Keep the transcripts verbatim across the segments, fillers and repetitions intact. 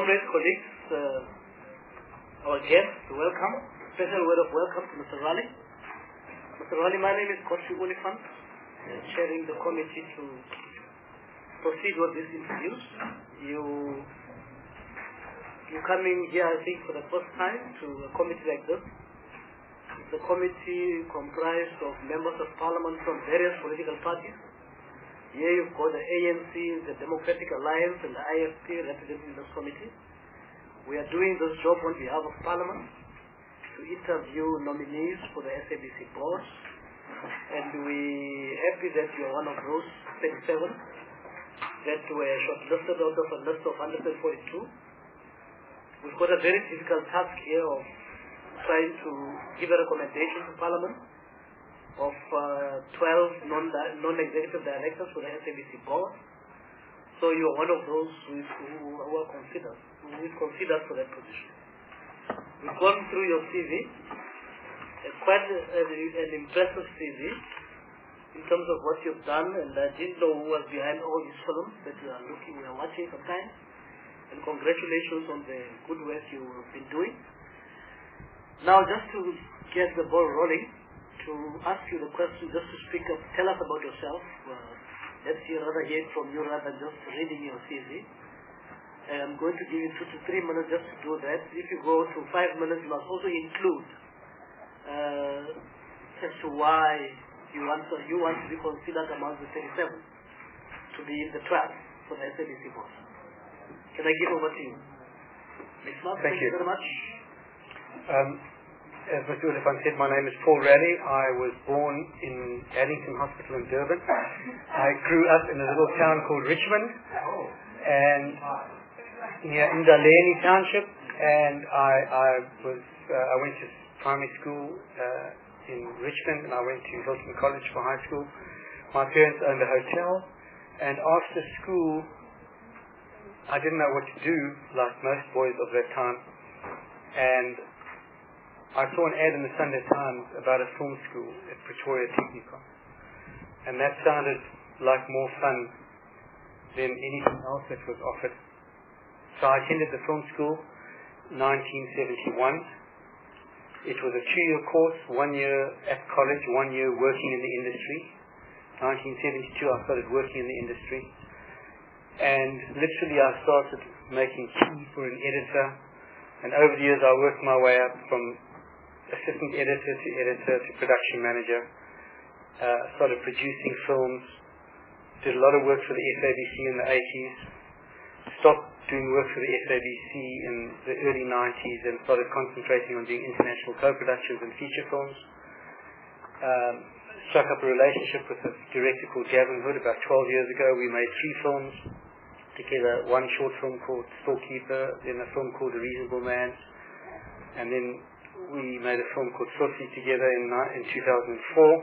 comrades, colleagues, uh, our guests, welcome. Special word of welcome to Mister Raleigh. Mister Raleigh, my name is Kotsi Olifant, uh, chairing the committee to proceed with this interview. You, you coming here, I think, for the first time to a committee like this. The committee comprised of members of parliament from various political parties. Here you've got the A N C, the Democratic Alliance, and the I F P represented in this committee. We are doing this job on behalf of Parliament to interview nominees for the S A B C board. And we're happy that you're one of those thirty-seven that were shortlisted out of a list of one hundred forty-two. We've got a very difficult task here of trying to give a recommendation to Parliament of uh, twelve non non-executive directors for the S A B C board. So you are one of those who, is, who, who are considered, who is considered for that position. We've gone through your C V, a quite a, a, an impressive C V in terms of what you've done, and I didn't know who was behind all these films that we are looking, we are watching sometimes. And congratulations on the good work you have been doing. Now, just to get the ball rolling, to ask you the question, just to speak up, tell us about yourself. Uh, let's hear rather hear from you rather than just reading your C V. I'm going to give you two to three minutes just to do that. If you go to five minutes, you must also include uh, as to why you want to, you want to be considered among the thirty-seven to be in the twelve for the S A B C board. Can I give over to you? Thank, thank you very much. Um, As Mister Olifant said, my name is Paul Raleigh. I was born in Addington Hospital in Durban. I grew up in a little town called Richmond, and near Indaleni Township. And I, I was uh, I went to primary school uh, in Richmond, and I went to Hilton College for high school. My parents owned a hotel, and after school, I didn't know what to do, like most boys of that time, and I saw an ad in the Sunday Times about a film school at Pretoria Technikon, and that sounded like more fun than anything else that was offered. So I attended the film school in nineteen seventy-one. It was a two-year course, one year at college, one year working in the industry. nineteen seventy-two I started working in the industry, and literally I started making tea for an editor, and over the years I worked my way up from assistant editor to editor to production manager, uh, started producing films, did a lot of work for the S A B C in the eighties, stopped doing work for the S A B C in the early nineties and started concentrating on doing international co-productions and feature films. Um, struck up a relationship with a director called Gavin Hood about twelve years ago. We made three films together, one short film called Storekeeper, then a film called A Reasonable Man, and then we made a film called Sophie together in, in two thousand four.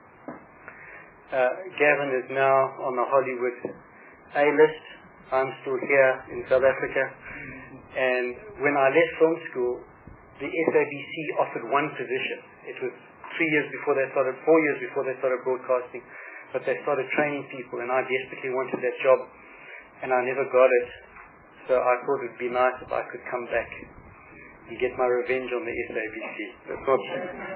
Uh, Gavin is now on the Hollywood A-list. I'm still here in South Africa. And when I left film school, the S A B C offered one position. It was three years before they started, four years before they started broadcasting, but they started training people, and I desperately wanted that job, and I never got it. So I thought it would be nice if I could come back and get my revenge on the S A B C. That's not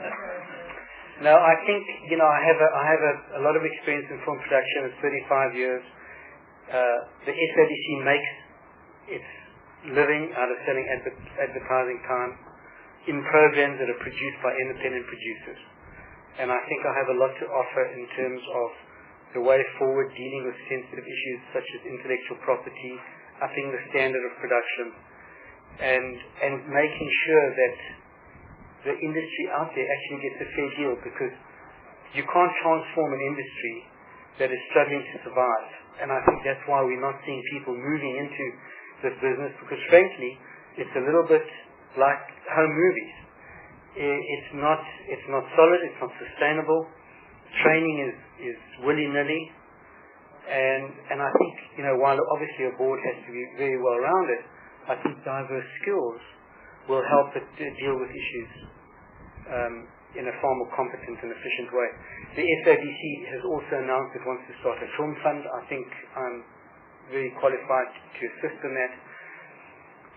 Now, I think, you know, I have a, I have a, a lot of experience in film production. It's thirty-five years. Uh, the S A B C makes its living out of selling adver- advertising time in programs that are produced by independent producers. And I think I have a lot to offer in terms of the way forward, dealing with sensitive issues such as intellectual property, upping the standard of production, and and making sure that the industry out there actually gets a fair deal, because you can't transform an industry that is struggling to survive. And I think that's why we're not seeing people moving into this business, because frankly, it's a little bit like home movies. It's not it's not solid, it's not sustainable. Training is, is willy-nilly. And and I think, you know, while obviously a board has to be very well rounded, I think diverse skills will help it to deal with issues um, in a far more competent and efficient way. The S A B C has also announced it wants to start a film fund. I think I'm very qualified to assist in that.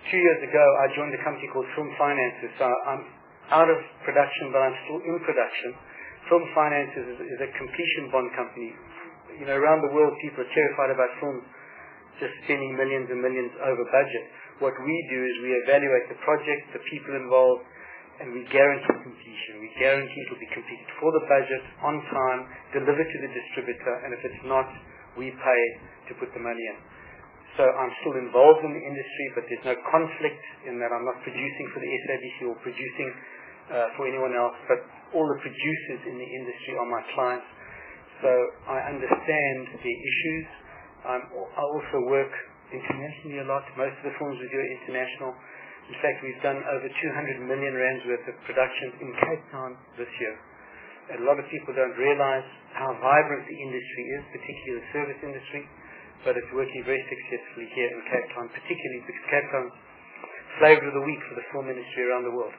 two years ago, I joined a company called Film Finances. So I'm out of production, but I'm still in production. Film Finances is, is a completion bond company. You know, around the world, people are terrified about films just spending millions and millions over budget. What we do is we evaluate the project, the people involved, and we guarantee completion. We guarantee it will be completed for the budget, on time, delivered to the distributor, and if it's not, we pay to put the money in. So I'm still involved in the industry, but there's no conflict in that I'm not producing for the S A B C or producing uh, for anyone else, but all the producers in the industry are my clients. So I understand the issues. Um, I also work internationally a lot. Most of the films we do are international. In fact, we've done over two hundred million rands worth of production in Cape Town this year. And a lot of people don't realize how vibrant the industry is, particularly the service industry, but it's working very successfully here in Cape Town, particularly because Cape Town's flavour of the week for the film industry around the world.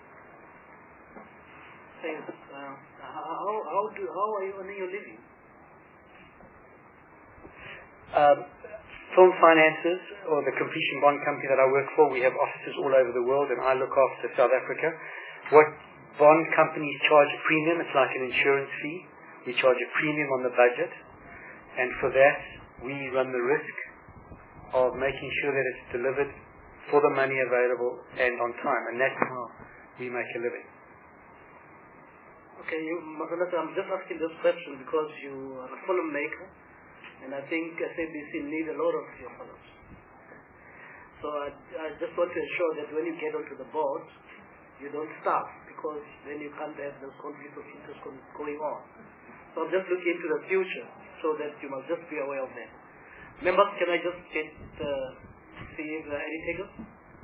Thanks. Uh, how, how, do, how are you earning your living? Um, Film Finances, or the completion bond company that I work for, we have offices all over the world, and I look after South Africa. What bond companies charge a premium, it's like an insurance fee. We charge a premium on the budget, and for that we run the risk of making sure that it's delivered for the money available and on time, and that's how we make a living. Okay, you, I'm just asking this question because you are a filmmaker, and I think S A B C need a lot of your fellows. So I, I just want to ensure that when you get onto the board, you don't stop, because then you can't have those conflicts of interest going on. So I'm just looking into the future, so that you must just be aware of that. Members, can I just get uh, see if there are any takers?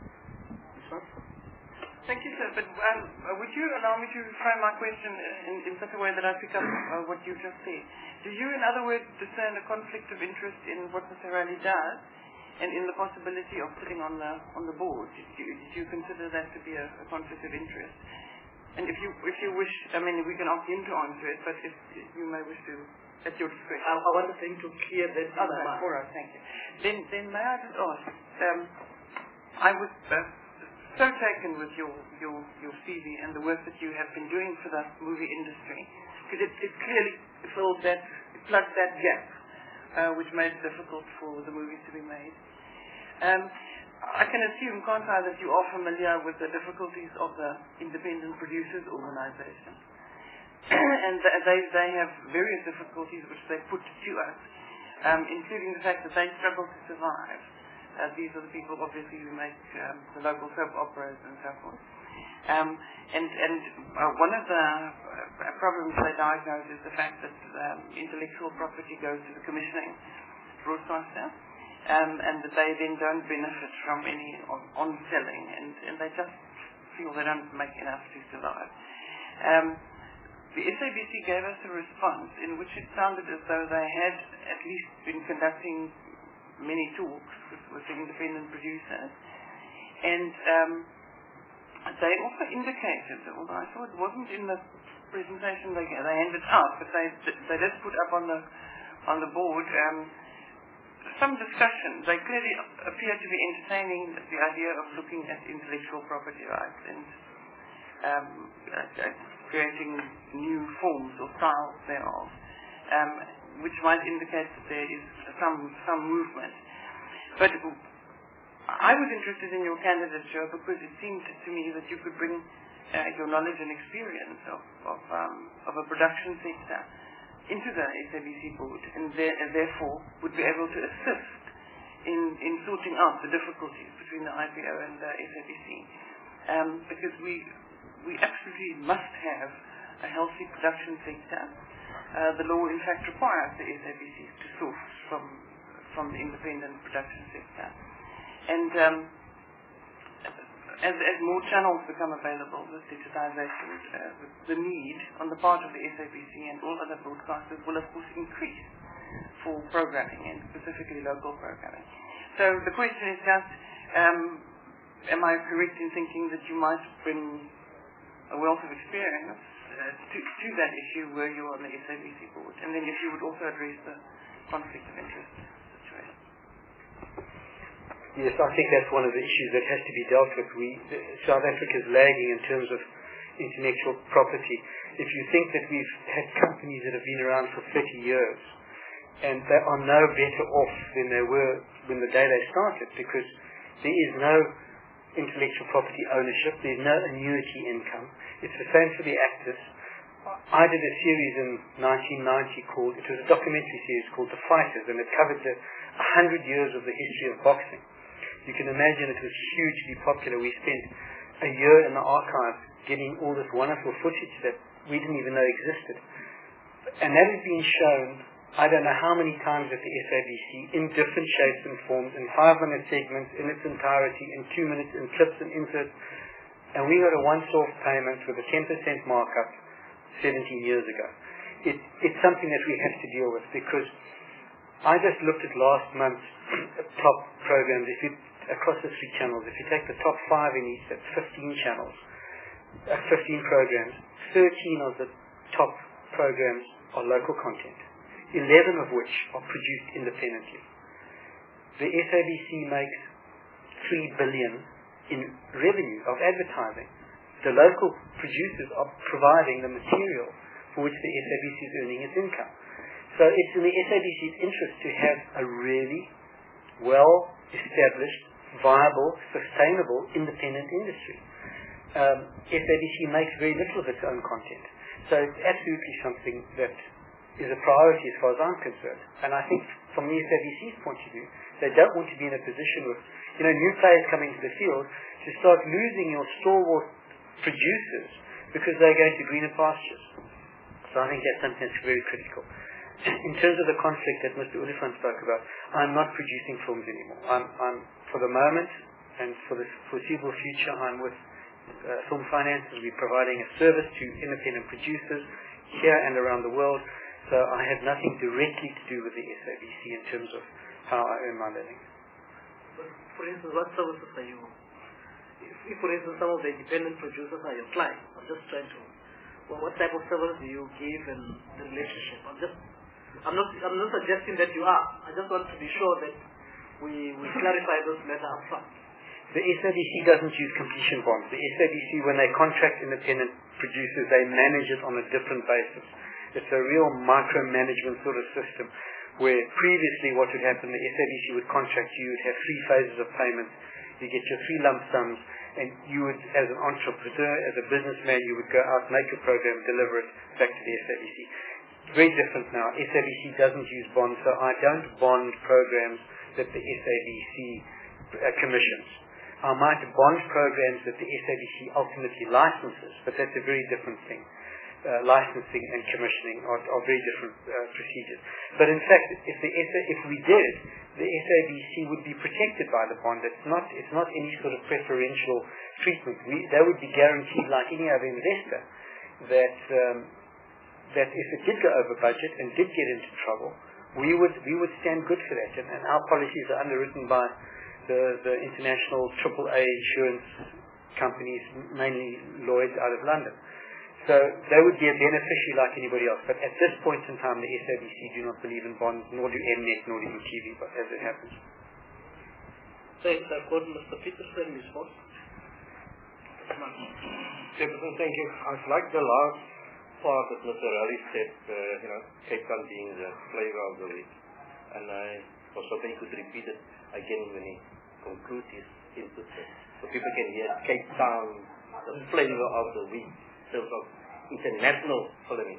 This one? Thank you, sir. But um, would you allow me to frame my question in, in such a way that I pick up uh, what you just said? Do you, in other words, discern a conflict of interest in what Mister Riley does, and in the possibility of sitting on the on the board? Did you, did you consider that to be a, a conflict of interest? And if you if you wish, I mean, we can ask him to answer it, but if, if you may wish to, at your discretion. I, I want the thing to clear that. Oh, right. All right, thank you. Then, then may I just ask? Um, I was. Uh, so taken with your, your, your C V and the work that you have been doing for the movie industry, because it, it clearly filled that, it plugged that gap, uh, which made it difficult for the movies to be made. Um, I can assume, can't I, that you are familiar with the difficulties of the Independent Producers Organization. And they, they have various difficulties which they put to us, um, including the fact that they struggle to survive. Uh, these are the people, obviously, who make um, the local soap operas and so forth. Um, and and uh, one of the uh, problems they diagnose is the fact that um, intellectual property goes to the commissioning broadcaster, um, and that they then don't benefit from any on, on selling, and, and they just feel they don't make enough to survive. Um, the S A B C gave us a response in which it sounded as though they had at least been conducting many talks with, with the independent producers, and um, they also indicated, although I thought it wasn't in the presentation they, they handed out, but they they did put up on the on the board um, some discussion. They clearly appear to be entertaining the idea of looking at intellectual property rights and um, uh, creating new forms or styles thereof, um, which might indicate that there is some some movement. But I was interested in your candidature because it seemed to me that you could bring uh, your knowledge and experience of of, um, of a production sector into the S A B C board, and, there, and therefore would be able to assist in, in sorting out the difficulties between the I P O and the S A B C. Um, because we we absolutely must have a healthy production sector. Uh, the law, in fact, requires the S A B C to source from from the independent production sector. And um, as, as more channels become available with digitization, uh, with the need on the part of the S A B C and all other broadcasters will, of course, increase for programming, and specifically local programming. So the question is just, um, am I correct in thinking that you might bring a wealth of experience Uh, to, to that issue where you're on the S A B C board, and then if you would also address the conflict of interest situation. Yes, I think that's one of the issues that has to be dealt with. We, South Africa is lagging in terms of intellectual property. If you think that we've had companies that have been around for thirty years, and they are no better off than they were when the day they started, because there is no intellectual property ownership, there's no annuity income. It's the same for the actors. I did a series in nineteen ninety called, it was a documentary series called The Fighters, and it covered the one hundred years of the history of boxing. You can imagine it was hugely popular. We spent a year in the archives getting all this wonderful footage that we didn't even know existed. And that has been shown, I don't know how many times at the S A B C, in different shapes and forms, in five-minute segments, in its entirety, in two minutes, in clips and inserts. And we got a once-off payment with a ten percent markup seventeen years ago. It, it's something that we have to deal with, because I just looked at last month's top programs. If you, across the three channels, if you take the top five in each, that's fifteen channels, uh, fifteen programs. thirteen of the top programs are local content, eleven of which are produced independently. The S A B C makes three billion in revenue of advertising. The local producers are providing the material for which the S A B C is earning its income. So it's in the S A B C's interest to have a really well-established, viable, sustainable, independent industry. Um, S A B C makes very little of its own content. So it's absolutely something that is a priority as far as I'm concerned. And I think from the S A B C's point of view, they don't want to be in a position with, you know, new players coming to the field to start losing your stalwart producers because they're going to greener pastures. So I think that's something that's very critical. In terms of the conflict that Mister Oliphant spoke about, I'm not producing films anymore. I'm, I'm for the moment and for the foreseeable future, I'm with uh, Film Finances. We're providing a service to independent producers here and around the world. So I have nothing directly to do with the S A B C in terms of how I earn my living. But for instance, what services are you? If, if for instance, some of the independent producers are your clients, I'm just trying to. Well, what type of service do you give in the relationship? I'm just. I'm not. I'm not suggesting that you are. I just want to be sure that we we clarify this matter up front. The S A B C doesn't use completion bonds. The S A B C, when they contract independent producers, they manage it on a different basis. It's a real micromanagement sort of system, where previously what would happen, the S A B C would contract you, you'd have three phases of payments, you get your three lump sums, and you would, as an entrepreneur, as a businessman, you would go out, make a program, deliver it back to the S A B C. Very different now. S A B C doesn't use bonds, so I don't bond programs that the S A B C uh, commissions. I might bond programs that the S A B C ultimately licenses, but that's a very different thing. Uh, licensing and commissioning are, are very different uh, procedures. But in fact, if the S A, if we did, the S A B C would be protected by the bond. It's not. It's not any sort of preferential treatment. We, they would be guaranteed, like any other investor, that um, that if it did go over budget and did get into trouble, we would we would stand good for that. And, and our policies are underwritten by the the international triple A insurance companies, mainly Lloyd's out of London. So they would be a beneficiary like anybody else. But at this point in time, the S A B C do not believe in bonds, nor do M net, nor do T V, but as it happens. Thanks. I've got Mister Peterson in response. Jefferson, thank you. I'd like the last part that Mister Raleigh said, uh, you know, Cape Town being the flavor of the week. And I was hoping he could repeat it again when he concludes his input. So people can hear Cape Town, the flavor of the week. In terms of international filming.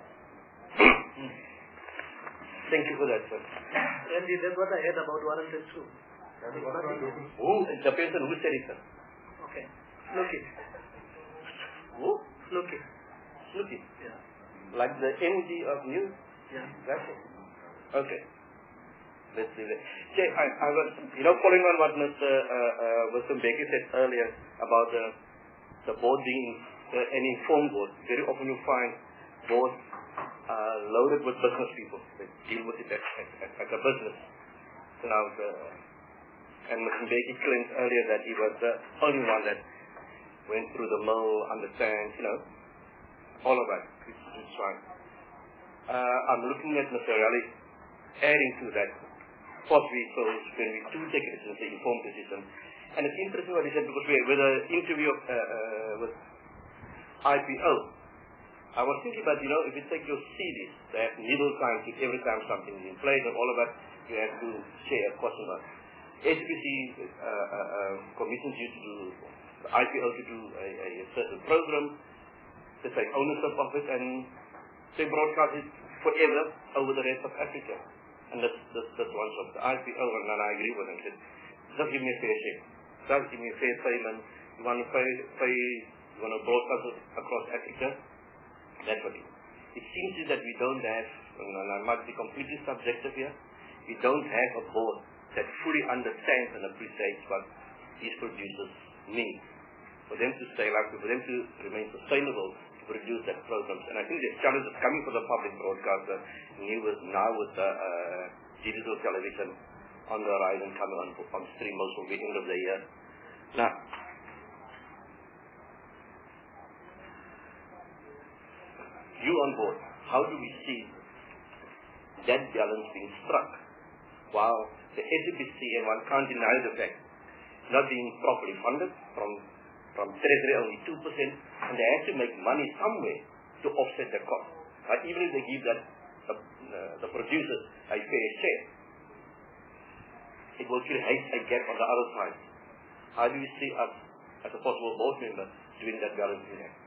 Thank you for that, sir. Andy, that's what I heard about Warranted too. Who? It depends on who said it, sir. Okay. Snooki. Who? Snooki. Snooki? Yeah. Like the M D of news? Yeah. That's it. Okay. Let's do that. Okay, I, I was, you know, following on what Mister Uh, uh, Mister Becky said earlier about the, the board being Uh, an informed board. Very often you find boards uh, loaded with business people. They deal with it as, as, as, as a business. So now, the, and Mister Becky claimed earlier that he was the only one that went through the mill, understands, you know, all of that. It's, it's fine. Uh, I'm looking at Mister Raleigh adding to that. what we chose when we do take a decision, say informed decision. And it's interesting what he said, because we with an interview of, uh, uh, with I P O, I was thinking about, you know, if you take your C Ds, they have needle time to every time something is in place and all of that, you have to share a cost of that. H B C uh, uh, uh, commissions you to do, the I P O to do a, a certain program, to take ownership of it, and they broadcast it forever over the rest of Africa. And that's, that's, that's one of the I P O, and then I agree with him. He said, just give me a fair share. Just give me a fair payment. You want to pay, pay you want to broadcast it across Africa? That's what it is. It seems that we don't have, and I might be completely subjective here, we don't have a board that fully understands and appreciates what these producers need. For them to stay alive, for them to remain sustainable, to produce that programs. And I think the challenge is coming for the public broadcaster, new with, now with the uh, digital television on the horizon, coming on, on stream most of the end of the year. Now, you on board, how do we see that balance being struck while the S A B C, and one can't deny the fact, not being properly funded from from Treasury only two percent, and they have to make money somewhere to offset the cost. But even if they give that the, uh, the producers a fair share, it will create a gap on the other side. How do you see us as a possible board member doing that balancing act?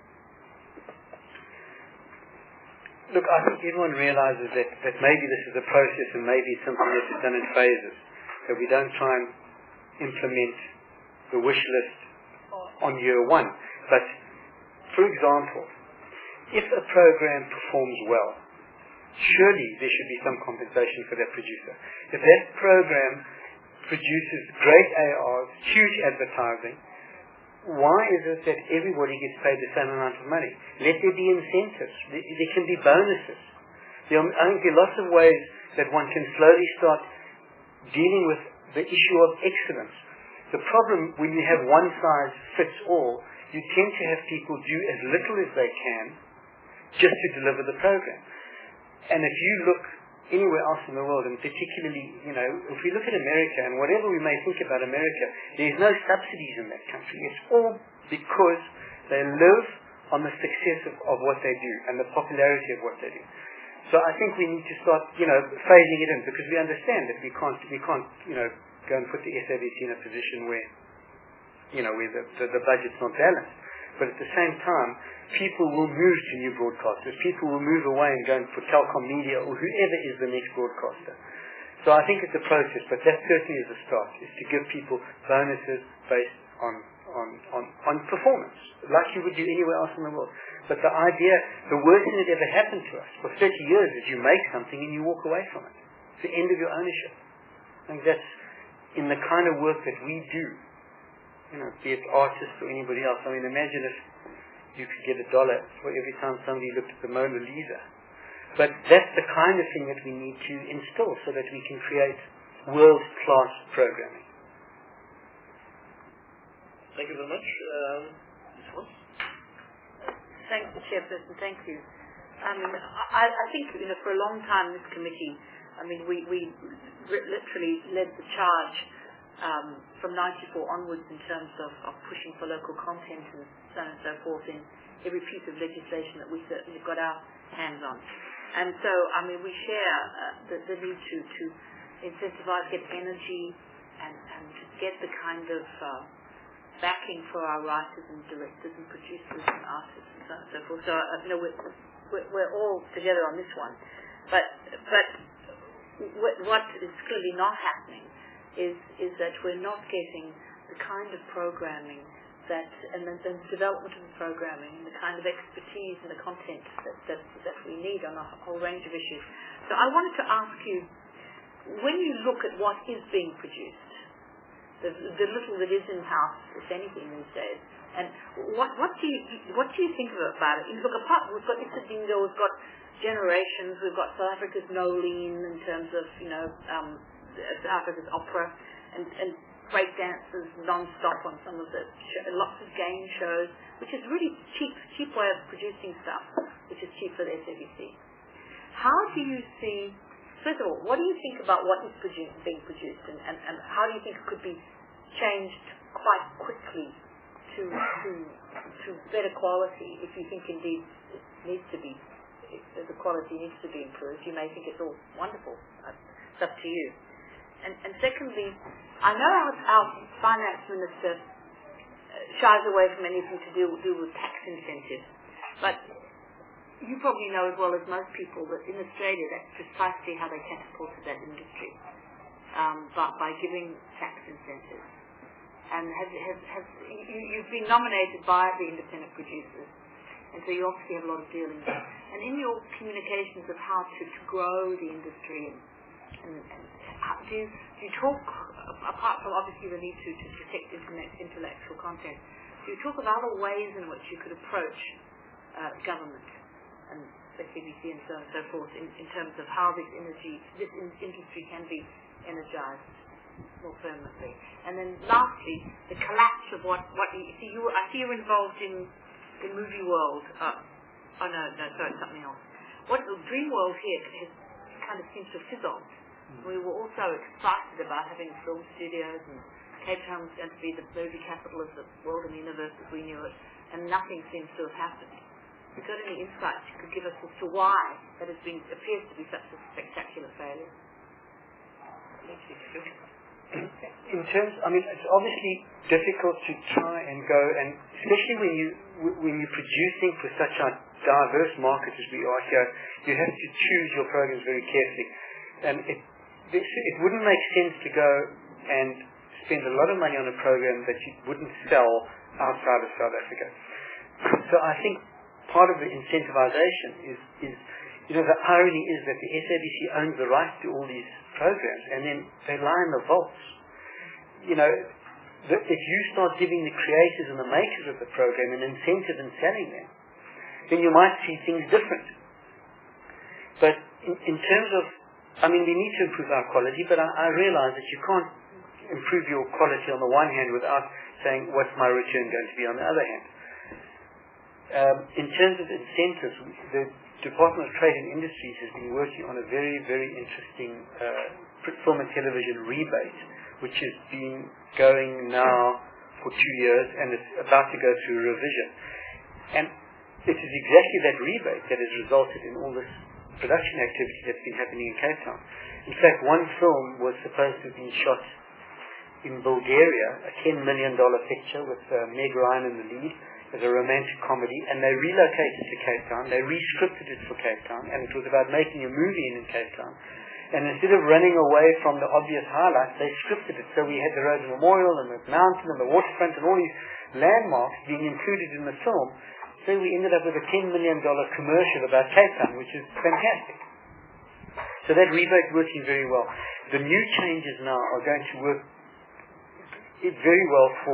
Look, I think everyone realizes that, that maybe this is a process and maybe it's something that is done in phases. That we don't try and implement the wish list on year one. But, for example, if a program performs well, surely there should be some compensation for that producer. If that program produces great A Rs, huge advertising, why is it that everybody gets paid the same amount of money? Let there be incentives. There, there can be bonuses. There are, I think there are lots of ways that one can slowly start dealing with the issue of excellence. The problem when you have one size fits all, you tend to have people do as little as they can just to deliver the program. And if you look anywhere else in the world, and particularly, you know, if we look at America, and whatever we may think about America, there's no subsidies in that country. It's all because they live on the success of, of what they do and the popularity of what they do. So I think we need to start, you know, phasing it in, because we understand that we can't, we can't, you know, go and put the S A B C in a position where, you know, where the, the, the budget's not balanced. But at the same time, people will move to new broadcasters. People will move away and go and for Telkom Media or whoever is the next broadcaster. So I think it's a process, but that certainly is a start, is to give people bonuses based on, on, on, on performance, like you would do anywhere else in the world. But the idea, the worst thing that ever happened to us for thirty years is you make something and you walk away from it. It's the end of your ownership. I think that's in the kind of work that we do, you know, be it artists or anybody else. I mean, imagine if you could get a dollar for every time somebody looked at the Mona Lisa. But that's the kind of thing that we need to instill so that we can create world-class programming. Thank you very much. Um, Thank you, Chairperson. Thank you. Um, I, I think, you know, for a long time this committee, I mean, we, we literally led the charge um, from ninety-four onwards in terms of, of pushing for local content and so on and so forth in every piece of legislation that we certainly got our hands on. And so, I mean, we share uh, the, the need to, to incentivize, get energy and, and get the kind of uh, backing for our writers and directors and producers and artists and so on and so forth. So, uh, you know, we're, we're, we're all together on this one. But, but what is clearly not happening is is that we're not getting the kind of programming that, and the, the development of the programming and the kind of expertise and the content that, that, that we need on a whole range of issues. So I wanted to ask you, when you look at what is being produced, the, the little that is in-house, if anything these days, and what, what do you what do you think about it? You look apart, we've got Isidingo, we've got Generations, we've got South Africa's Nolene in terms of, you know, um, South Africa's opera, and, and breakdances non-stop on some of the sh- lots of game shows, which is really cheap, cheap way of producing stuff, which is cheap for the S A B C. How do you see first of all, what do you think about what is produ- being produced, and, and, and how do you think it could be changed quite quickly to to to better quality? If you think indeed it needs to be, if the quality needs to be improved, you may think it's all wonderful. It's up to you. And, and secondly, I know our, our finance minister shies away from anything to do, do with tax incentives, but you probably know as well as most people that in Australia that's precisely how they catapulted that industry, um, by, by giving tax incentives. And have, have, have, you, you've been nominated by the independent producers, and so you obviously have a lot of dealings. And in your communications of how to, to grow the industry, and, and, and how, do, you, do you talk, apart from obviously the need to, to protect internet, intellectual content, do you talk of other ways in which you could approach uh, government and the C B C and so on and so forth in, in terms of how this energy, this in, industry can be energized more permanently? And then lastly, the collapse of what, what you see, you, I see you're involved in, in Movie World. Uh, oh no, no, sorry, something else. What Dream World here has kind of seems to have fizzled. We were also excited about having film studios, and Cape Town was going to be the movie capital of the world and the universe as we knew it, and nothing seems to have happened. Have you got any insights you could give us as to why that has been, appears to be such a spectacular failure? In terms, I mean, it's obviously difficult to try and go, and especially when you when you're producing for such a diverse market as we are here, you have to choose your programs very carefully, and it it wouldn't make sense to go and spend a lot of money on a program that you wouldn't sell outside of South Africa. So I think part of the incentivization is is you know the irony is that the S A B C owns the rights to all these programs, and then they lie in the vaults. You know, the, if you start giving the creators and the makers of the program an incentive in selling them, then you might see things different. But in, in terms of, I mean, we need to improve our quality, but I, I realize that you can't improve your quality on the one hand without saying, what's my return going to be on the other hand? Um, in terms of incentives, the Department of Trade and Industries has been working on a very, very interesting uh, film and television rebate, which has been going now for two years and is about to go through revision. And it is exactly that rebate that has resulted in all this production activity that's been happening in Cape Town. In fact, one film was supposed to have been shot in Bulgaria, a ten million dollars picture with uh, Meg Ryan in the lead, as a romantic comedy, and they relocated to Cape Town. They re-scripted it for Cape Town, and it was about making a movie in Cape Town. And instead of running away from the obvious highlights, they scripted it. So we had the Rhodes Memorial and the mountain and the waterfront and all these landmarks being included in the film. So we ended up with a ten million dollars commercial about Cape Town, which is fantastic. So that rebate working very well. The new changes now are going to work it very well for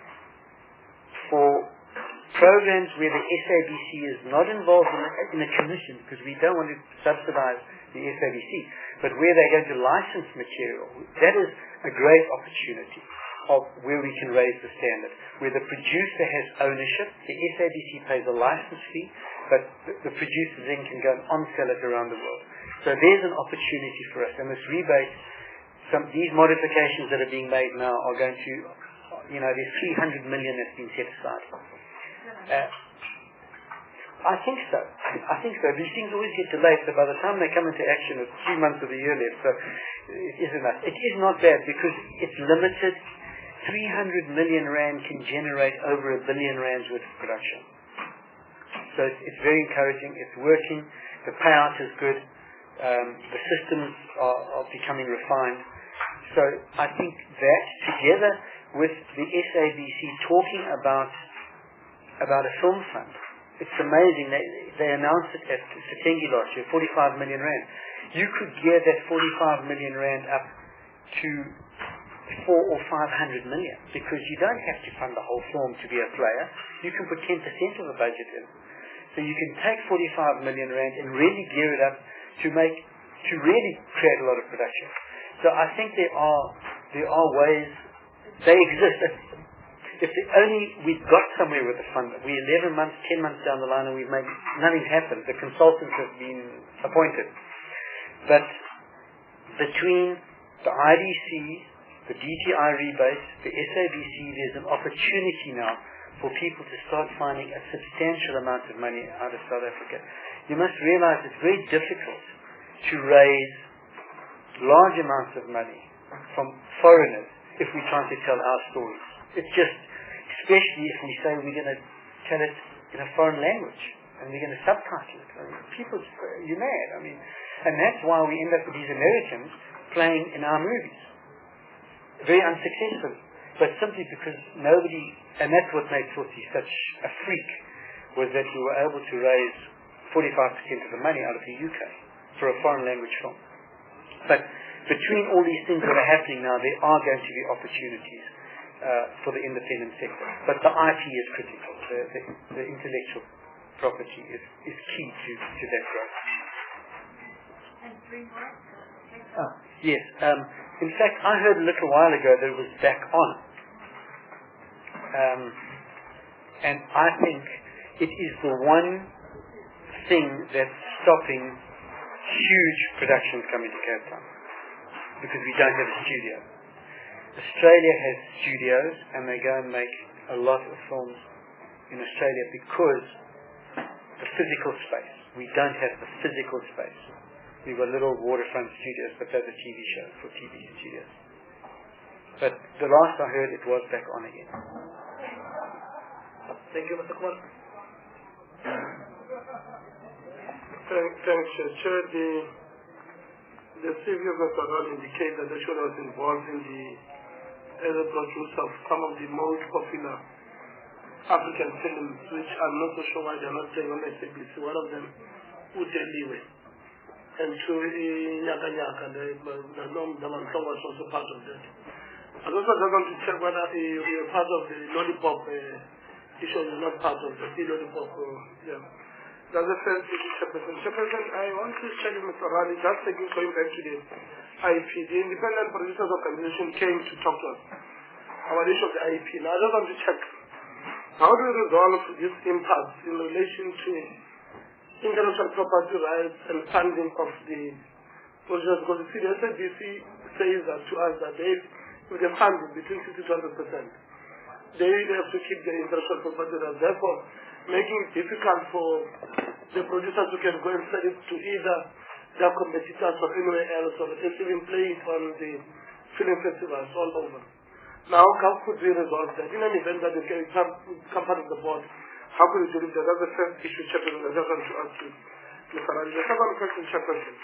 for programs where the S A B C is not involved in a, in a commission, because we don't want to subsidize the S A B C, but where they're going to license material. That is a great opportunity of where we can raise the standard, where the producer has ownership, the S A B C pays a license fee, but the, the producer then can go and on-sell it around the world. So there's an opportunity for us, and this rebate, some these modifications that are being made now are going to, you know, there's three hundred million that's been set aside. Uh, I think so. I think so. These things always get delayed, so by the time they come into action, it's three months of the year left, so it is enough. It is not bad because it's limited. three hundred million rand can generate over a billion rands worth of production. So it's, it's very encouraging. It's working. The payout is good. Um, the systems are, are becoming refined. So I think that together with the S A B C talking about about a film fund, it's amazing. They, they announced it at Setengi last year, forty-five million rand. You could gear that forty-five million rand up to four or five hundred million, because you don't have to fund the whole film to be a player. You can put ten percent of the budget in. So you can take forty-five million rand and really gear it up to make, to really create a lot of production. So I think there are, there are ways, they exist. If the only we've got somewhere with the fund, we're eleven months, ten months down the line, and we've made nothing's happened. The consultants have been appointed, but between the I D C, the D T I rebate, the S A B C, there's an opportunity now for people to start finding a substantial amount of money out of South Africa. You must realize it's very difficult to raise large amounts of money from foreigners if we try to tell our stories. It's just, especially if we say we're going to tell it in a foreign language and we're going to subtitle it. I mean, people, you're mad. I mean, and that's why we end up with these Americans playing in our movies. Very unsuccessfully. But simply because nobody, and that's what made Tsotsi such a freak, was that we were able to raise forty-five percent of the money out of the U K for a foreign language film. But between all these things that are happening now, there are going to be opportunities uh, for the independent sector. But the I P is critical. The, the, the intellectual property is, is key to, to that growth. And three more? Ah, yes. Um, in fact, I heard a little while ago that it was back on. Um, and I think it is the one thing that's stopping huge productions coming to Cape Town, because we don't have a studio. Australia has studios, and they go and make a lot of films in Australia because the physical space. We don't have the physical space. We've got little waterfront studios, but those are T V shows for T V studios. But the last I heard, it was back on again. Thank you, Mister Kumar. Thanks, thanks, Chair. The, the C V of Mister Ron indicates that the show was involved in the as a producer of some of the most popular African films, which I'm not so sure why they're not playing on S A B C. One of them, Uteliwe. And to Nyaka Nyaka, the Nom Daman song was also part of that. I also just want to check whether you're part of the Lollipop uh, issue, you're not part of the Lollipop. Uh, yeah. That's the first issue, Chairperson. Chairperson, I want to check with Mister Rani, just taking going back to the I P. The Independent Producers Organization came to talk to us about the issue of the I P. Now I just want to check, how do we resolve this impasse in relation to intellectual property rights and funding of the producers? Because you see, the S A B C says that to us that they, with the funding between fifty to one hundred percent, they have to keep the intellectual property rights. Therefore, making it difficult for the producers who can go and sell it to either their competitors or anywhere else, or just even play it on the film festivals all over. Now, how could we resolve that? In an event that they can come part of the board, how could we do that? That's the first issue, Chairperson, I just want to ask you, Mister Rani. The second question, Chairperson,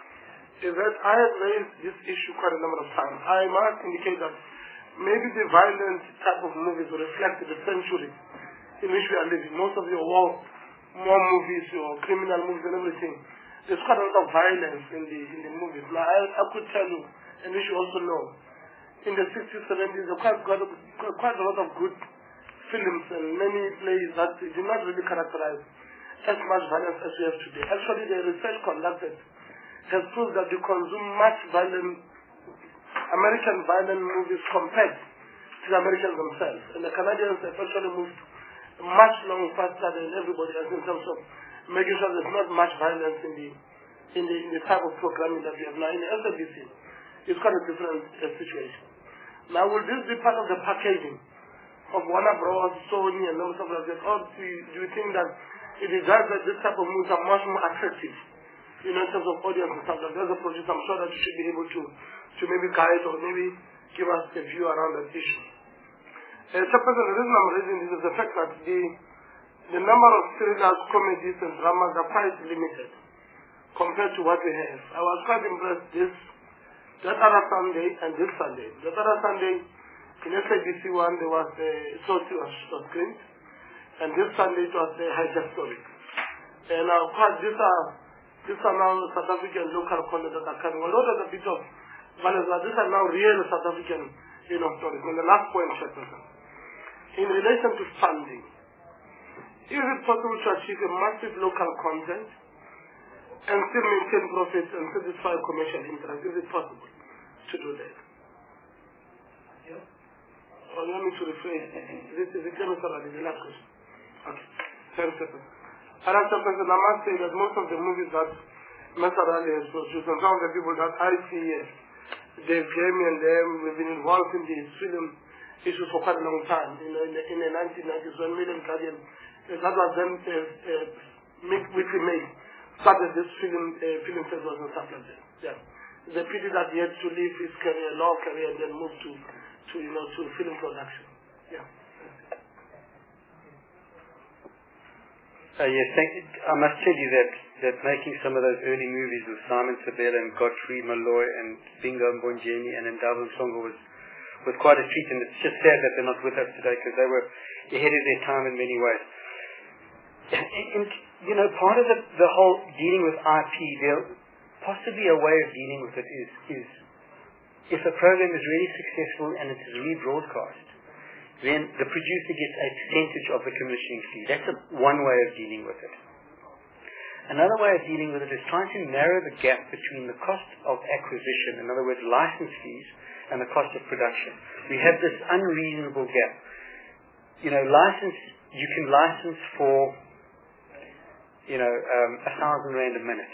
is that I have raised this issue quite a number of times. I must indicate that maybe the violent type of movies will reflect the century in which we are living. Most of your war, war movies, your criminal movies and everything, there's quite a lot of violence in the in the movies. Now, I, I could tell you, and we should also know, in the sixties, seventies, there quite, quite, quite a lot of good films and many plays that do not really characterize as much violence as we have today. Actually, the research conducted has proved that you consume much violent, American violent movies compared to the Americans themselves. And the Canadians have actually moved much long faster than everybody else in terms of making sure there's not much violence in the in the, in the type of programming that we have now. In the S A B C, it's quite a different uh, situation. Now, will this be part of the packaging of Warner Bros, Sony, and all stuff like that? Or do you, do you think that it is just that this type of movies are much more attractive, you know, in terms of audience and stuff like that? As a producer, I'm sure that you should be able to, to maybe guide or maybe give us a view around that issue. Uh, Chairperson, the reason I'm raising this is the fact that the, the number of thrillers, comedies, and dramas are quite limited compared to what we have. I was quite impressed this, that other Sunday and this Sunday. That other Sunday, in S A B C one, there was a Tsotsi was screened, and this Sunday it was a hijack story. And uh, quite, these are, these are now South African local content that are coming. Although there's a bit of balance, these are now real South African, you know, stories. And the last point, Chairperson, in relation to funding, is it possible to achieve a massive local content and still maintain profits and satisfy commercial interest? Is it possible to do that? Yeah. Or you want me to rephrase? Is it, is it clear, Mister Rani? The last question. Okay. Thanks, Chairperson. And as Chairperson, I must say that most of the movies that Masarali has produced, and some of the people that I see here, Dave Jamie and them, we've been involved in these film issues for quite a long time. You know, in the, in the nineteen nineties, when William Guardian, uh, that was then uh, uh, Weekly Mail, started this film, uh, film festival and stuff like that. Yeah. The pity that he had to leave his career, law career, and then move to, to you know, to film production. Yeah. Uh, yes, thank, I must tell you that, that making some of those early movies with Simon Sabella and Godfrey Malloy and Bingo Mbonjeni and Ndaba Msongo was, was quite a treat, and it's just sad that they're not with us today because they were ahead of their time in many ways. And, and you know, part of the, the whole dealing with I P, there possibly a way of dealing with it is, is if a program is really successful and it is rebroadcast, then the producer gets a percentage of the commissioning fee. That's a, one way of dealing with it. Another way of dealing with it is trying to narrow the gap between the cost of acquisition, in other words, license fees, and the cost of production. We have this unreasonable gap. You know, license, you can license for, you know, um, a thousand rand a minute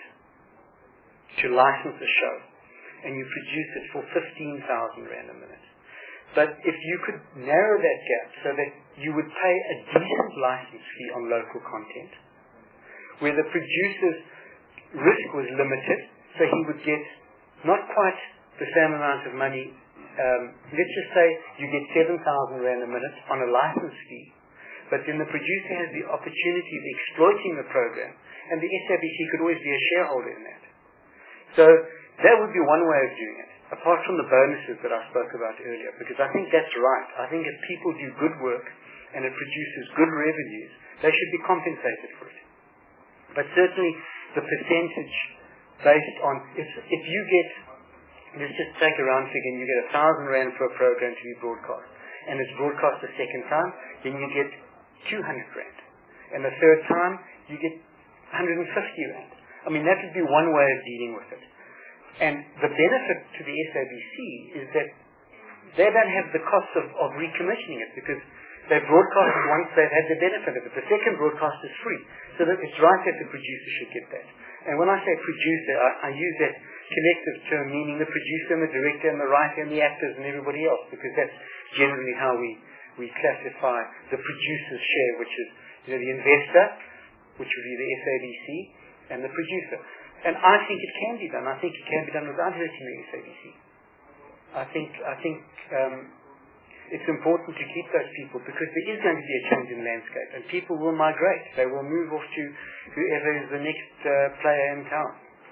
to license a show, and you produce it for fifteen thousand rand a minute. But if you could narrow that gap so that you would pay a decent license fee on local content, where the producer's risk was limited, so he would get not quite the same amount of money. Um, let's just say you get seven thousand rand a minute on a license fee, but then the producer has the opportunity of exploiting the program, and the S A B C could always be a shareholder in that. So that would be one way of doing it, apart from the bonuses that I spoke about earlier, because I think that's right. I think if people do good work and it produces good revenues, they should be compensated for it. But certainly the percentage based on, if, if you get, let's just take a round figure, and you get a thousand rand for a program to be broadcast, and it's broadcast the second time, then you get two hundred rand. And the third time, you get one hundred fifty rand. I mean, that would be one way of dealing with it. And the benefit to the S A B C is that they don't have the cost of, of recommissioning it, because they've broadcast it once, they've had the benefit of it. The second broadcast is free. So that it's right that the producer should get that. And when I say producer, I, I use that collective term, meaning the producer and the director and the writer and the actors and everybody else, because that's generally how we, we classify the producer's share, which is, you know, the investor, which would be the S A B C, and the producer. And I think it can be done. I think it can be done without hurting the S A B C. I think, I think um, it's important to keep those people, because there is going to be a change in landscape, and people will migrate. They will move off to whoever is the next uh, player in town.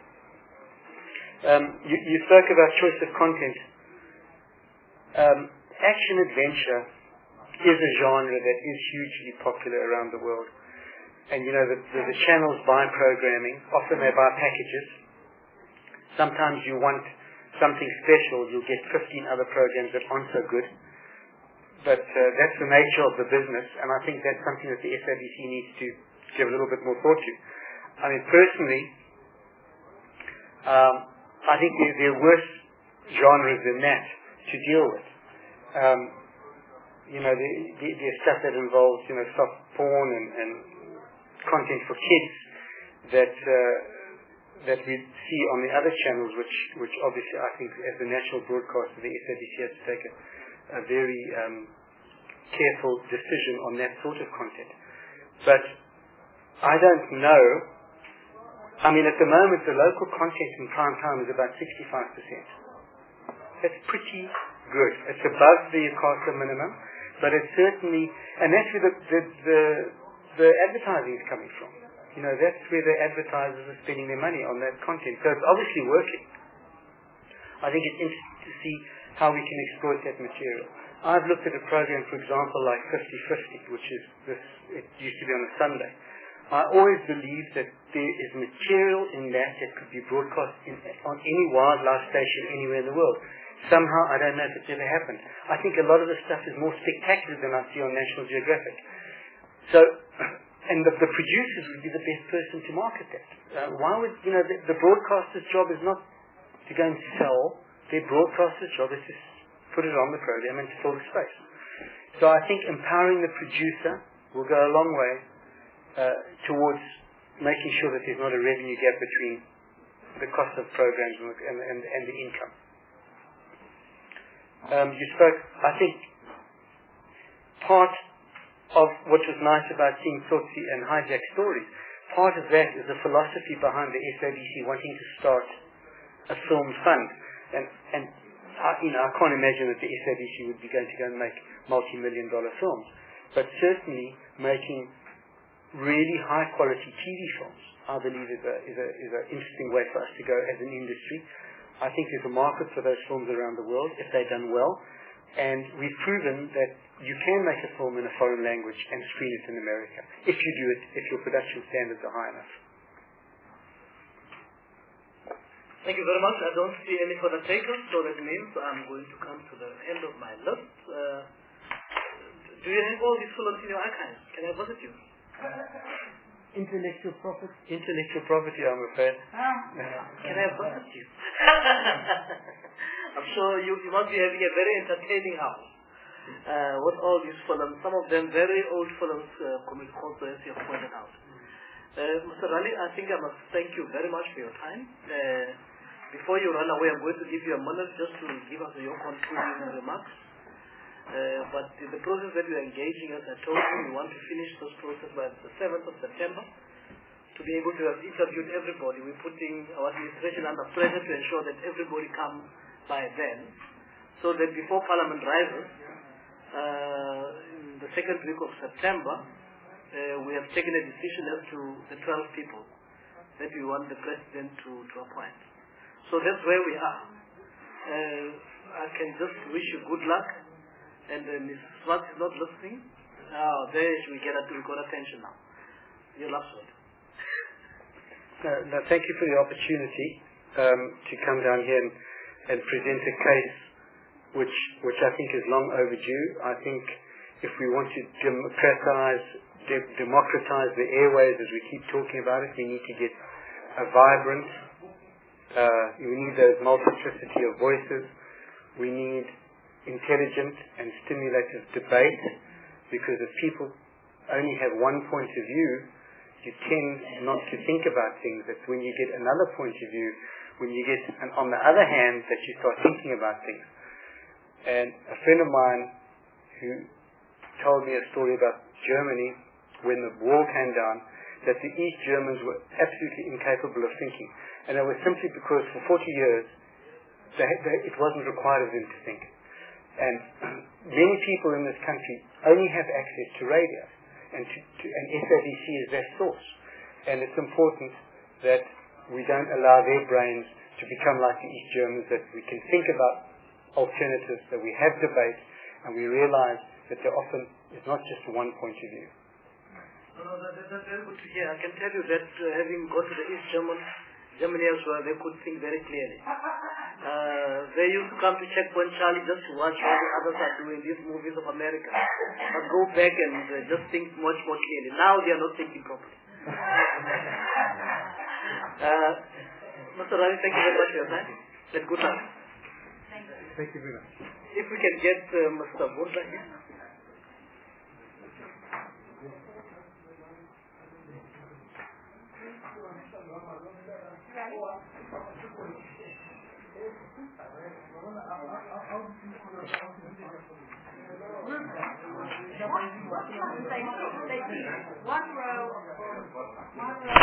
Um, you, you spoke about choice of content. Um, action adventure is a genre that is hugely popular around the world. And you know, the, the, the channels buy programming. Often they buy packages. Sometimes you want something special, you'll get fifteen other programs that aren't so good. But uh, that's the nature of the business, and I think that's something that the S A B C needs to give a little bit more thought to. I mean, personally, um, I think there, there are worse genres than that to deal with. Um, you know, the, the, there's stuff that involves, you know, soft porn and, and content for kids that uh, that we see on the other channels, which which obviously I think as the national broadcaster, the S A B C has to take a, a very um, careful decision on that sort of content. But I don't know. I mean, at the moment, the local content in prime time is about sixty-five percent. That's pretty good. It's above the ICASA minimum, but it's certainly, and that's where the the, the the advertising is coming from. You know, that's where the advertisers are spending their money on that content. So it's obviously working. I think it's interesting to see how we can exploit that material. I've looked at a program, for example, like fifty fifty, which is this, it used to be on a Sunday. I always believe that there is material in that that could be broadcast in, on any wildlife station anywhere in the world. Somehow, I don't know if it's ever happened. I think a lot of the stuff is more spectacular than I see on National Geographic. So, and the, the producers would be the best person to market that. Uh, why would, you know, the, the broadcaster's job is not to go and sell. Their broadcaster's job is to put it on the program and to fill the space. So I think empowering the producer will go a long way uh, towards making sure that there's not a revenue gap between the cost of programs and, and, and, and the income. Um, you spoke, I think, part of what was nice about seeing Tsotsi and Hijack stories, part of that is the philosophy behind the S A B C wanting to start a film fund. And, and I, you know, I can't imagine that the S A B C would be going to go and make multi-million dollar films. But certainly making really high-quality T V films, I believe, is a is a is an interesting way for us to go as an industry. I think there's a market for those films around the world if they're done well, and we've proven that you can make a film in a foreign language and screen it in America if you do it, if your production standards are high enough. Thank you very much. I don't see any further takers, so that means I'm going to come to the end of my list. Uh, do you have all these films in your archives? Can I visit you? Intellectual property. Intellectual property, I'm afraid. Ah. Can I visit you? I'm sure you, you must be having a very entertaining house uh, with all these films. Some of them very old films, uh, also as you have pointed out. Uh, Mister Raleigh, I think I must thank you very much for your time. Uh, before you run away, I'm going to give you a minute just to give us your concluding remarks. Uh, but in the process that we are engaging, as I told you, we want to finish this process by the seventh of September to be able to have interviewed everybody. We're putting our administration under pressure to ensure that everybody comes by then, so that before Parliament rises, uh, in the second week of September, uh, we have taken a decision as to the twelve people that we want the President to, to appoint. So that's where we are. Uh, I can just wish you good luck. And uh, Missus Swart is not listening. Oh, there we get we got attention now. Your last word. No, no, thank you for the opportunity um, to come down here and, and present a case which which I think is long overdue. I think if we want to democratize, de- democratize the airways as we keep talking about it, we need to get a vibrant, uh, we need those multiplicity of voices. We need intelligent and stimulative debate, because if people only have one point of view, you tend not to think about things. It's when you get another point of view, when you get, and on the other hand, that you start thinking about things. And a friend of mine who told me a story about Germany when the wall came down, that the East Germans were absolutely incapable of thinking. And it was simply because for forty years, they, they, it wasn't required of them to think. And many people in this country only have access to radio, and, to, to, and S A B C is their source. And it's important that we don't allow their brains to become like the East Germans, that we can think about alternatives, that we have debate, and we realize that there often is not just one point of view. No, no, that, that's very good to hear. I can tell you that uh, having gone to the East German, Germany as well, they could think very clearly. Uh, they used to come to Checkpoint Charlie just to watch what the others are doing, these movies of America, but go back and uh, just think much more clearly. Now they are not thinking properly. uh, Mister Raleigh, thank you very much for your time, and good luck. Thank you very much. If we can get uh, Mister Bunda here. One row. One row.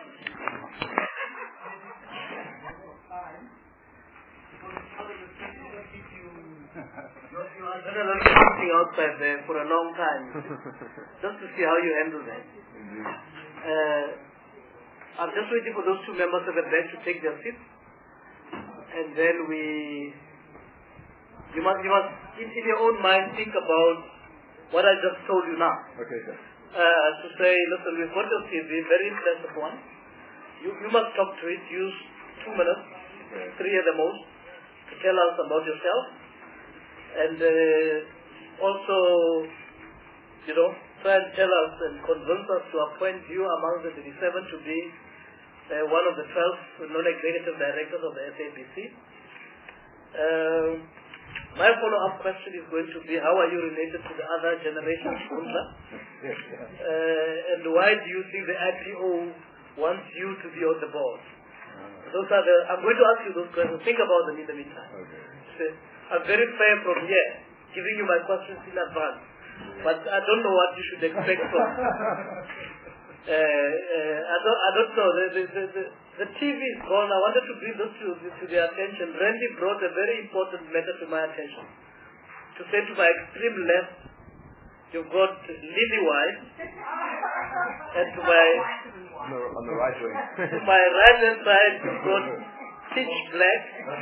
You are going to learn something outside there for a long time, just to see how you handle that. Uh, I'm just waiting for those two members of the bench to take their seats, and then we, you must, you must, in, in your own mind, think about what I just told you now. Okay, sir. Uh, to say, listen, we've got your C V, very impressive one. You, you must talk to it, use two minutes, okay. three at the most, to tell us about yourself. And uh, also, you know, try and tell us and convince us to appoint you among the thirty-seven to be uh, one of the twelve non-executive directors of the S A B C. Uh, my follow-up question is going to be, how are you related to the other generation of Bundla? Uh, and why do you think the I P O wants you to be on the board? Those are the, I'm going to ask you those questions. Think about them in the meantime. Okay. I'm very fair from here, giving you my questions in advance. But I don't know what you should expect from. Uh, uh, I don't, I don't know. The, the, the, the, the T V is gone. I wanted to bring this to, to their attention. Randy brought a very important matter to my attention. To say to my extreme left, you've got lily white, and to my on the, on the right wing. to my right hand side, you've got pitch black.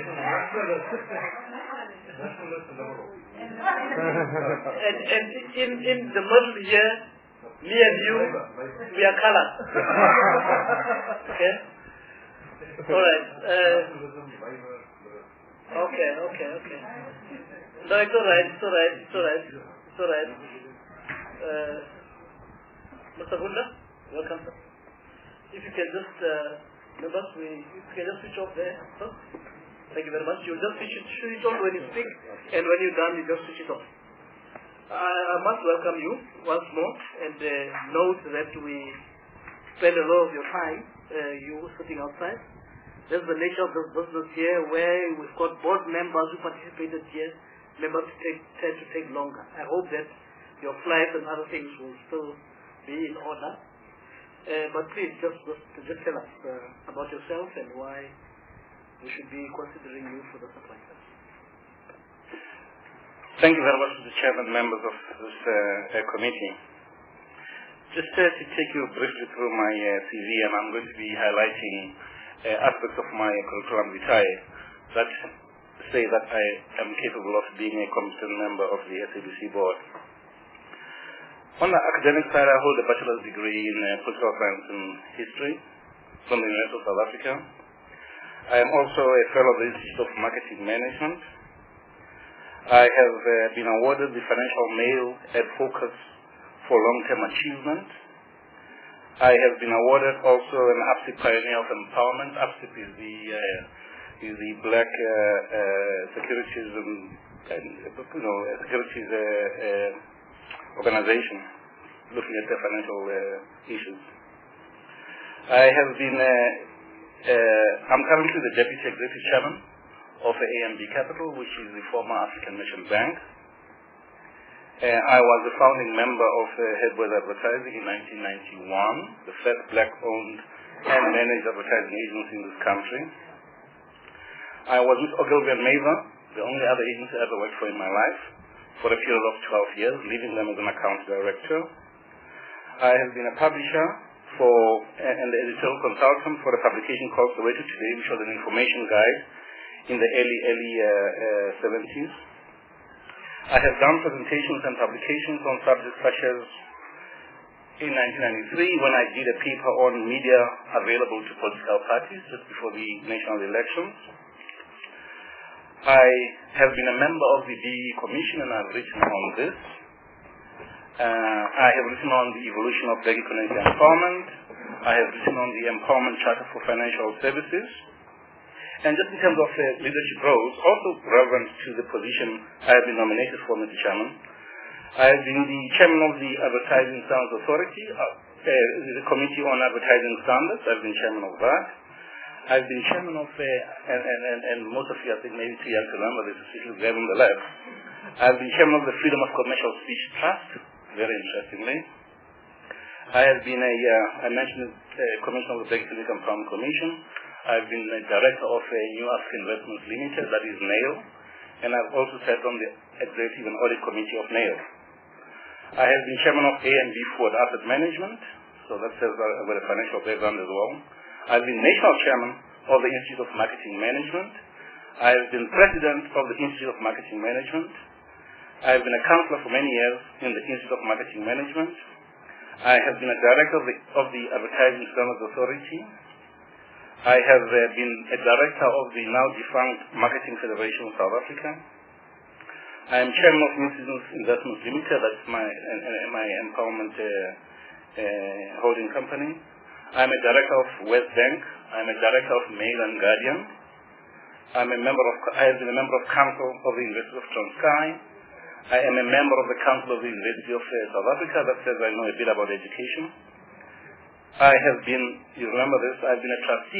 and and in in the middle here, me and you, we are colored. Okay? Alright. Uh, okay, okay, okay. No, it's alright, it's alright, it's alright, it's alright. Uh, Mister Gunda, welcome, sir. If you can just, uh, members, we, if you can just switch off there, sir. Thank you very much. You just switch it, switch it on when you speak, and when you're done, you just switch it off. I, I must welcome you once more, and uh, note that we spend a lot of your time, uh, you sitting outside. That's the nature of this business here, where we've got board members who participated here, members take, tend to take longer. I hope that your flights and other things will still be in order. Uh, but please, just, just, just tell us uh, about yourself and why we should be considering you for the supply service. Thank you very much to the chairman, members of this uh, uh, committee. Just uh, to take you briefly through my uh, C V, and I'm going to be highlighting uh, aspects of my curriculum vitae that say that I am capable of being a competent member of the S A B C board. On the academic side, I hold a bachelor's degree in uh, political science and history from the University of South Africa. I am also a fellow of the Institute of Marketing Management. I have uh, been awarded the Financial Mail at Focus for long-term achievement. I have been awarded also an A P S I P Pioneer of Empowerment. A P S I P is the uh, is the Black uh, uh, Securities and, and you know securities uh, uh, organization looking at the financial uh, issues. I have been. Uh, uh, I'm currently the Deputy Executive Chairman of A M B Capital, which is the former African National Bank. Uh, I was a founding member of uh, Headway Advertising in nineteen ninety-one, the first black-owned and managed advertising agency in this country. I was with Ogilvy and Mather, the only other agency I ever worked for in my life, for a period of twelve years, leaving them as an account director. I have been a publisher for and the editorial consultant for a publication called Soweto Today, which was an information guide in the early, early uh, uh, seventies. I have done presentations and publications on subjects such as in nineteen ninety-three when I did a paper on media available to political parties just before the national elections. I have been a member of the B E Commission and I've written on this. Uh, I have written on the evolution of black economic empowerment. I have written on the Empowerment Charter for Financial Services. And just in terms of uh, leadership roles, also relevant to the position I have been nominated for, Mister Chairman, I have been the chairman of the Advertising Standards Authority, uh, uh, the Committee on Advertising Standards. I've been chairman of that. I've been chairman of, uh, and, and, and, and most of you I think maybe too young to remember this, especially there on the left. I've been chairman of the Freedom of Commercial Speech Trust, very interestingly. I have been a, uh, I mentioned the uh, Commissioner of the Black Economic Empowerment Commission. I've been a director of a New African Investments Limited, that is NAIL, and I've also sat on the Executive and Audit Committee of NAIL. I have been chairman of A and B Ford Asset Management, so that says I've got a financial background as well. I've been national chairman of the Institute of Marketing Management. I have been president of the Institute of Marketing Management. I have been a counselor for many years in the Institute of Marketing Management. I have been a director of the, of the Advertising Standards Authority. I have uh, been a director of the now defunct Marketing Federation of South Africa. I am chairman of New Seasons Investments Limited, that's my, uh, my empowerment uh, uh, holding company. I am a director of West Bank. I am a director of Mail and Guardian. I'm a member of, I have been a member of council of the University of Transkei. I am a member of the council of the University of uh, South Africa. That says I know a bit about education. I have been, you remember this, I've been a trustee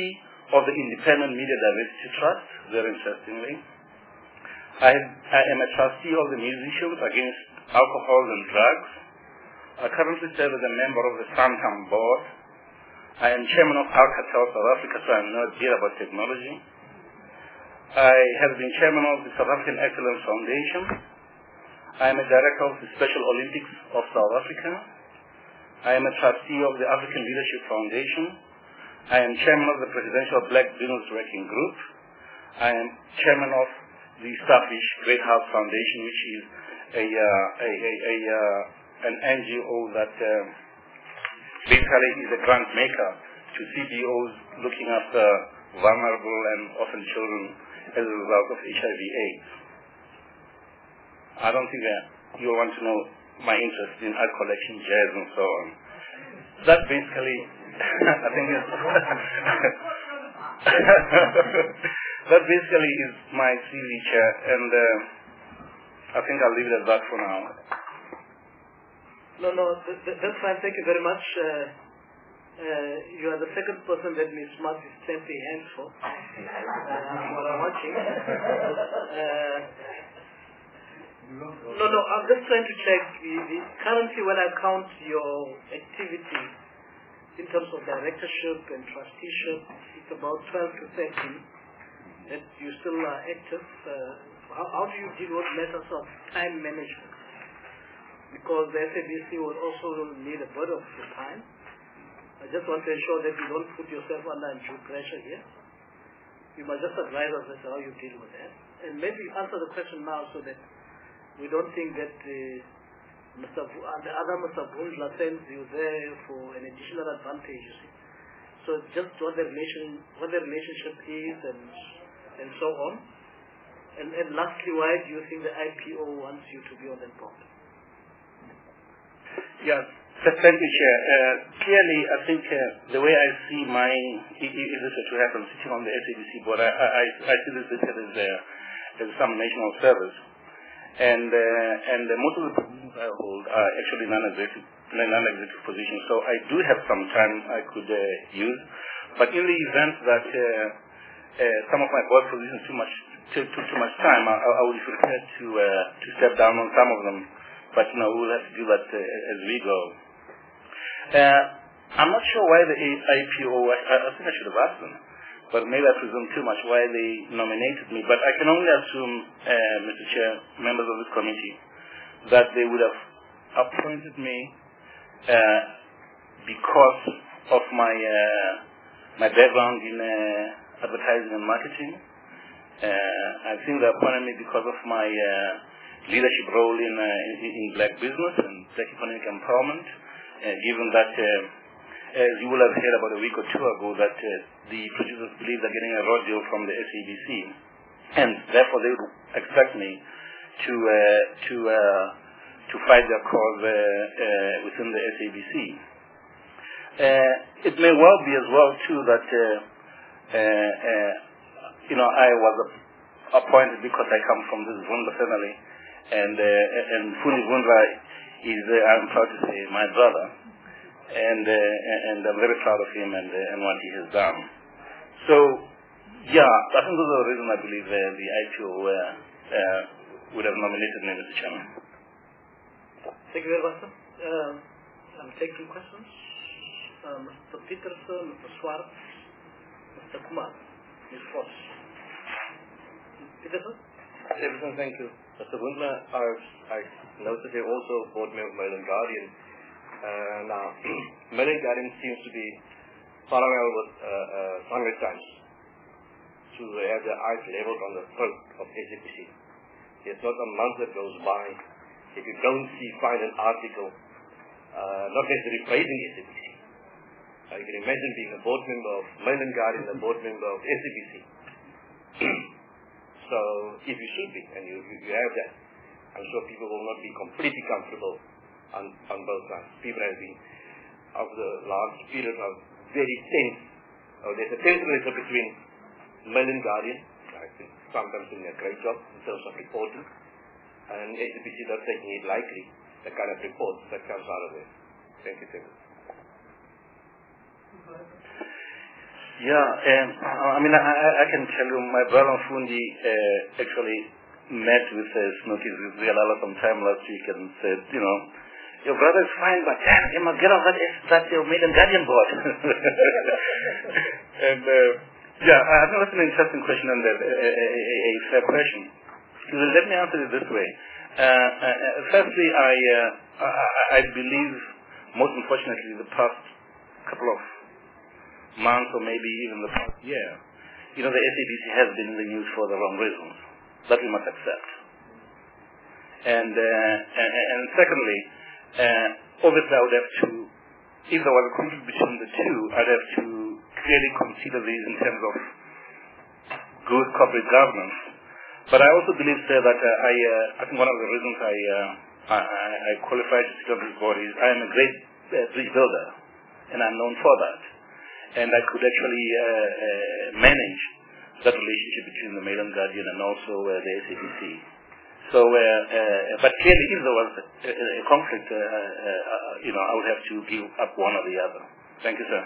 of the Independent Media Diversity Trust, very interestingly. I, I am a trustee of the Musicians Against Alcohol and Drugs. I currently serve as a member of the Santam Board. I am chairman of Alcatel South Africa, so I'm not here about technology. I have been chairman of the South African Excellence Foundation. I am a director of the Special Olympics of South Africa. I am a trustee of the African Leadership Foundation. I am chairman of the Presidential Black Business Working Group. I am chairman of the established Great House Foundation, which is a, uh, a, a, a uh, an N G O that uh, basically is a grant maker to C B Os looking after vulnerable and orphan children as a result of H I V AIDS. I don't think that you want to know my interest in art collection, jazz, and so on. That basically, I think, is that basically is my C V, Chair, and uh, I think I'll leave it at that for now. No, no, th th that's fine. Thank you very much. Uh, uh, you are the second person that Miz Smart is clamping hands for. Uh, while I'm watching. Uh, no, no, I'm just trying to check. The, the, currently, when I count your activity in terms of directorship and trusteeship, it's about twelve to thirteen that you still are active. Uh, how, how do you deal with matters of time management? Because the S A B C will also need a bit of your time. I just want to ensure that you don't put yourself under undue pressure here. You must just advise us as to how you deal with that. And maybe answer the question now so that we don't think that uh, Mister V uh, the other Mister Vundla sends you there for an additional advantage, you see. So just what the relation, what the relationship is and and so on. And, and lastly, why do you think the I P O wants you to be on that board? Yes, thank you, Chair. Uh, clearly, I think uh, the way I see my, if this were to happen, sitting on the S A B C board, I, I, I see this as, a, as some national service. And uh, and uh, most of the positions I hold are actually non-executive, non-executive positions, so I do have some time I could uh, use. But in the event that uh, uh, some of my board positions too much too, too, too much time, I, I would prefer to uh, to step down on some of them. But you know, we'll have to do that uh, as we go. Uh, I'm not sure why the I P O. I, I think I should have asked them. But maybe I presume too much why they nominated me. But I can only assume, uh, Mister Chair, members of this committee, that they would have appointed me uh, because of my uh, my background in uh, advertising and marketing. Uh, I think they appointed me because of my uh, leadership role in, uh, in in black business and black economic empowerment. Uh, given that. Uh, As you will have heard about a week or two ago, that uh, the producers believe they're getting a raw deal from the S A B C, and therefore they would expect me to uh, to uh, to fight their cause uh, uh, within the S A B C. Uh, it may well be as well too that uh, uh, uh, you know I was appointed because I come from this Vundla family, and uh, and Funi Vundla is uh, I'm proud to say my brother. And uh, and I'm very proud of him and uh, and what he has done. So, yeah, I think those are the reasons I believe uh, the I P O uh, uh, would have nominated me, Mister Chairman. Thank you very much, sir. Uh, I'm taking questions. Uh, Mister Peterson, Mister Swartz, Mister Kumar, Miz Foss. Peterson? Peterson, thank you. Mister Vundla, I noticed you're also board member of Merlin Guardian. Uh, now, Merlin Guardian seems to be parallel with uh, uh, Sunday Times to have their eyes leveled on the throat of S A B C. There's not a month that goes by if you don't see, find an article, uh, not necessarily praising S A B C. Uh, you can imagine being a board member of Merlin Guardian, a board member of S A B C. So, if you should be, and you, you, you have that, I'm sure people will not be completely comfortable On, on both sides. People have been, over the last period, are very tense. Oh, there's a tense relationship between Merlin Guardian, I think sometimes doing a great job in terms of reporting, and S A B C not taking it lightly, the kind of reports that comes out of it. Thank you, thank you. Yeah, um, I mean, I, I can tell you, my brother Fundi uh, actually met with uh, Snooki Zialala sometime last week and said, you know, your brother is fine, but damn, you must get off that, that your maiden guardian board. And uh, yeah, I think that's an interesting question and a, a, a, a fair question. So let me answer it this way. Uh, uh, firstly, I, uh, I I believe, most unfortunately, the past couple of months or maybe even the past year, you know, the S A B C has been in the news for the wrong reasons. That we must accept. And uh, and, and secondly, uh, obviously I would have to, if there was a conflict between the two, I'd have to clearly consider these in terms of good corporate governance. But I also believe, sir, that uh, I, uh, I think one of the reasons I, uh, I, I qualified to sit on this board is I am a great uh, bridge builder, and I'm known for that. And I could actually uh, uh, manage that relationship between the Mail and Guardian and also uh, the S A B C. So, uh, uh, but clearly, if there was a, a, a conflict, uh, uh, uh, you know, I would have to give up one or the other. Thank you, sir.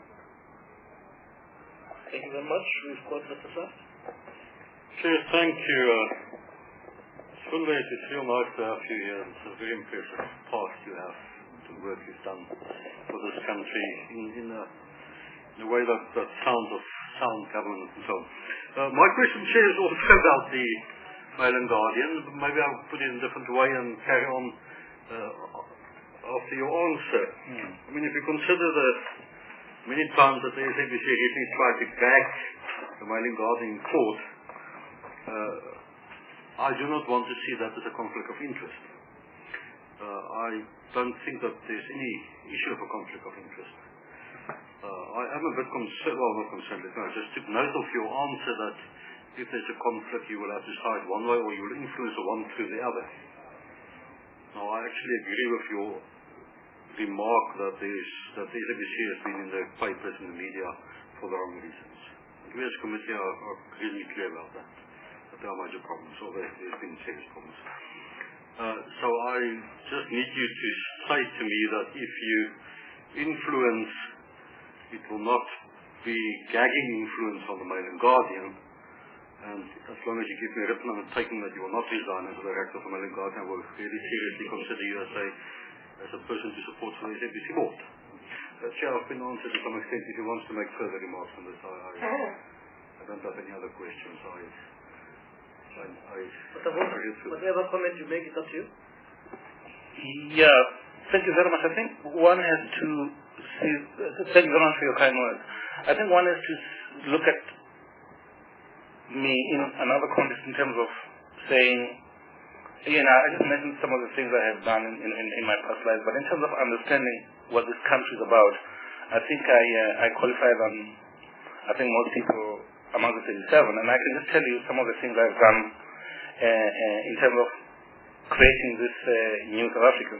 Thank you very much. We've got Mister Sir. Chair, thank you. Uh, it's been very to feel like for a few years. It's a very impressive past you have, the work you've done for this country in, in, a, in a way that, that sounds of sound government and so on. Uh, my question, Chair, is also about the Mail and Guardian. Maybe I'll put it in a different way and carry on uh, after your answer. Mm. I mean, if you consider the many times that the S A B C recently tried to gag the Mail and Guardian in court, uh, I do not want to see that as a conflict of interest. Uh, I don't think that there's any issue of a conflict of interest. Uh, I am a bit concerned, well, not concerned, no, I just took note of your answer that if there's a conflict, you will have to side one way or you will influence the one through the other. Now, I actually agree with your remark that, there's, that the S A B C has been in the papers and the media for the wrong reasons. We as a committee are, are really clear about that, that there are major problems, or there, there's been serious problems. Uh, so I just need you to say to me that if you influence, it will not be gagging influence on the Mail and Guardian, and as long as you give me a written undertaking that you will not resign as a director of the Mail and Guardian, I will really seriously consider you as a, as a person to support the S A B C board. Uh, Chair, I've been answered to some extent. If you want to make further remarks on this, I, I, I don't have any other questions. I, I, I, Mister Wolf, whatever comment you make, it's up to you. Yeah, thank you very much. I think one has to see, thank you very much for your kind words. I think one has to look at me in another context in terms of saying, you know, I just mentioned some of the things I have done in, in, in my past life, but in terms of understanding what this country is about, I think I uh, I qualify than I think most people among the thirty-seven, and I can just tell you some of the things I've done uh, uh, in terms of creating this uh, new South Africa.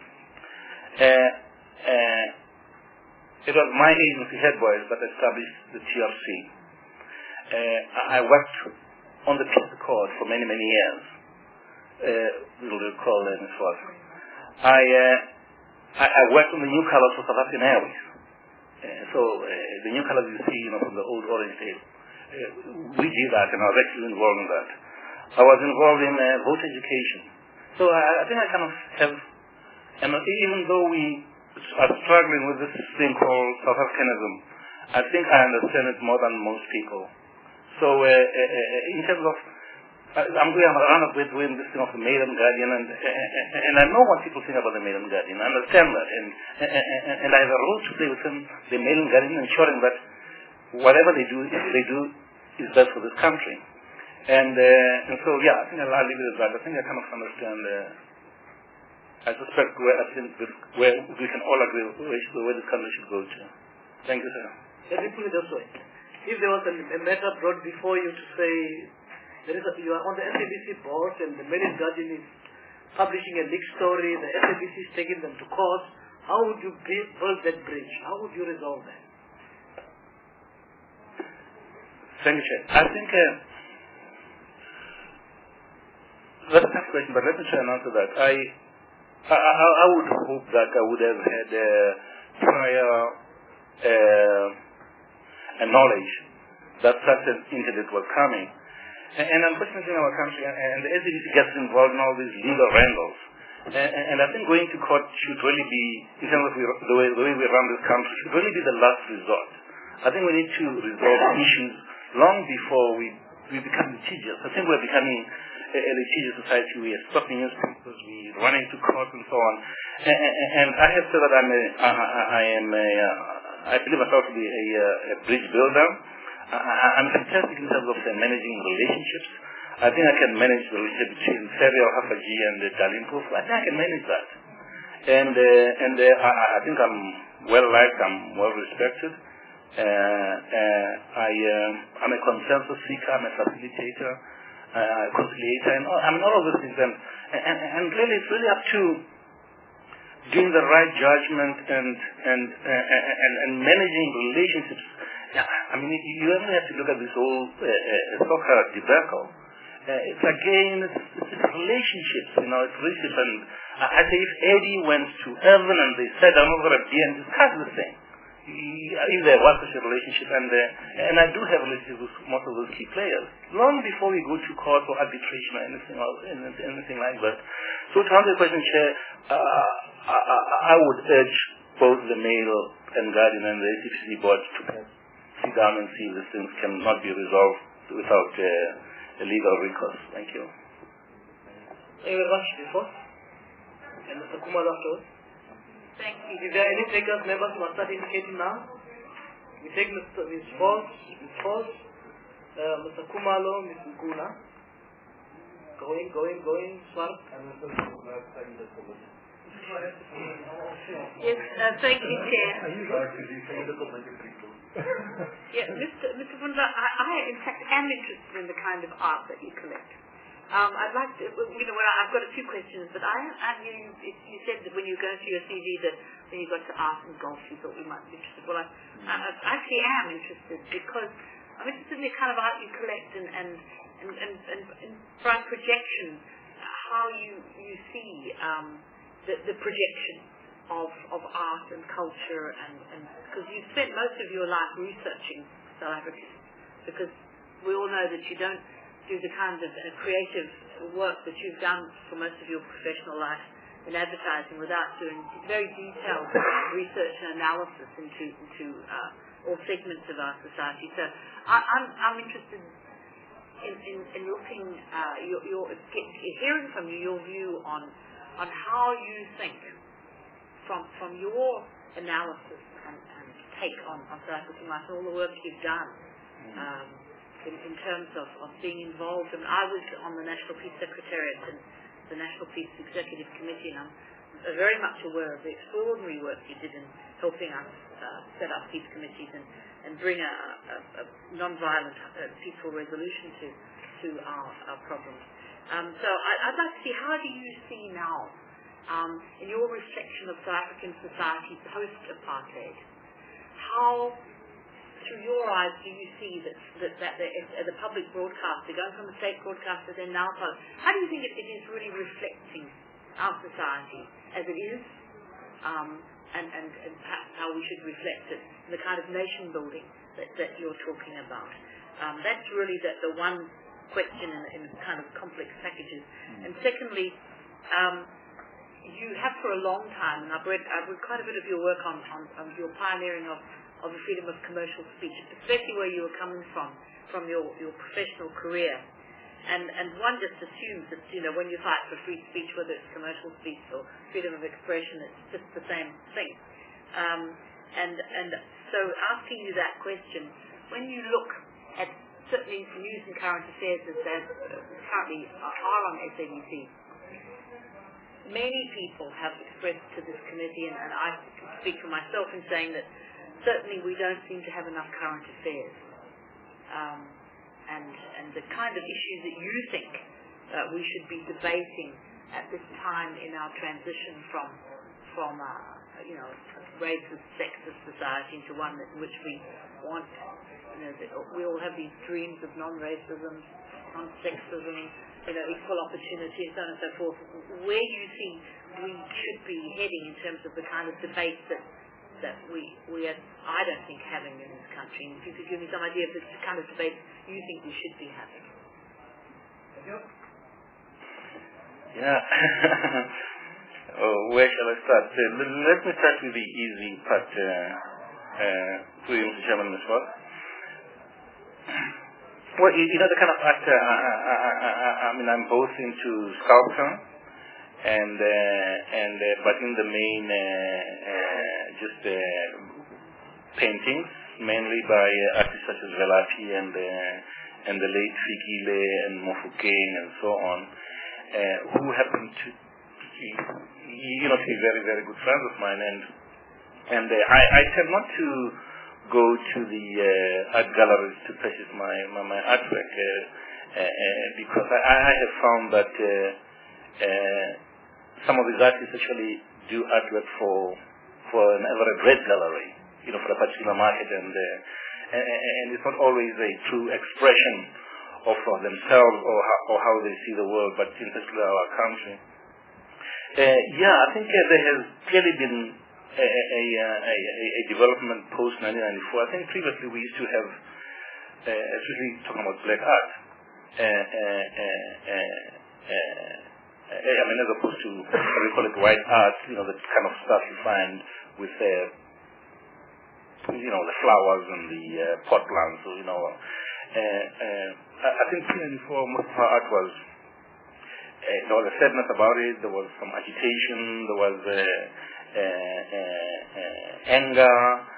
Uh, uh, it was my agency, Headboys, that established the T R C. Uh, I worked on the peace accord for many, many years. Uh, you'll recall that it was. I, uh, I, I worked on the new colors for South African Airways. Uh, so uh, the new colors you see, you know, from the old orange tail, uh, we did that, and I was actually involved in that. I was involved in uh, voter education. So I, I think I kind of have, and even though we are struggling with this thing called South Africanism, I think I understand it more than most people. So uh, uh, in terms of, uh, I'm going around a bit with this thing of the Mail and Guardian, and, uh, and I know what people think about the Mail and Guardian. I understand that, and, and, and I have a role to play within the Mail and Guardian, ensuring that whatever they do, they do is best for this country. And, uh, and so, yeah, I think I'll, I'll leave it at that. I think I kind of understand. Uh, I suspect where I think this, where we can all agree where, where this country should go to. Thank you, sir. Let me put it this way. If there was a, a matter brought before you to say there is a, you are on the S A B C board and the Mail and Guardian is publishing a leaked story, the S A B C is taking them to court, how would you build that bridge? How would you resolve that? Thank you, Chair. I think uh, that's a tough question, but let me try and answer that. I I, I, I would hope that I would have had uh, prior uh, a knowledge that such an internet was coming. And, and unfortunately in our country, and, and the S A B C gets involved in all these legal wrangles. And, and I think going to court should really be, in terms of the way, the way we run this country, should really be the last resort. I think we need to resolve issues long before we, we become litigious. I think we're becoming a, a litigious society. We are stopping newspapers, we are running to court and so on. And, and, and I have said that I'm a, I, I am a, uh, I believe myself to be a, a bridge builder. I, I'm fantastic in terms of uh, managing relationships. I think I can manage the relationship between Seria Hafaji and uh, Darlene Proof. I think I can manage that. And, uh, and uh, I, I think I'm well liked, I'm well respected. Uh, uh, I, uh, I'm a consensus seeker, I'm a facilitator, uh, a conciliator, and all, I mean all of those things. And, and, and really, it's really up to doing the right judgment and, and, uh, and, and managing relationships. Yeah, I mean, you only have to look at this whole uh, uh, soccer debacle. Uh, it's again, it's, it's relationships, you know, it's relationships. And I, I say if Eddie went to Evan and they sat down over a beer and discussed the thing, if there was such a relationship, and uh, and I do have relationships with most of those key players, long before we go to court or arbitration or anything, or anything like that. So to answer the question, Chair, uh, I, I would urge both the Mail and Guardian and the A C P C board to sit down and see if these things cannot be resolved without uh, a legal recourse. Thank you. Thank you very much, before. And Mister Kumar afterwards. Thank you. If there are any takers, members must start indicating now. We take Mister Miz Foss, Miz Foss, uh, Mister Kumalo, Miz Nkuna. Going, going, going, Swarp. Yes, uh, thank you, Chair. Yeah, Mister Mister Funda, I, I in fact am interested in the kind of art that you collect. Um, I'd like to, you know, well, I've got a few questions, but I, I you, you said that when you go through your C V that when you got to art and golf, you thought we might be interested. Well, I, I, I actually am interested because I'm interested in the kind of art you collect and and and and, and, and by projection, how you you see um, the, the projection of of art and culture, and and because you spent most of your life researching South Africa, because we all know that you don't do the kind of uh, creative work that you've done for most of your professional life in advertising without doing very detailed research and analysis into into uh, all segments of our society. So I, I'm I'm interested in, in, in looking, uh, your, your get, hearing from you your view on on how you think from from your analysis and, and take on, on South African life and all the work you've done. Um, In, in terms of, of being involved. And I was on the National Peace Secretariat and the National Peace Executive Committee, and I'm very much aware of the extraordinary work you did in helping us uh, set up peace committees and, and bring a, a, a non-violent, uh, peaceful resolution to, to our, our problems. Um, so I, I'd like to see, how do you see now, um, in your reflection of South African society post-apartheid, how through your eyes do you see that, that, that the, uh, the public broadcaster, going from a state broadcaster then now, how do you think it, it is really reflecting our society as it is, um, and, and, and perhaps how we should reflect it in the kind of nation building that, that you're talking about? Um, that's really the, the one question in, in kind of complex packages. And secondly, um, you have for a long time, and I've read, I've read quite a bit of your work on, on, on your pioneering of of the freedom of commercial speech, especially where you were coming from, from your, your professional career. And and one just assumes that, you know, when you fight for free speech, whether it's commercial speech or freedom of expression, it's just the same thing. Um, and and so asking you that question, when you look at certainly news and current affairs as that currently are on S A B C, many people have expressed to this committee, and, and I speak for myself in saying that certainly we don't seem to have enough current affairs. Um, and, and the kind of issues that you think uh, we should be debating at this time in our transition from, from uh, you know, a racist, sexist society into one in which we want, you know, we all have these dreams of non-racism, non-sexism, you know, equal opportunity, and so on and so forth. Where do you think we should be heading in terms of the kind of debate that that we, we are, I don't think, having in this country. And if you could give me some idea of the kind of debate you think we should be having. Thank you. Yeah. Oh, where shall I start? Uh, let me start with the easy part, uh, uh, for you, Mister Chairman, as well. Well, you, you know, the kind of actor, I, I, I, I, I mean, I'm both into sculpture and, uh, and uh, but in the main, uh, uh, just uh, paintings, mainly by uh, artists such as Velati and, uh, and the late Fikile and Mofokeng and so on, uh, who happen to you know, to be very, very good friends of mine, and and uh, I, I tend not to go to the uh, art galleries to purchase my my, my artwork uh, uh, uh, because I, I have found that uh, uh, some of these artists actually do artwork for for an average red gallery, you know, for a particular market, and uh, and, and it's not always a true expression of uh, themselves or how, or how they see the world, but in particular our country. Uh, yeah, I think uh, there has clearly been a, a, a, a, a development post nineteen ninety-four. I think previously we used to have, uh, especially talking about black art, uh, uh, uh, uh, uh, I mean, as opposed to, how we call it, white art, you know, the kind of stuff you find with, uh, you know, the flowers and the uh, pot plants, so, you know. Uh, uh, I think nineteen ninety-four, most of our art was Uh, there was a sadness about it, there was some agitation, there was uh, uh, uh, uh, anger,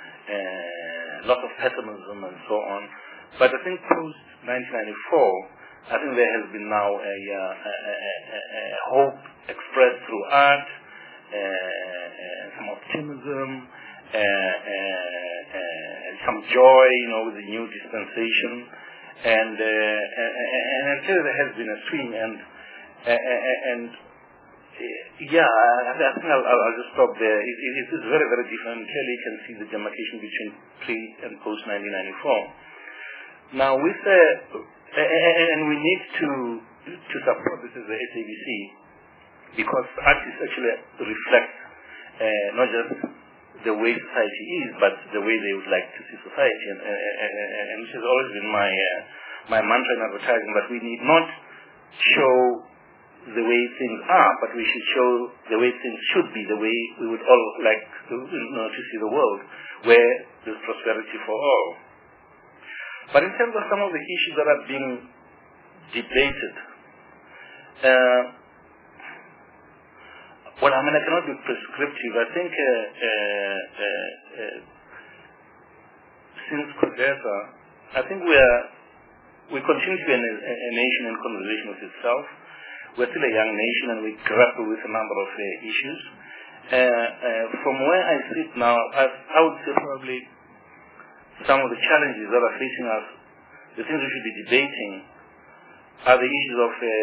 uh, lots of pessimism and so on. But I think post nineteen ninety-four, I think there has been now a, uh, a, a, a, a hope expressed through art, uh, uh, some optimism, uh, uh, uh, some joy, you know, with the new dispensation. And, uh, and, and until there has been a swing, and Uh, and uh, yeah, I, I think I'll, I'll just stop there. It, it, it is very, very different. Clearly, you can see the demarcation between pre and post nineteen ninety-four. Now, with uh, and we need to to support this as the S A B C because artists actually reflect uh, not just the way society is, but the way they would like to see society, and, and, and, and which has always been my uh, my mantra in advertising. But we need not show the way things are, but we should show the way things should be, the way we would all like to, you know, to see the world, where there's prosperity for all. But in terms of some of the issues that are being debated, uh, well, I mean, I cannot be prescriptive. I think uh, uh, uh, uh, since CODESA, I think we are we continue to be a, a, a nation in conversation with itself. We're still a young nation, and we grapple with a number of uh, issues. Uh, uh, from where I sit now, I, I would say probably some of the challenges that are facing us, the things we should be debating, are the issues of uh,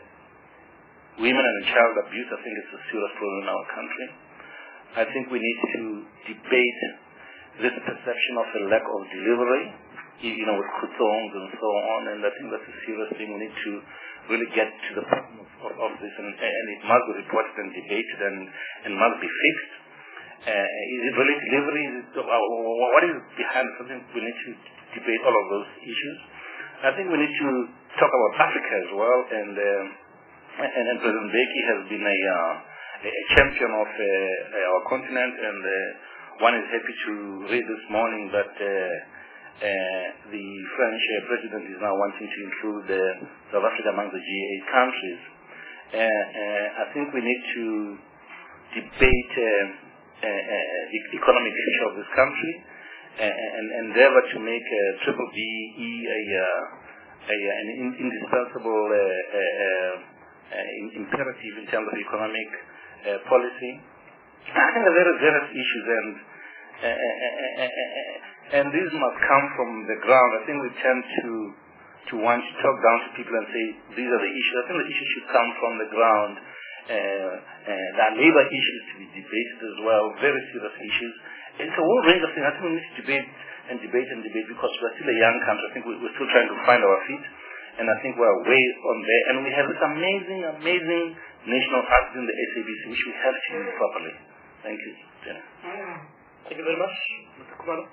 women and child abuse. I think it's a serious problem in our country. I think we need to debate this perception of a lack of delivery, you know, with kutongs and so on, and I think that's a serious thing. We need to really get to the bottom of, of, of this, and, and it must be reported and debated and, and must be fixed. Uh, is it really delivery? Is it, uh, what is behind something? We need to debate all of those issues. I think we need to talk about Africa as well, and uh, and, and President Mbeki has been a, uh, a champion of uh, our continent, and uh, one is happy to read this morning that uh, Uh, the French uh, president is now wanting to include uh, South Africa among the G eight countries. Uh, uh, I think we need to debate uh, uh, uh, the economic future of this country uh, and endeavor to make uh, Triple B E a, uh, a, an in- indispensable uh, uh, uh, imperative in terms of economic uh, policy. I think there are various issues, and uh, uh, uh, uh, uh, and these must come from the ground. I think we tend to to want to talk down to people and say these are the issues. I think the issues should come from the ground. Uh, uh, there are labor issues to be debated as well, very serious issues. It's a whole range of things. I think we need to debate and debate and debate because we're still a young country. I think we're still trying to find our feet, and I think we're way on there. And we have this amazing, amazing national arts in the S A B C, which we have to use properly. Thank you, Jenna. Thank you very much. Mister Kumalo.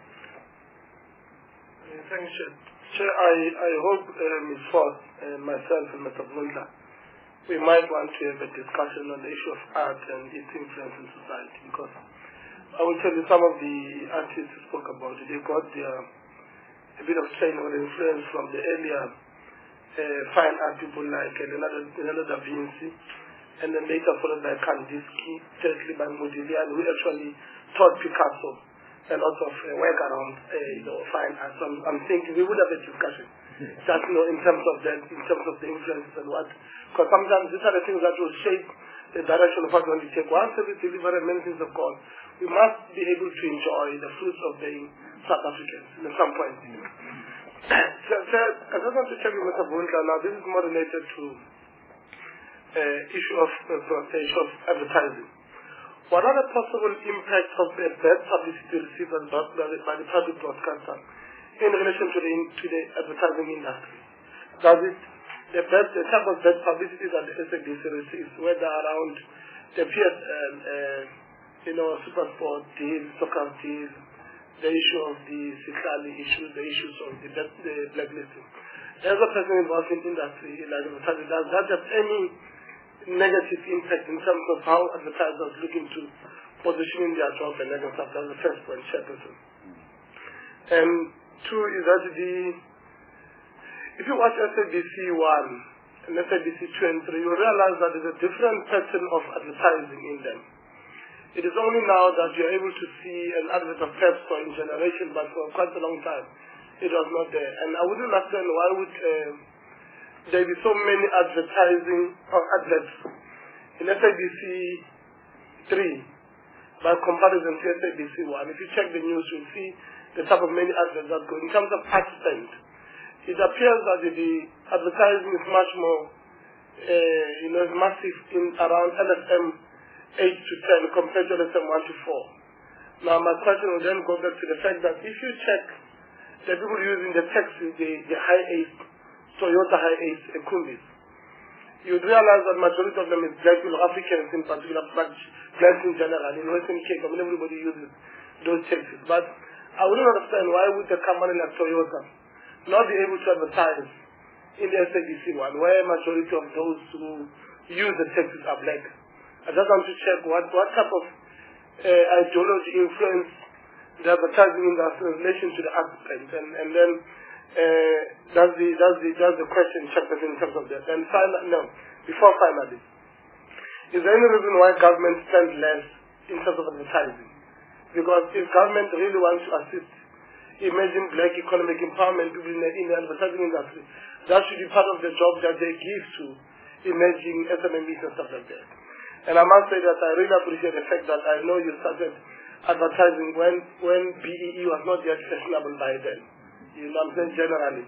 Uh, thank you, Chair. I, I hope uh, Miz Ford and myself and Mister Blunda, we might want to have a discussion on the issue of art and its influence in society, because I will tell you some of the artists who spoke about it, they got their, a bit of training or influence from the earlier uh, fine art people like uh, Leonardo, Leonardo da Vinci, and then later followed by Kandinsky, thirdly by Modigliani, who actually taught Picasso a lot of uh, work around uh, you know, fine art. So I'm, I'm thinking we would have a discussion, just you know, in terms of that, in terms of the influences and what, because sometimes these are the things that will shape the direction of what we want to take. Once we deliver and many things of God, we must be able to enjoy the fruits of being South Africans at some point. So, so I just want to tell you, Mister Bundla, now this is more related to uh, issue of uh, issue of advertising. What are the possible impacts of the bad publicity received by the, by the public broadcaster in relation to the to the advertising industry? Does it the bad the type of bad publicity that the S A B C receives, whether around the P S L, uh, you know, super sport deals, soccer deals, the issue of the Sihlali issues, the issues of the, the blacklisting. As a person involved in industry, like advertising, does that have any negative impact in terms of how advertisers look into positioning their job and negative stuff? That's the first point, Chairperson. And two is that the, if you watch S A B C one and S A B C two and three, you realize that there's a different pattern of advertising in them. It is only now that you're able to see an advert of Pepsi in generation, but for quite a long time it was not there. And I wouldn't understand why would uh, there be so many advertising or adverts in S A B C three by comparison to S A B C one. If you check the news, you'll see the type of many adverts that go. In terms of ad spend, it appears that the, the advertising is much more, uh, you know, massive in around L S M eight to ten compared to L S M one to four. Now my question will then go back to the fact that if you check the people using the taxi, the, the high ace, Toyota high ace, uh, Kumbis, you would realize that majority of them is black, you know, Africans in particular, but blacks in general. In Western Cape, I mean, everybody uses those taxis. But I wouldn't understand why would a company like Toyota not be able to advertise in the S A B C one, where majority of those who use the taxis are black. I just want to check what, what type of uh, ideology influence the advertising industry in relation to the aspect, and, and then uh, that's the that's the that's the question checked in terms of that. And finally, no, before finally, is there any reason why government spends less in terms of advertising? Because if government really wants to assist emerging black economic empowerment people in the, in the advertising industry, that should be part of the job that they give to emerging S M Es and stuff like that. And I must say that I really appreciate the fact that I know you started advertising when, when B E E was not yet fashionable by then. You know what I'm saying, generally.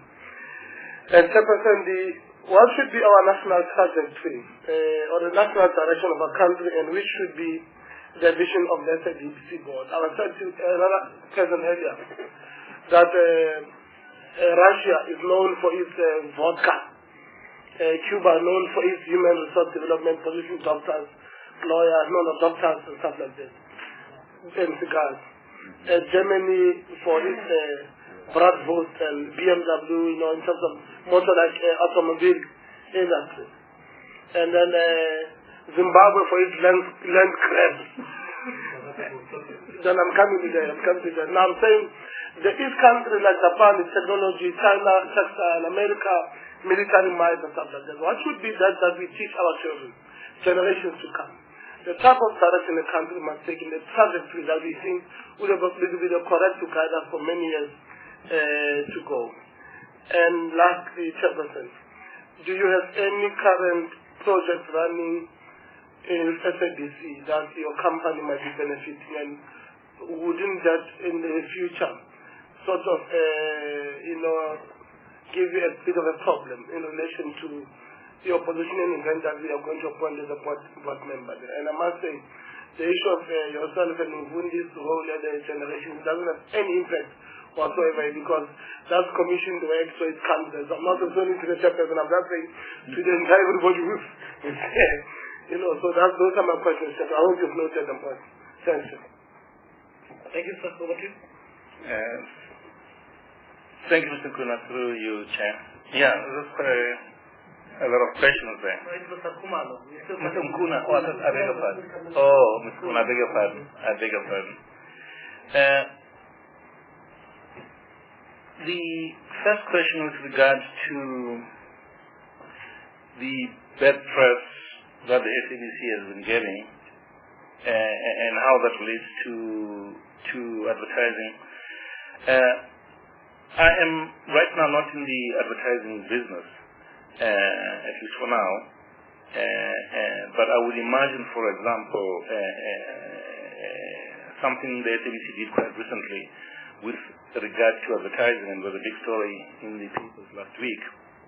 And Chairperson, the, what should be our national trajectory, uh, or the national direction of our country, and which should be the vision of the S A B C board? I was said to another person earlier that uh, uh, Russia is known for its uh, vodka, uh, Cuba known for its human resource development, producing doctors, lawyers, no, no, doctors and stuff like this, and cigars. Uh, Germany for its uh, Bratwurst and B M W, you know, in terms of motorized uh, automobile industry. And then uh, Zimbabwe for its land, land crabs. Then I'm coming to that, I'm coming to that. Now I'm saying the East countries like Japan, the technology, China, textile, America, military might and stuff like that. What should be that that we teach our children, generations to come? The type of direction the country must take in the trajectory that we think would have be the correct to guide us for many years uh, to go. And lastly, Chairperson, do you have any current projects running in S A B C that your company might be benefiting, and wouldn't that in the future sort of, uh, you know, give you a bit of a problem in relation to your positioning event that we are going to appoint as a board, board member? And I must say, the issue of uh, yourself and Mvundi's role at the generation doesn't have any impact whatsoever, because that's commissioned work, so it comes as I'm not referring to the chairperson, I'm not saying to the entire everybody who's there. You know, so that's, those are my questions. I hope you've noted them. Thank you. Thank you, sir. Over to you. Uh, thank you, Mister Kuna, through you, Chair. Yeah, there's quite a, a lot of questions there. No, it's Mister Kumalo. Mister Kuna, oh, I beg your pardon. Oh, Mister Kuna, I beg your pardon. I beg your pardon. Uh, the first question with regards to the bad press that the S A B C has been getting uh, and how that relates to to advertising. Uh, I am right now not in the advertising business, uh, at least for now, uh, uh, but I would imagine, for example, uh, uh, something the S A B C did quite recently with regard to advertising, and was a big story in the papers last week,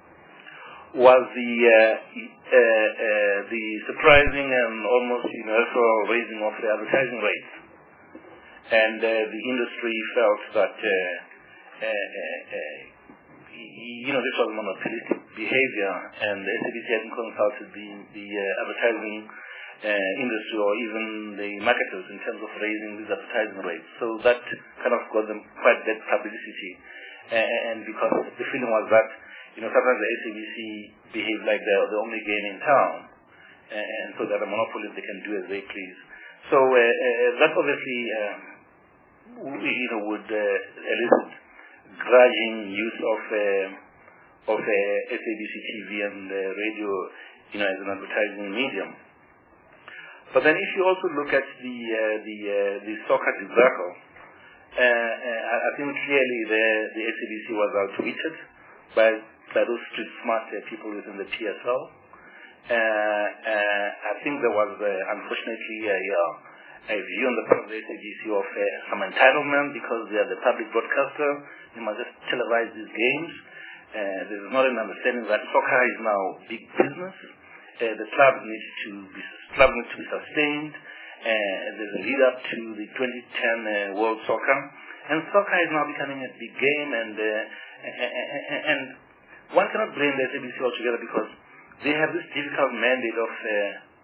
was the uh, uh, uh, the surprising and almost universal raising of the advertising rates. And uh, the industry felt that uh, uh, uh, you know, this was monopolistic behavior, and the S A B C hadn't consulted the, the uh, advertising uh, industry or even the marketers in terms of raising these advertising rates. So that kind of got them quite bad publicity, uh, and because the feeling was that, you know, sometimes the S A B C behave like they're the only game in town, and so that the monopolists, they can do as they please. So uh, uh, that obviously, um, you know, would uh, elicit grudging use of uh, of uh, S A B C T V and uh, radio, you know, as an advertising medium. But then, if you also look at the uh, the uh, the soccer debacle, uh, uh, I think clearly the the S A B C was outwitted by by those street smart uh, people within the P S L. Uh, uh, I think there was, uh, unfortunately, a, uh, a view on the part of the S A B C of uh, some entitlement because they are the public broadcaster. They must just televise these games. Uh, there is not an understanding that soccer is now big business. Uh, the club needs to be club needs to be sustained. Uh, there's a lead up to the twenty ten uh, World Soccer, and soccer is now becoming a big game. And uh, and one cannot blame the S A B C altogether because they have this difficult mandate of uh,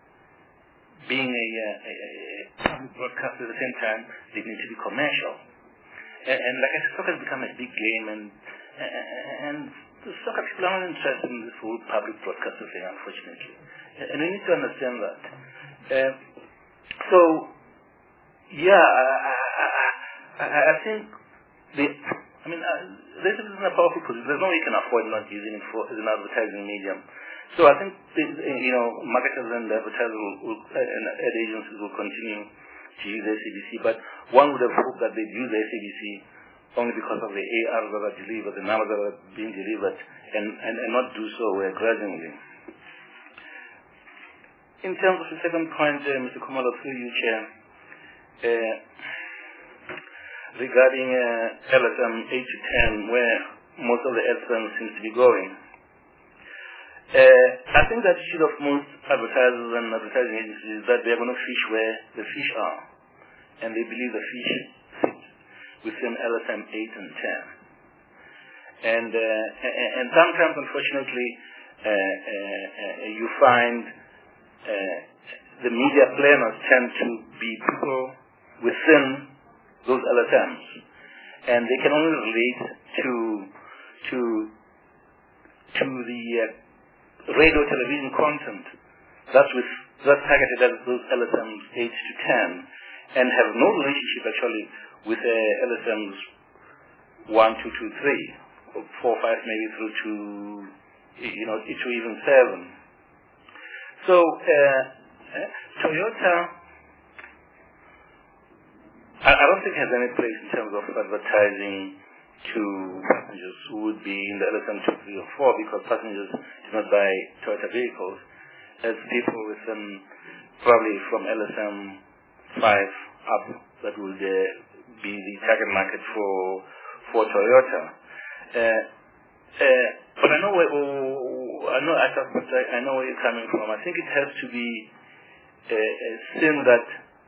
being a, a, a public broadcaster. At the same time, they need to be commercial. And, and like I said, soccer has become a big game, and and the soccer people are not interested in this whole public broadcaster thing, unfortunately. And we need to understand that. Uh, so, yeah, I, I, I, I think the, I mean, uh, this is in a powerful position. There's no way you can afford not using it for, as an advertising medium. So I think, the, you know, marketers and advertisers will, will, uh, and ad agencies will continue to use the S A B C, but one would have hoped that they'd use the S A B C only because of the A Rs that are delivered, the numbers that are being delivered, and, and, and not do so uh, grudgingly. In terms of the second point, uh, Mister Kumalo, through you, Chair, uh, regarding uh, L S M eight to ten, where most of the L S M seems to be going, uh, I think that issue of most advertisers and advertising agencies is that they are going to fish where the fish are, and they believe the fish sit within L S M eight and ten. And, uh, and sometimes, unfortunately, uh, uh, uh, you find uh, the media planners tend to be people within those L S Ms, and they can only relate to to to the uh, radio television content that's with that's targeted at those L S Ms eight to ten, and have no relationship actually with uh, L S Ms one, two, two, three, or four, five, maybe through to, you know, to even seven. So uh, uh, Toyota, I, I don't think has any place in terms of advertising to passengers who would be in the L S M two, three, or four, because passengers do not buy Toyota vehicles. As people within probably from L S M five up, that would uh, be the target market for for Toyota. Uh, uh, but I know where oh, I know I, I know where you're coming from. I think it has to be uh, a sin that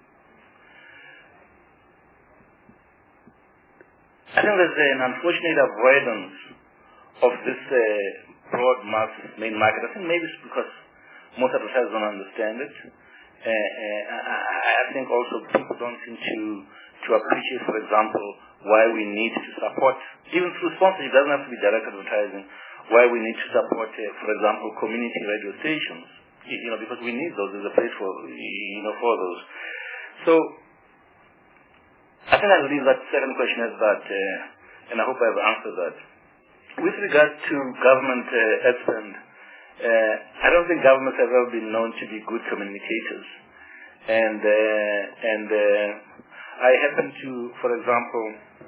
I think there's an unfortunate avoidance of this uh, broad mass main market. I think maybe it's because most advertisers don't understand it. Uh, uh, I, I think also people don't seem to to appreciate, for example, why we need to support, even through sponsorship, it doesn't have to be direct advertising, why we need to support, uh, for example, community radio stations, you know, because we need those. There's a place for, you know, for those. So, I think I'll leave that second question as that, uh, and I hope I've answered that. With regard to government uh, ad spend, uh, I don't think governments have ever been known to be good communicators. And, uh, and uh, I happen to, for example,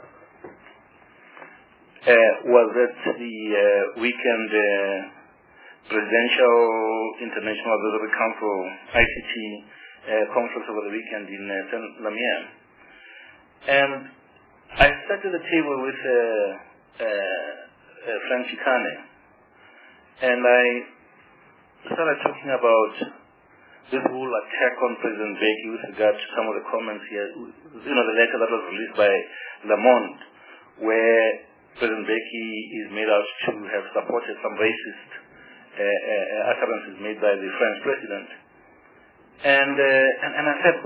uh, was at the uh, weekend uh, Presidential International Advisory Council I C T uh, conference over the weekend in uh, Saint Lamia. And I sat at the table with uh, uh, uh, Frank Chikane, and I started talking about this whole attack on President Beki with regard to some of the comments here, you know, the letter that was released by Le Monde, where President Beki is made out to have supported some racist uh, uh, utterances made by the French president. And, uh, and, and I said,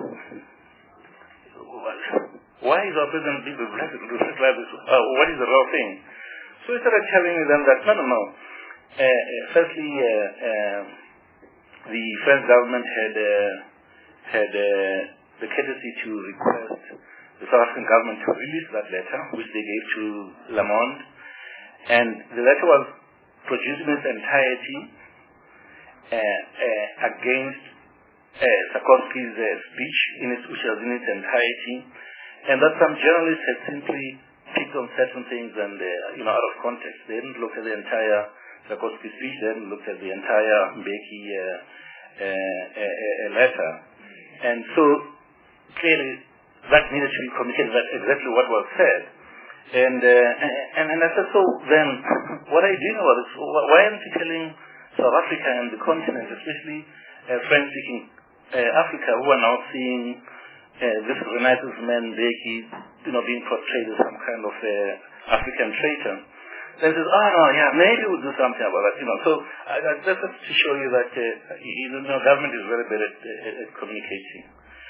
why is our president being reflected like this? Uh, what is the real thing? So he started telling me then that, no, no, no. Uh, uh, firstly, uh, uh, the French government had uh, had uh, the courtesy to request the South African government to release that letter, which they gave to Le Monde. And the letter was produced in its entirety uh, uh, against uh, Sarkozy's uh, speech, in its, which was in its entirety, and that some journalists had simply picked on certain things and, uh, you know, out of context. They didn't look at the entire Sarkozy speech, they didn't look at the entire Mbeki uh, uh, uh, uh, letter. And so, clearly, that needed to be communicated, that exactly what was said. And, uh, and, and I said, so then, what are you doing about this? Why aren't you telling South Africa and the continent, especially uh, French-speaking uh, Africa, who are now seeing uh, this Renaissance man, Mbeki, you know, being portrayed as some kind of uh, African traitor? Then says, oh no, yeah, maybe we'll do something about that, you know. So uh, that's just to show you that uh, you know, government is very bad at, at, at communicating.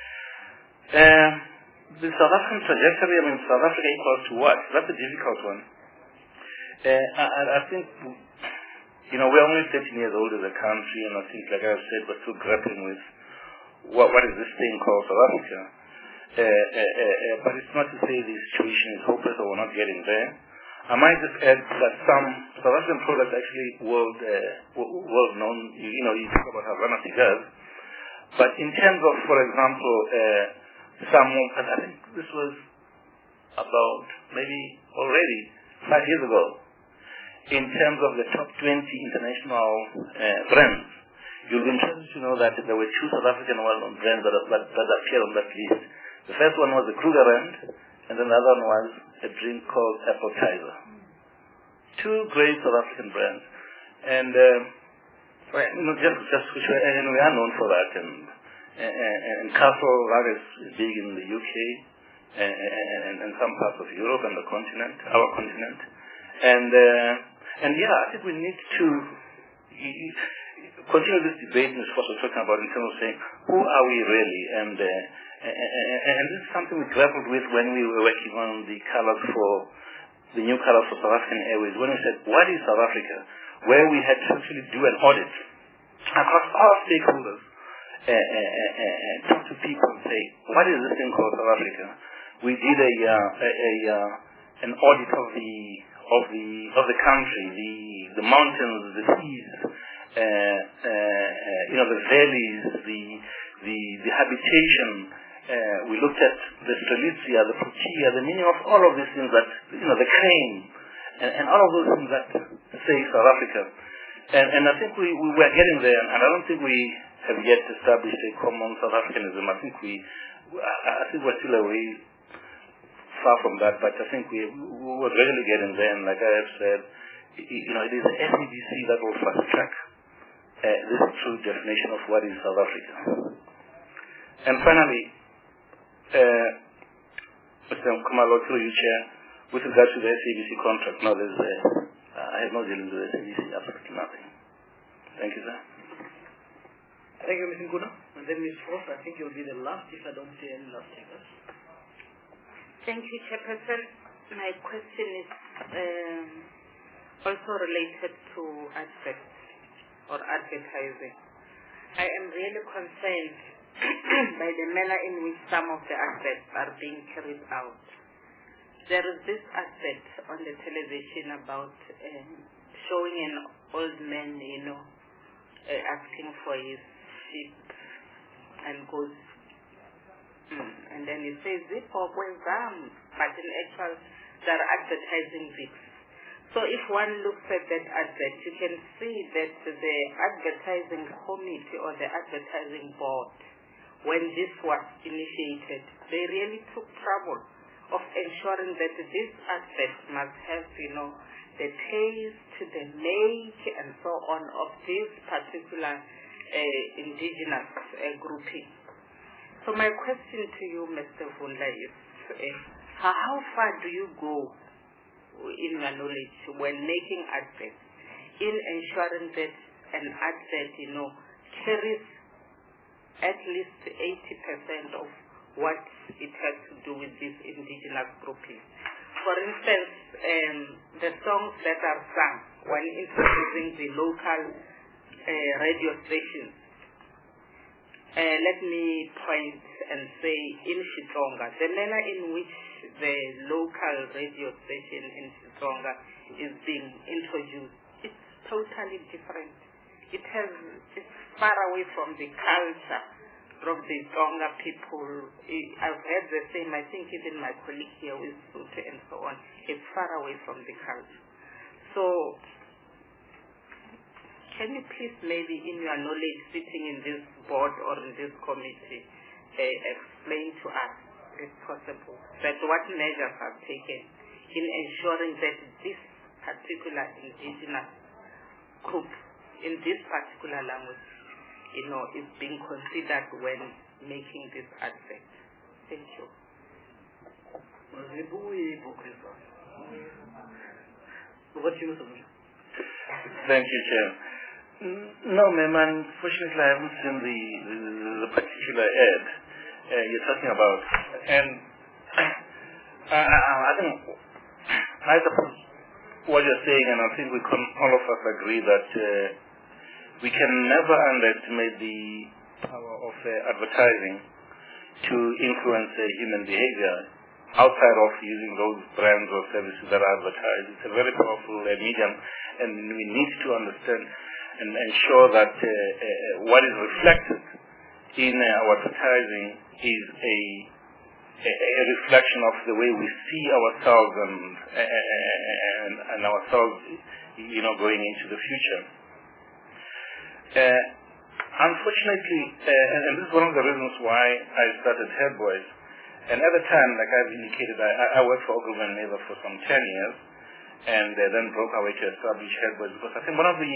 Uh, the South African trajectory, I mean, South Africa equals to what? That's a difficult one. Uh, I, I think, you know, we're only thirteen years old as a country, and I think, like I've said, we're still grappling with what, what is this thing called South Africa. Uh, uh, uh, uh, but it's not to say the situation is hopeless or we're not getting there. I might just add that some South African products actually world uh, world known. You, you know, you talk about Havana cigars, but in terms of, for example, uh, some, and I think this was about maybe already five years ago, in terms of the top twenty international uh, brands, you'll be interested to know that there were two South African well-known brands that, that, that appeared on that list. The first one was the Krugerrand, and then the other one was a drink called Appetizer. Two great South African brands. And, uh, well, you know, just, just which were, and we are known for that. And, and, and Castle Lager is big in the U K and, and, and some parts of Europe and the continent, our continent. And, uh, and yeah, I think we need to continue this debate in what we're talking about in terms of saying, who are we really? And, uh, And, and this is something we grappled with when we were working on the colors for the new colors for South African Airways. When we said, what is South Africa? Where we had to actually do an audit across all stakeholders, uh, uh, uh, uh, talk to people and say, what is this thing called South Africa? We did a, uh, a, a uh, an audit of the of the of the country, the the mountains, the seas, uh, uh, uh, you know, the valleys, the the the habitation. Uh, we looked at the Strelitzia, the Protea, the meaning of all of these things that, you know, the crane, and, and all of those things that say South Africa. And, and I think we, we were getting there, and I don't think we have yet established a common South Africanism. I think we, I, I think we're still a way far from that, but I think we, we were really getting there, and like I have said, you know, it is the S A B C that will fast track uh, this true definition of what is South Africa. And finally, Uh, Mister Kumalo, through you, Chair, with regard to the S A B C contract, no, there's, uh, I have no dealings with the S A B C, absolutely nothing. Thank you, sir. Thank you, Mister Nkuna. And then Miz Frost, I think you'll be the last if I don't see any last takers. Thank you, Chairperson. My question is um, also related to advert or advertising. I am really concerned by the manner in which some of the adverts are being carried out. There is this advert on the television about um, showing an old man, you know, uh, asking for his sheep and goats. Mm. And then it says, zip up with them, but in actual, they are advertising this. So if one looks at that advert, you can see that the advertising committee or the advertising board, when this was initiated, they really took trouble of ensuring that this advert must have, you know, the taste, the make, and so on of this particular uh, indigenous uh, grouping. So my question to you, Mister Vunda, is uh, how far do you go in your knowledge when making adverts in ensuring that an advert, you know, carries at least eighty percent of what it has to do with this indigenous grouping? For instance, um, the songs that are sung when introducing the local uh, radio stations. Uh, let me point and say in Xitsonga, the manner in which the local radio station in Xitsonga is being introduced, it's totally different. It has, it's far away from the culture of the Tsonga people. I've heard the same, I think even my colleague here with Sotho and so on. It's far away from the culture. So, can you please maybe in your knowledge sitting in this board or in this committee uh, explain to us, if possible, that what measures are taken in ensuring that this particular indigenous group in this particular language, you know, is being considered when making this advert. Thank you. Thank you, Chair. No, ma'am, unfortunately I haven't seen the, the, the particular ad uh, you're talking about. And I, I, I think, I suppose what you're saying, and I think we can all of us agree that uh, we can never underestimate the power of uh, advertising to influence uh, human behavior outside of using those brands or services that are advertised. It's a very powerful uh, medium, and we need to understand and ensure that uh, uh, what is reflected in uh, our advertising is a, a, a reflection of the way we see ourselves and, and, and ourselves, you know, going into the future. Uh, unfortunately, uh, and this is one of the reasons why I started Headboys, and at the time, like I've indicated, I, I worked for Ogilvy and Mather for some ten years, and uh, then broke away to establish Headboys, because I think one of the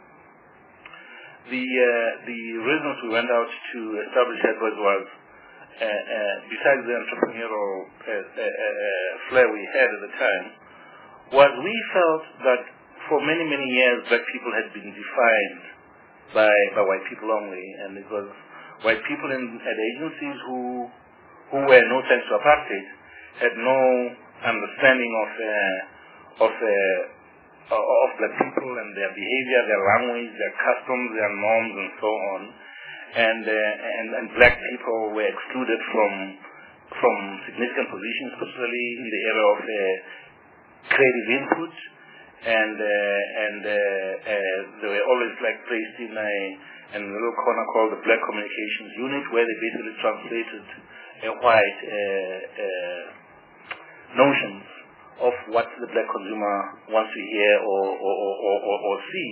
The uh, the reasons we went out to establish Headboys was, uh, uh, besides the entrepreneurial uh, uh, uh, flair we had at the time, was we felt that for many, many years black people had been defined by, by white people only, and it was white people in, at agencies who who were no thanks to apartheid, had no understanding of uh, of uh, of black people and their behavior, their language, their customs, their norms, and so on. And, uh, and and black people were excluded from from significant positions, especially in the area of uh, creative input. And uh, and uh, uh, they were always like placed in a, in a little corner called the Black Communications Unit, where they basically translated a white uh, uh, notions of what the black consumer wants to hear or or, or, or, or see.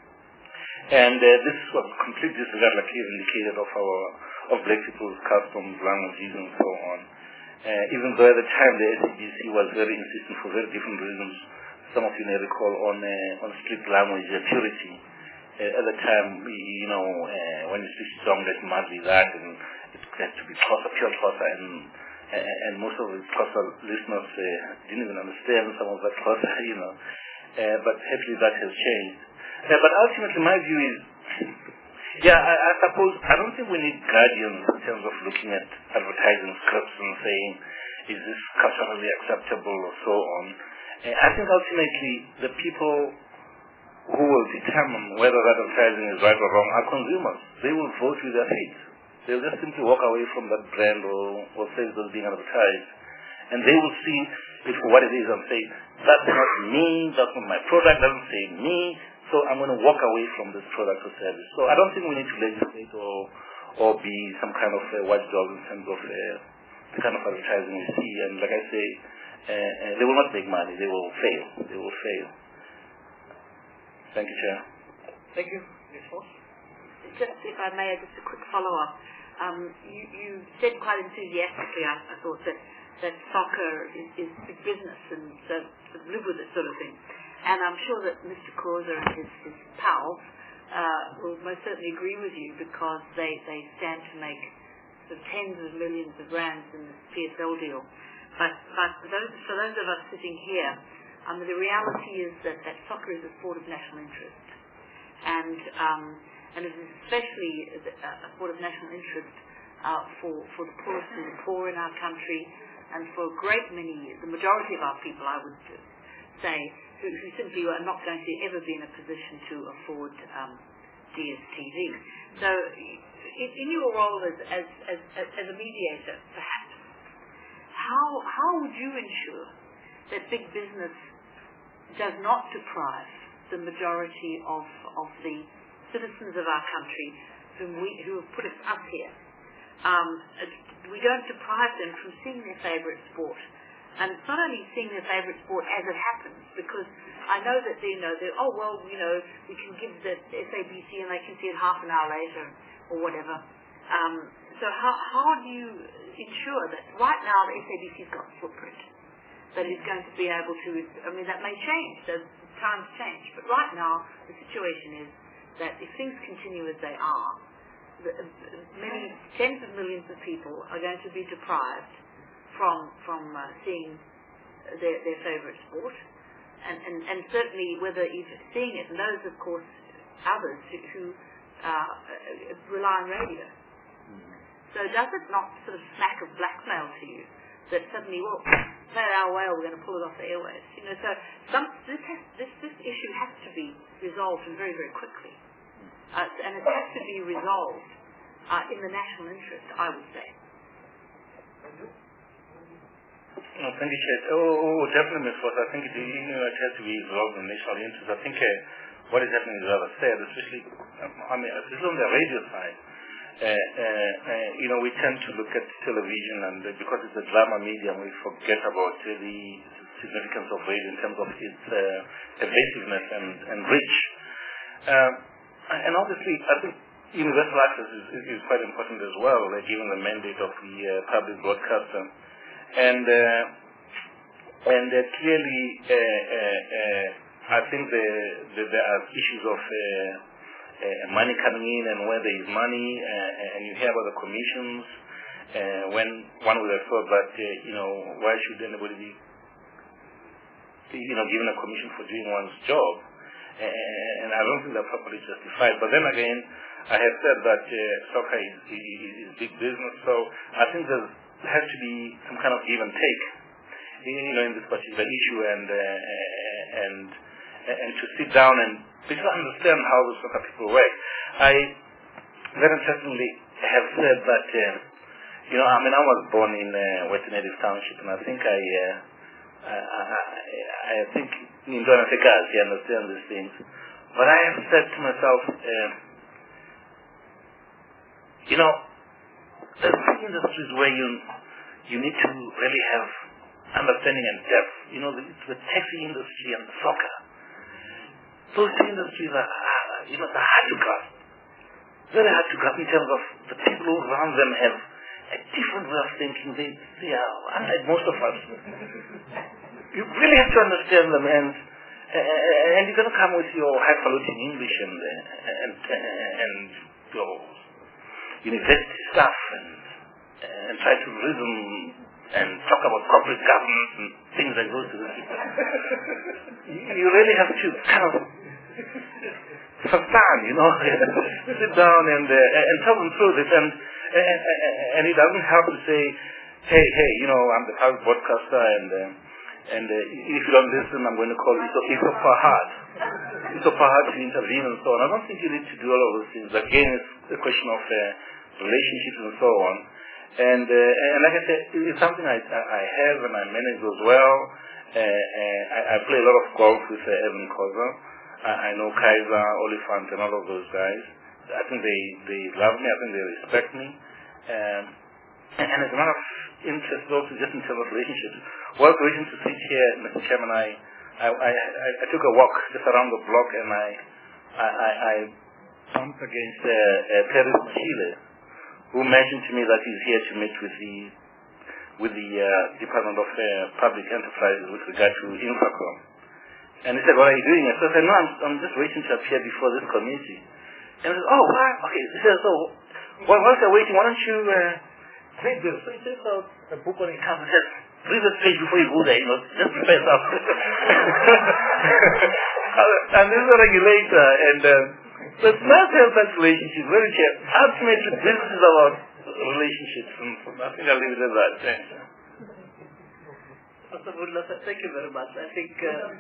And uh, this was completely disregard, like you indicated, of our of black people's customs, languages, and so on. Uh, even though at the time the S A G C was very insistent for very different reasons. Some of you may recall on uh, on strict language uh, purity. Uh, at the time, you know, uh, when you speak Tsonga, it's madly that, and it has to be Xhosa, pure Xhosa, and and most of the Xhosa listeners uh, didn't even understand some of that Xhosa, you know. Uh, but happily that has changed. Uh, but ultimately my view is, yeah, I, I suppose, I don't think we need guardians in terms of looking at advertising scripts and saying, is this culturally acceptable or so on. Uh, I think ultimately the people who will determine whether that advertising is right or wrong are consumers. They will vote with their feet. They'll just simply walk away from that brand or, or service that's being advertised, and they will see it for what it is and say, that's not me, that's not my product, doesn't say me, so I'm going to walk away from this product or service. So I don't think we need to legislate or, or be some kind of uh, watchdog in terms of uh, the kind of advertising we see. And like I say, uh, uh, they will not make money, they will fail. They will fail. Thank you, Chair. Thank you. Miz Foss. Just, if I may, just a quick follow-up. Um, you, you said quite enthusiastically, I, I thought, that, that soccer is, is big business and so, so live with it sort of thing. And I'm sure that Mister Khoza and his, his pals uh, will most certainly agree with you, because they, they stand to make sort of tens of millions of rands in this P S L deal. But, but for, those, for those of us sitting here, um, the reality is that, that soccer is a sport of national interest. And, um, and it is especially a sport of national interest uh, for, for the poorest and the poor in our country, and for a great many, the majority of our people, I would say, who, who simply are not going to ever be in a position to afford um, D S T V. So, in, in your role as, as, as, as a mediator, perhaps, how, how would you ensure that big business does not deprive the majority of, of the citizens of our country whom we, who have put us up here? Um, we don't deprive them from seeing their favourite sport. And it's not only seeing their favourite sport as it happens, because I know that they know that, oh, well, you know, we can give the S A B C and they can see it half an hour later or whatever. Um, so how, how do you ensure that right now the S A B C's got a footprint that is going to be able to, I mean, that may change, as times change, but right now the situation is that if things continue as they are, the, many tens of millions of people are going to be deprived from from uh, seeing their, their favourite sport, and, and, and certainly whether even seeing it, and those of course others who, who uh, rely on radio. So does it not sort of smack of blackmail to you that suddenly, well, play it our way or we're going to pull it off the airwaves? You know, so some, this, has, this, this issue has to be resolved and very, very quickly. Uh, and it has to be resolved uh, in the national interest, I would say. No, thank you, Chair. Oh, oh, definitely, Miz Foss. I think it, you know, it has to be resolved in national interest. I think uh, what is happening is rather sad, especially, um, I mean, especially on the radio side. Uh, uh, uh, you know, we tend to look at television, and uh, because it's a drama medium, we forget about uh, the significance of radio in terms of its uh, pervasiveness and, and reach. Uh, and obviously, I think universal access is, is, is quite important as well, uh, given the mandate of the uh, public broadcaster. And uh, and uh, clearly, uh, uh, uh, I think the, the, there are issues of uh, uh, money coming in and where there is money, uh, and you hear about the commissions. Uh, when one would have thought that, uh, you know, why should anybody be, you know, given a commission for doing one's job? Uh, and I don't think they're properly justified. But then again, I have said that uh, soccer is, is, is big business, so I think there's There has to be some kind of give and take, you know, in this particular issue, and uh, and and to sit down and basically understand how the soccer people work. I very certainly have said that, uh, you know, I mean, I was born in uh, Western Native Township, and I think I, uh, I, I, I think in Africa, I understand these things. But I have said to myself, uh, you know, there's industries where you you need to really have understanding and depth. You know, the, the taxi industry and soccer. Those two industries are, are, you know, they're hard to grasp. Very hard to grasp in terms of the people who run them have a different way of thinking. They, they are unlike most of us. You really have to understand them, and uh, and you're going to come with your highfalutin English and and and your university stuff and and try to reason and talk about corporate governance and things like those. You really have to kind of stand, you know, sit down and uh, and tell them through this, and, and and it doesn't help to say, hey, hey, you know, I'm the house broadcaster, and uh, and uh, if you don't listen, I'm going to call you. So it's so far hard. It's so far hard to intervene and so on. I don't think you need to do all of those things. Again, it's a question of uh, relationships and so on. And uh, and like I said, it's something I I have and I manage as well. Uh, uh, I, I play a lot of golf with uh, Evan Koza. I, I know Kaiser, Oliphant, and all of those guys. I think they, they love me. I think they respect me. Um, and, and as a matter of interest, also just in terms of relationships. While waiting to sit here, Mister Chairman, I I, I I took a walk just around the block, and I I, I, I bumped against uh, uh, Terry Machile, who mentioned to me that he's here to meet with the with the uh, Department of uh, Public Enterprise with regard to Infracom. And he said, "What are you doing?" So I said, "No, I'm, I'm just waiting to appear before this committee." And he said, "Oh, why? Okay." He said, "So, while whilst you're waiting, why don't you uh, read this?" So he takes out a book on income and says, "Read this page before you go there, you know, just prepare yourself." And this is a regulator, and uh, so it's nice to have such relationships. Very clear. Ultimately, this is about relationships, and I think I'll leave it at that. Thanks. Mister Budla, thank you very much. I think... Uh, no,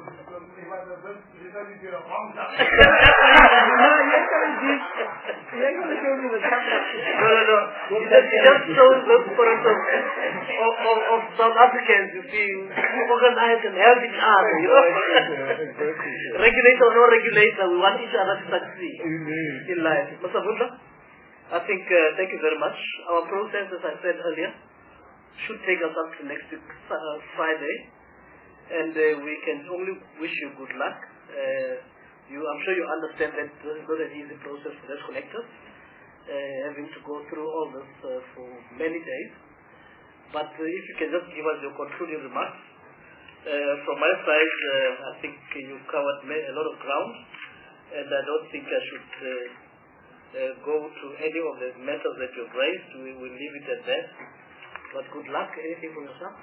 no, no. It just, it just shows the spirit of, of, of, of South Africans, you see, organize and help each other, you know. Regulator or no regulator, we want each other to succeed in life. Mister Budla, I think, uh, thank you very much. Our process, as I said earlier, should take us up to next week, uh, Friday, and uh, we can only wish you good luck. Uh, you, I'm sure you understand that this is not an easy process for debt collectors, uh, having to go through all this uh, for many days. But uh, if you can just give us your concluding remarks. Uh, from my side, uh, I think you've covered a lot of ground, and I don't think I should uh, uh, go to any of the matters that you've raised. We will leave it at that. But good luck. Anything from yourself?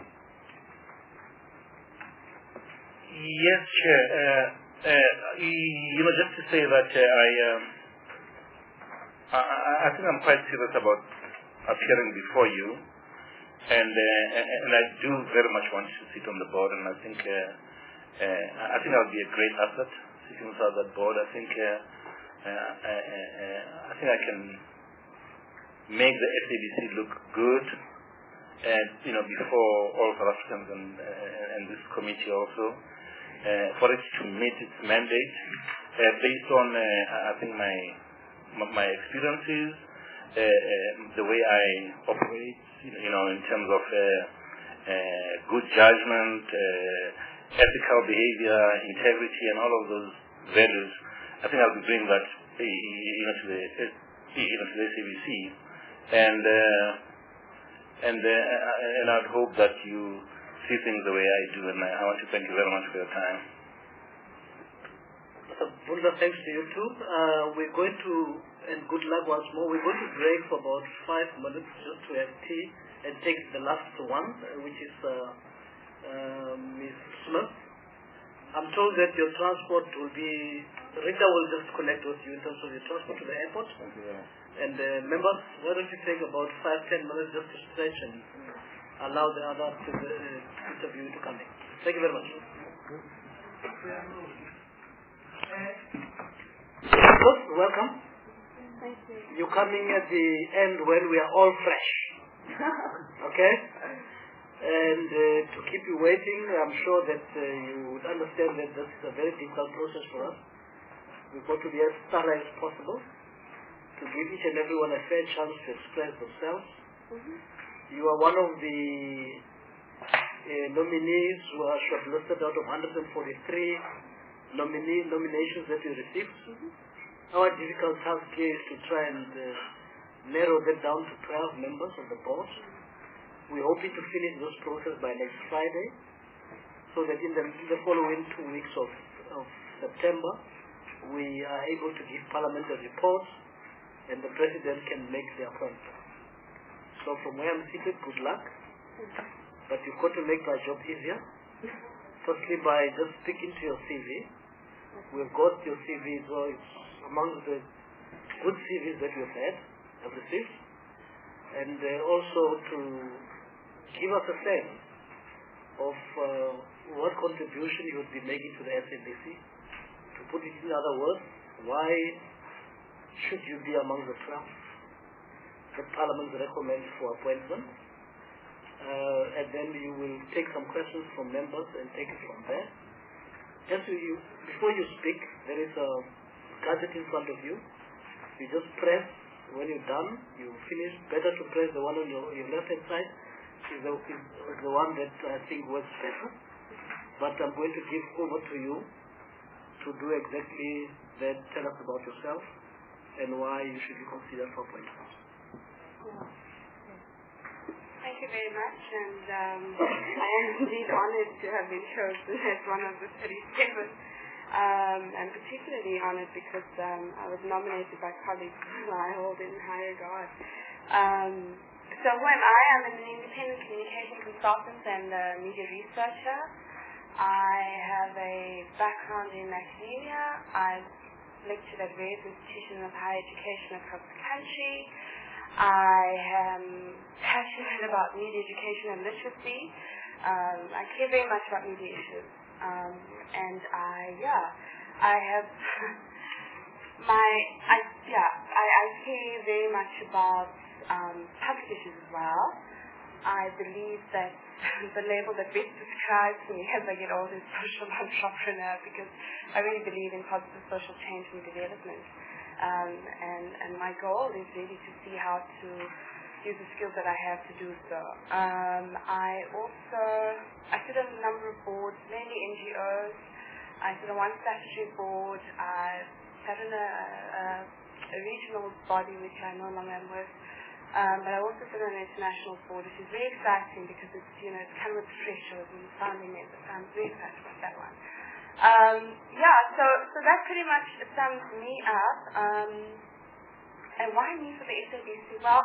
Yes, Chair. Uh, uh, you know, just to say that uh, I, um, I, I think I'm quite serious about appearing before you, and uh, and I do very much want to sit on the board, and I think uh, uh, I think I'll be a great asset sitting inside that board. I think uh, uh, uh, uh, I think I can make the S A B C look good. And you know, before all South Africans and, uh, and this committee also, uh, for it to meet its mandate, uh, based on uh, I think my my experiences, uh, uh, the way I operate, you know, in terms of uh, uh, good judgment, uh, ethical behavior, integrity, and all of those values. I think I'll be bringing that, you know, to the you know to the S A B C, and. Uh, And uh, and I'd hope that you see things the way I do, and I want to thank you very much for your time. So, Bunda, thanks to you too. Uh, we're going to, and good luck once more, we're going to break for about five minutes just to have tea and take the last one, uh, which is uh, uh, Miz Smith. I'm told that your transport will be, Rita will just connect with you in terms of your transport to the airport. Thank you very much. And uh, members, why don't you take about five, ten minutes just to stretch and allow the other to the, uh, interview to come in. Thank you very much. First, welcome. Thank you. You're coming at the end when we are all fresh. Okay? And uh, to keep you waiting, I'm sure that uh, you would understand that this is a very difficult process for us. We've got to be as thorough as possible to give each and everyone a fair chance to express themselves. Mm-hmm. You are one of the uh, nominees who are shortlisted out of one hundred forty-three nominee nominations that we received. Mm-hmm. Our difficult task here is to try and uh, narrow that down to twelve members of the board. We're hoping to finish this process by next Friday, so that in the, in the following two weeks of, of September, we are able to give Parliament a report, and the President can make the appointment. So from where I'm seated, good luck. But you've got to make my job easier. Firstly, by just sticking to your C V. We've got your C V, so it's among the good C Vs that we've had, have received. And uh, also to give us a sense of uh, what contribution you would be making to the S A B C. To put it in other words, why should you be among the twelve that Parliament recommends for appointment? Uh, and then you will take some questions from members and take it from there. Just you, before you speak, there is a gadget in front of you. You just press. When you're done, you finish. Better to press the one on your, your left hand side. Is the, is the one that I think works better. But I'm going to give over to you to do exactly that. Tell us about yourself and why you should be considered for appointment. Thank you very much, and um, I am indeed honored to have been chosen as one of the thirty-seven, um, and particularly honored because um, I was nominated by colleagues who I hold in high regard. Um, so when I am an independent communication consultant and a media researcher, I have a background in academia. I've lectured at various institutions of higher education across the country. I am passionate about media education and literacy. Um, I care very much about media issues. Um, and I, yeah, I have my, I, yeah, I, I care very much about um, public issues as well. I believe that the label that best describes me as I get older is social entrepreneur, because I really believe in positive social change and development. Um, and, and my goal is really to see how to use the skills that I have to do so. Um, I also, I sit on a number of boards, mainly N G Os. I sit on one statutory board. I sat on a, a, a regional body which I no longer am with. Um, but I also sit on an international board, which is very exciting because it's, you know, it's kind of pressure and founding members. So I'm very excited about that one. Um, yeah, so, so that pretty much sums me up. Um, and why me for the S A B C? Well,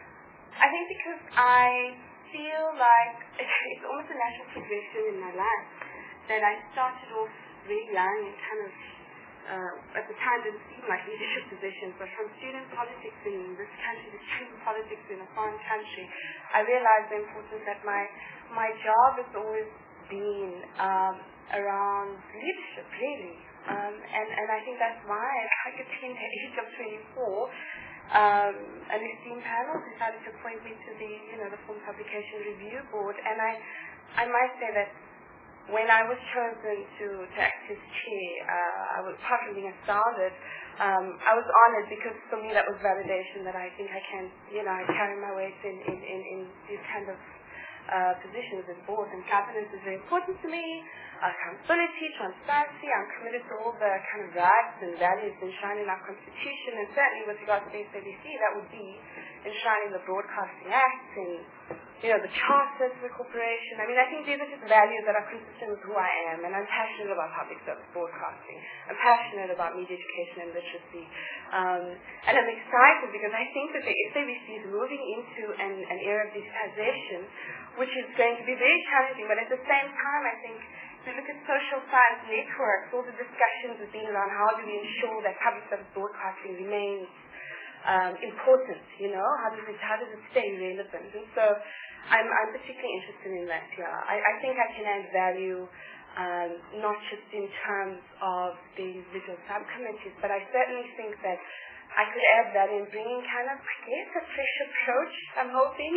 I think because I feel like it's almost a natural progression in my life that I started off really young and kind of, uh, at the time didn't seem like leadership positions, but from student politics in this country to student politics in a foreign country, I realized the importance that my, my job has always been um, around leadership, really. Um, and, and I think that's why at like a tender age of twenty-four, um, an esteemed panel decided to appoint me to the, you know, the Film Publication Review Board. And I, I might say that when I was chosen to, to act as chair, uh, I was apart from being astounded, um, I was honored because for me that was validation that I think I can, you know, I carry my weight in, in, in, in these kind of Uh, positions and boards, and governance is very important to me. Uh, accountability, transparency, I'm committed to all the kind of rights and values enshrined in our Constitution, and certainly with regard to the S A B C, that would be enshrining the Broadcasting Act and, you know, the charter of the corporation. I mean, I think these are just values that are consistent with who I am, and I'm passionate about public service broadcasting. I'm passionate about media education and literacy. Um, and I'm excited because I think that the S A B C is moving into an, an era of digitization, which is going to be very challenging, but at the same time, I think, if we look at social science networks, all the discussions have been around how do we ensure that public service broadcasting remains um, important, you know, how does it, how does it stay relevant? And so I'm, I'm particularly interested in that, yeah. I, I think I can add value, um, not just in terms of the individual subcommittees, but I certainly think that I could add value in bringing kind of, I guess, a fresh approach, I'm hoping.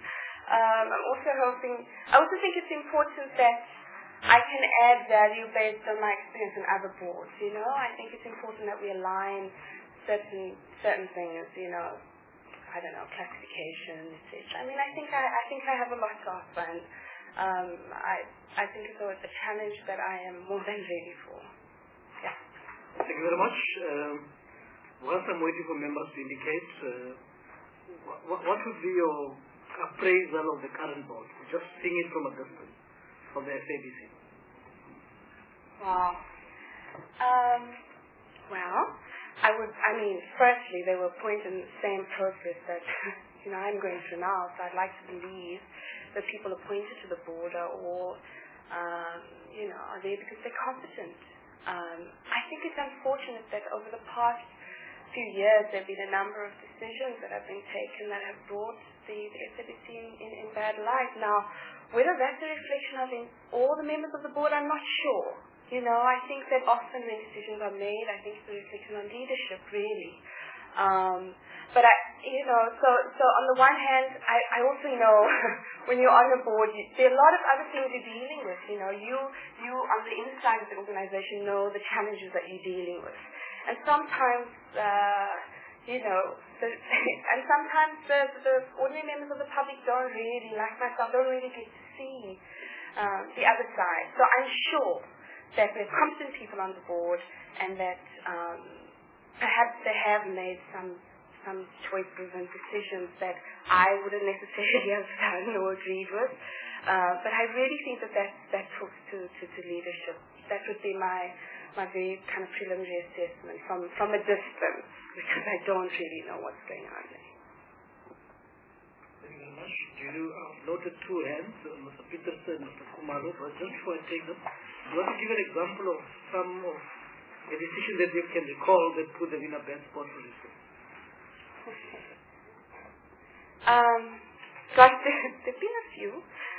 Um, I'm also hoping, I also think it's important that I can add value based on my experience in other boards, you know. I think it's important that we align certain certain things, you know, I don't know, classification, et cetera. I mean, I think I, I think I have a lot to offer, and um, I, I think it's always a challenge that I am more than ready for. Yeah. Thank you very much. Um, whilst I'm waiting for members to indicate, uh, what, what would be your appraisal of the current board, just seeing it from a distance, from the S A B C? Wow. Um, well, I would, I mean, firstly, they were appointed in the same process that, you know, I'm going through now, so I'd like to believe that people appointed to the board are all, um, you know, are there because they're competent. Um, I think it's unfortunate that over the past few years, there have been a number of decisions that have been taken that have brought the, the S A B C in, in, in bad light. Now, whether that's a reflection of in all the members of the board, I'm not sure. You know, I think that often when decisions are made, I think it's a reflection on leadership, really. Um, but I, you know, so so on the one hand, I, I also know when you're on the board, you, there are a lot of other things you're dealing with. You know, you you on the inside of the organization know the challenges that you're dealing with, and sometimes, uh, you know, the, and sometimes the, the ordinary members of the public don't really, like myself, don't really get to see um, the other side. So I'm sure that we have competent people on the board, and that um, perhaps they have made some some choices and decisions that I wouldn't necessarily have done or agreed with. Uh, but I really think that that, that talks to, to, to leadership. That would be my my very kind of preliminary assessment from, from a distance, because I don't really know what's going on there. Thank you very much. You uh, noted two hands, uh, Mister Peterson and Mister Kumalo, but just before I take them, do you want to give an example of some of a decision that you can recall that put them in a bad spot for this? Um, gosh, there have been a few.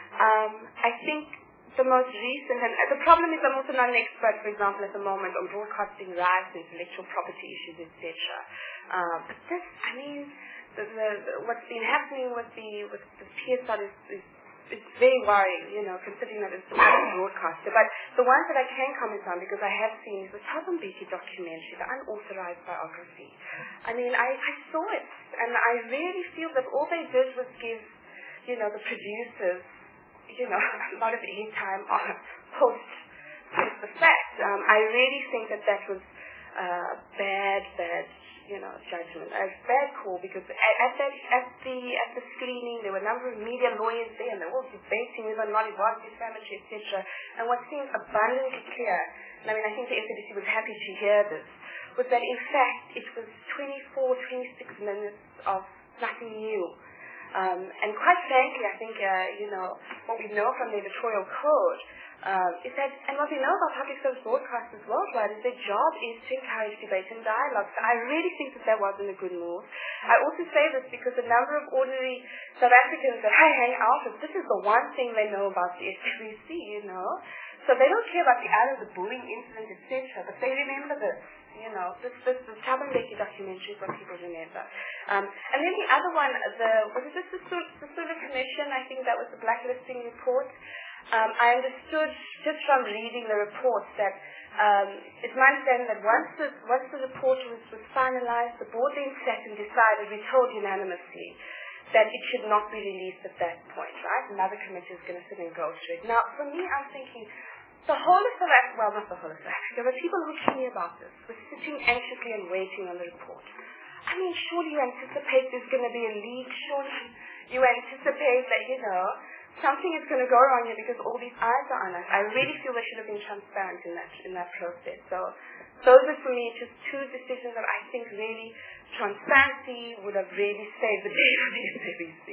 Um, I think the most recent, and uh, the problem is I'm also not an expert, for example, at the moment on broadcasting rights, intellectual property issues, et cetera. Uh, but this, I mean, the, the, the, what's been happening with the with the P S R is, is it's very worrying, you know, considering that it's a broadcaster. But the ones that I can comment on, because I have seen, is the Thabo Mbeki documentary, the unauthorized biography. I mean, I, I saw it, and I really feel that all they did was give, you know, the producers, you know, a lot of airtime on post, post the fact. Um, I really think that that was uh, bad, bad, you know, judgment. A bad call, because at, at that at the at the screening there were a number of media lawyers there, and they were all debating whether or not it was defamatory, et cetera. And what seemed abundantly clear, and I mean I think the S A B C was happy to hear this, was that in fact it was twenty-four, twenty-six minutes of nothing new. Um, and quite frankly, I think, uh, you know, what we know from the editorial code uh, is that, and what we know about public service broadcasters worldwide is their job is to encourage debate and dialogue. So I really think that that wasn't a good move. I also say this because a number of ordinary South Africans that I hang out with, this is the one thing they know about the S A B C, you know. So they don't care about the other, the bullying incident, et cetera, but they remember this. You know, this this the Thabo Mbeki documentary is what people remember. Um, and then the other one, the was it the Sisulu Commission? I think that was the blacklisting report. Um, I understood just from reading the report that um, it's my understanding that once the once the report was, was finalized, the board then sat and decided, we told unanimously, that it should not be released at that point, right? Another committee is going to sit and go through it. Now, for me, I'm thinking, the whole of South Africa, well, not the whole of South Africa, but people who told me about this were sitting anxiously and waiting on the report. I mean, surely you anticipate there's going to be a leak. Surely you anticipate that, you know, something is going to go wrong here because all these eyes are on us. I really feel they should have been transparent in that in that process. So those are, for me, just two decisions that I think really transparency would have really saved the day for the S A B C.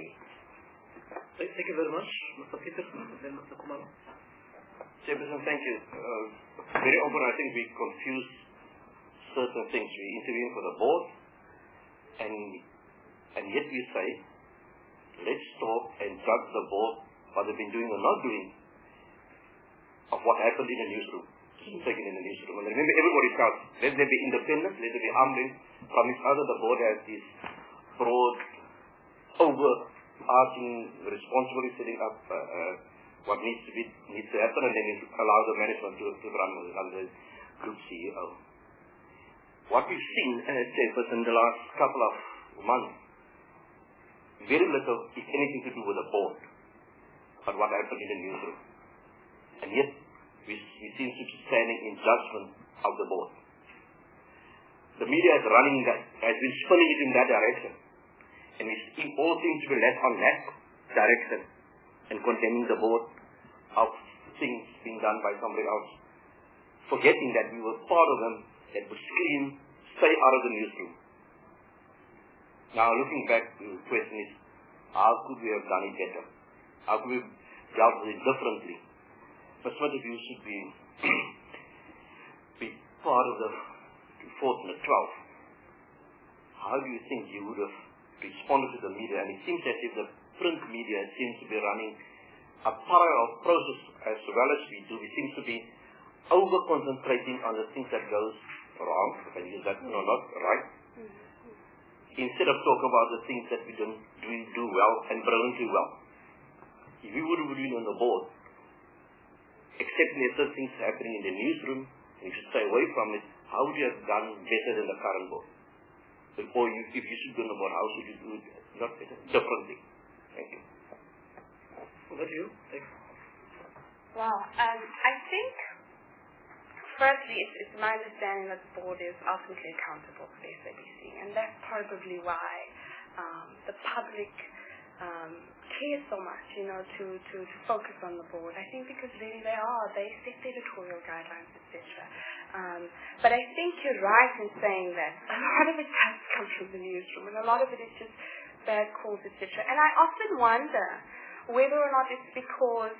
Thank you very much, Mister Peterson, and then Mister Kumalo. Chairperson, thank you. Uh, very often I think we confuse certain things. We intervene for the board, and and yet we say, let's stop and judge the board what they've been doing or not doing of what happened in the newsroom, taken in the newsroom. And remember, everybody counts. Let there be independence, let there be humbling from each other. The board has this broad, overarching responsibility setting up uh, uh, what needs to be needs to happen, and then it allows the management to, to run under group C E O. What we've seen, uh, Chairperson, in the last couple of months, very little, if anything, to do with the board, but what happened in the newsroom. And yet, we, we seem to be standing in judgment of the board. The media is running that, has been spinning it in that direction, and we all seem to be left on that direction, and condemning the board of things being done by somebody else, forgetting that we were part of them that would scream, stay out of the newsroom. Now, looking back, the question is, how could we have done it better? How could we have dealt with it differently? But some of you should be, be part of the fourth and the twelfth. how do you think you would have responded to the media? And it seems as if the print media seems to be running a parallel process as well as we do. We seem to be over-concentrating on the things that goes wrong, if I use that or not, right? Instead of talking about the things that we don't do, do well and brilliantly well. If you would have been on the board, except there's certain things happening in the newsroom, and you should stay away from it, how would you have done better than the current board? Or you, if you should go on the board, how should you do it not better, differently? Thank you. Over to you. Thanks. Wow. Um, I think, firstly, it's, it's my understanding that the board is ultimately accountable for the S A B C, and that's probably why um, the public um, cares so much, you know, to, to, to focus on the board. I think because really they are, they set the editorial guidelines, et cetera. Um, but I think you're right in saying that a lot of it does come from the newsroom, and a lot of it is just bad calls, et cetera. And I often wonder whether or not it's because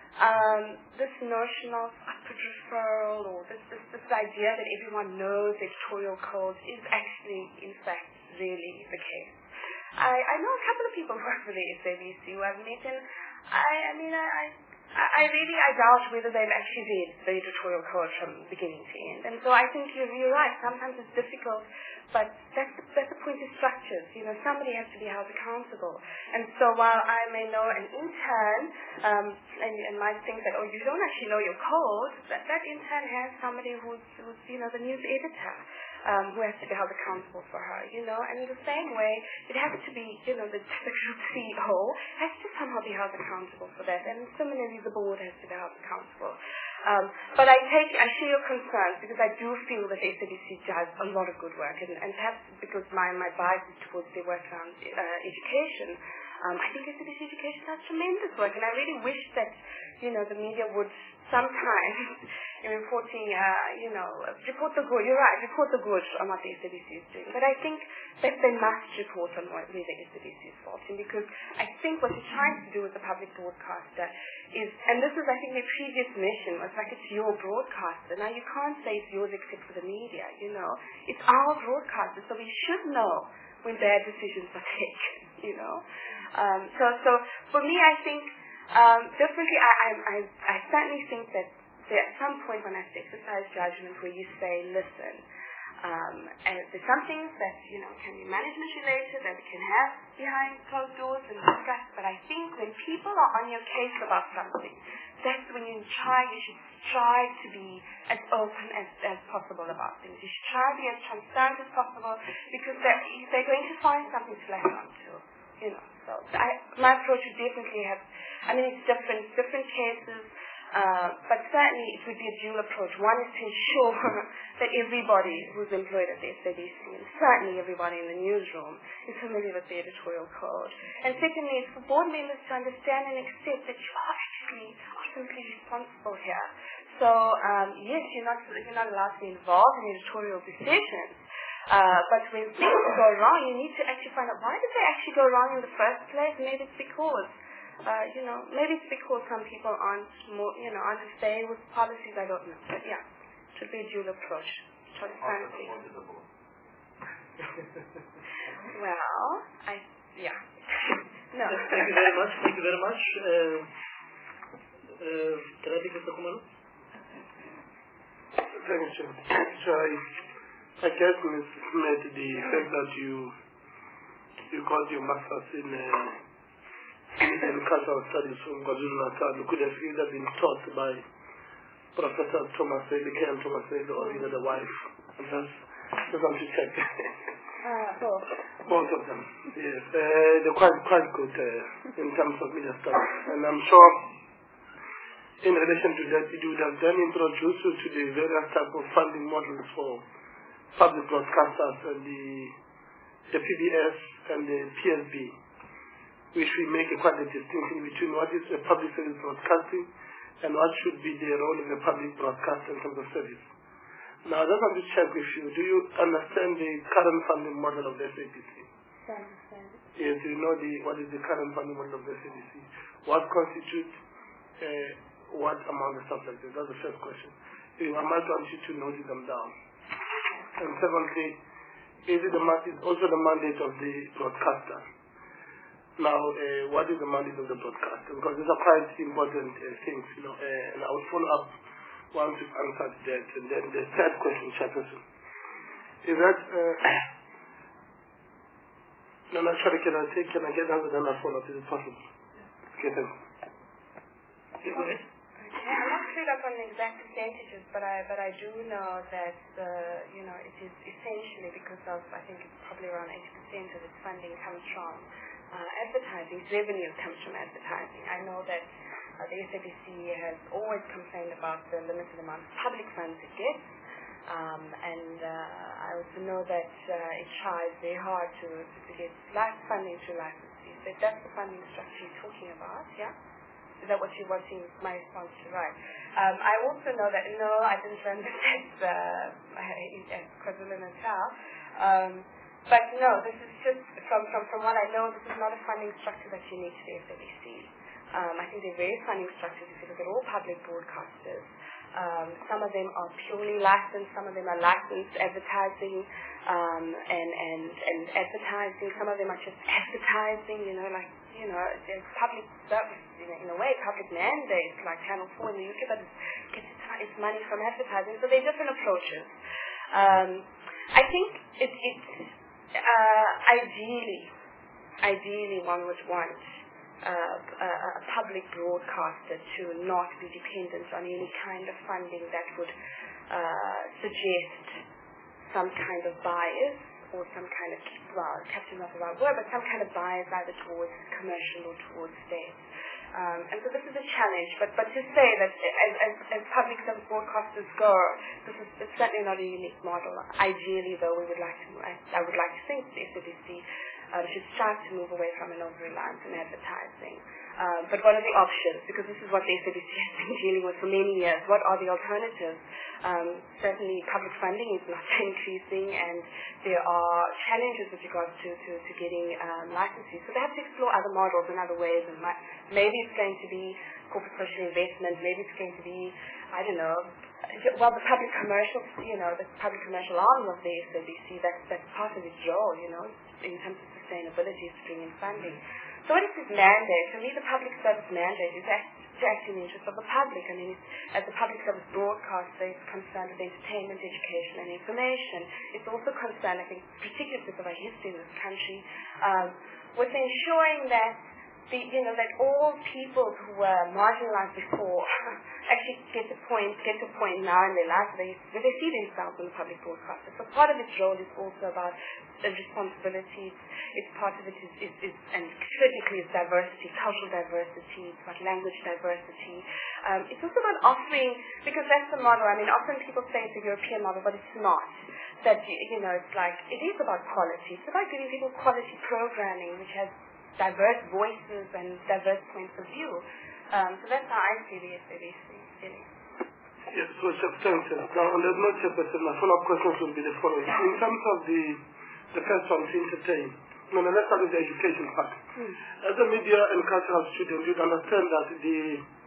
um, this notion of upward referral or this, this, this idea that everyone knows editorial codes is actually, in fact, really the case. I, I know a couple of people who work for the S A B C who I've met, and I, I mean, I, I I really, I doubt whether they've actually read the editorial code from beginning to end. And so I think you're, you're right. Sometimes it's difficult, but that's the, that's the point of structures. You know, somebody has to be held accountable. And so while I may know an intern um, and, and might think that, oh, you don't actually know your code, that, that intern has somebody who's, who's, you know, the news editor. Um, who has to be held accountable for her, you know, and in the same way, it has to be, you know, the, the group C E O has to somehow be held accountable for that, and similarly the board has to be held accountable. Um, but I take, I share your concerns because I do feel that S A B C does a lot of good work, and, and perhaps because my, my bias is towards their work around uh, education, um, I think S A B C Education does tremendous work, and I really wish that, you know, the media would sometimes in reporting, uh, you know, report the good. You're right, report the good on what the S A B C is doing. But I think that they must report on what where the S A B C is faulting, because I think what you're trying to do as a public broadcaster is, and this is, I think, their previous mission, was like it's your broadcaster. Now you can't say it's yours except for the media, you know. It's our broadcaster, so we should know when bad decisions are taken, you know. Um, so, so for me, I think um, differently, I, I, I, I certainly think that there, at some point when I have to exercise judgment where you say, listen, um, and there's some things that, you know, can be management related that we can have behind closed doors and discuss, but I think when people are on your case about something, that's when you try, you should strive to be as open as, as possible about things. You should try to be as transparent as possible, because they're, they're going to find something to latch on to, you know. So I, my approach would definitely have, I mean, it's different, different cases, uh, but certainly it would be a dual approach. One is to ensure that everybody who's employed at the S A B C, and certainly everybody in the newsroom, is familiar with the editorial code. And secondly, it's for board members to understand and accept that you are actually ultimately responsible here. So, um, yes, you're not, you're not allowed to be involved in editorial decisions, uh, but when things go wrong, you need to actually find out, why did they actually go wrong in the first place? Maybe it's because Uh, you know, maybe it's because some people aren't more, you know, aren't staying with policies, I don't know. But yeah, it should be a dual approach. Transparency. Well, I, yeah. No. Thank you very much. Thank you very much. Uh, uh, can I take Mister Khumalo? Thank you, Chair. So I, I guess met the fact that you, you got your master's in uh, in cultural studies from KwaZulu-Natal could have either been taught by Professor Thomas Haley, K M Thomas Haley, or either the wife. And that's, that's what to check. Uh, both. Both of them, yes. Uh, they're quite, quite good uh, in terms of media studies. And I'm sure in relation to that, you would have then introduced you to the various type of funding models for public broadcasters and the, the P B S and the P S B, which we make a quite a distinction between what is a public service broadcasting and what should be the role of a public broadcaster in terms of service. Now, I just want to check with you, do you understand the current funding model of the S A B C? I understand. Yes, do you know the, what is the current funding model of the S A B C? What constitutes uh, what among the subjects? That's the first question. I might want you to note them down. And secondly, is it the ma- is also the mandate of the broadcaster. Now, uh, what is the mandate of the broadcaster? Because these are quite important uh, things, you know. Uh, and I will follow up once you've answered that. And then the third question, Chairperson, is that uh, no, no, sorry, can I take, can I get answer then I follow up? Is it possible? Okay, thank you. Okay. I'm not clear up on the exact percentages, but I but I do know that uh, you know it is essentially because of, I think it's probably around eighty percent of its funding comes from uh, advertising. Its revenue comes from advertising. I know that uh, the S A B C has always complained about the limited amount of public funds it gets, um, and uh, I also know that uh, it tries very hard to to get live funding through licensees. So if that's the funding structure you're talking about, yeah. Is that what you're wanting my response to, right? Um, I also know that, no, I didn't learn that uh, at KwaZulu-Natal. Um, but no, this is just, from, from, from what I know, this is not a funding structure that's unique to the S A B C. Um, I think there are various funding structures if you look at all public broadcasters. Um, some of them are purely licensed, some of them are licensed advertising um, and, and, and advertising. Some of them are just advertising, you know, like, you know, there's public service, you know, in a way, public mandates like Channel four in the U K, but it gets its money from advertising. So there are different approaches. Um, I think it, it uh, ideally, ideally one would want uh, a, a public broadcaster to not be dependent on any kind of funding that would uh, suggest some kind of bias or some kind of, well, capture not the right word, but some kind of bias either towards commercial or towards state. Um, and so this is a challenge, but, but to say that as, as, as public service broadcasters go, this is it's certainly not a unique model. Ideally, though, we would like to, I, I would like to think the S A B C uh, should strive to move away from an over-reliance on advertising. Um, but what are the options? Because this is what the S A B C has been dealing with for many years. What are the alternatives? Um, certainly public funding is not increasing, and there are challenges with regards to, to, to getting um, licenses. So they have to explore other models and other ways. And my, maybe it's going to be corporate social investment. Maybe it's going to be, I don't know, well, the public commercial, you know, the public commercial arm of the S A B C, that's, that's part of its role, you know, in terms of sustainability, is to bring in funding. So what is this mandate? For me, the public service mandate is act, to act in the interest of the public. I mean, as a public service broadcaster, it's concerned with entertainment, education, and information. It's also concerned, I think, particularly because of our history in this country, um, with ensuring that the, you know, that all people who were marginalized before actually get to point, get to a point now in their life where they, where they see themselves in the public broadcaster. So part of its role is also about the responsibilities. It's part of it is, is, is and critically is diversity, cultural diversity, it's about language diversity. Um, it's also about offering, because that's the model. I mean, often people say it's a European model, but it's not. That, you, you know, it's like, it is about quality. It's about giving people quality programming, which has diverse voices and diverse points of view. Um, so that's how I see the S A B C. Really. Yes, so thanks. Now, on the note, Chairperson, my follow-up questions will be the following. In terms of the, the first one, to entertain, no, no, let's start with the education part. Mm. As a media and cultural student, you'd understand that the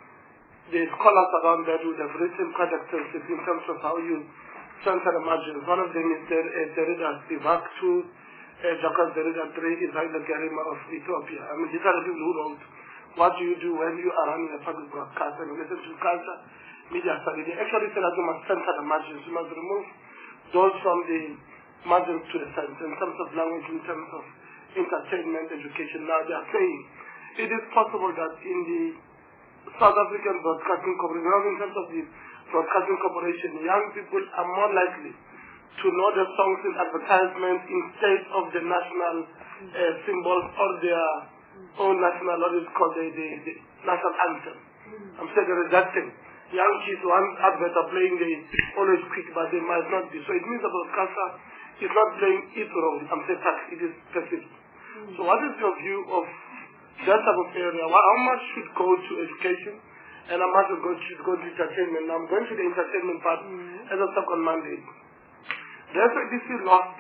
the scholars around that would have written quite extensively in terms of how you censor the margins. One of them is the, uh, Derrida's Ivak two, uh, Jacques Derrida three is Haile Gerima of Ethiopia. I mean, these are the people who wrote, what do you do when you are running a public broadcast and you listen to culture, media study? They actually said that you must censor the margins. You must remove those from the margins to the center in terms of language, in terms of entertainment, education. Now they are saying it is possible that in the South African Broadcasting Corporation, in terms of the Broadcasting Corporation, young people are more likely to know the songs in advertisements instead of the national uh, symbols or their own national, what is called the, the, the national anthem. I'm saying that thing. Young kids, one advert are playing, they always quick, but they might not be. So it means the broadcaster is not playing it wrong. I'm saying that it is perfect. Mm-hmm. So what is your view of that type of area? Well, how much should go to education and how much should go, should go to entertainment? Now I'm going to the entertainment part mm-hmm. as a second mandate. The S A B C lost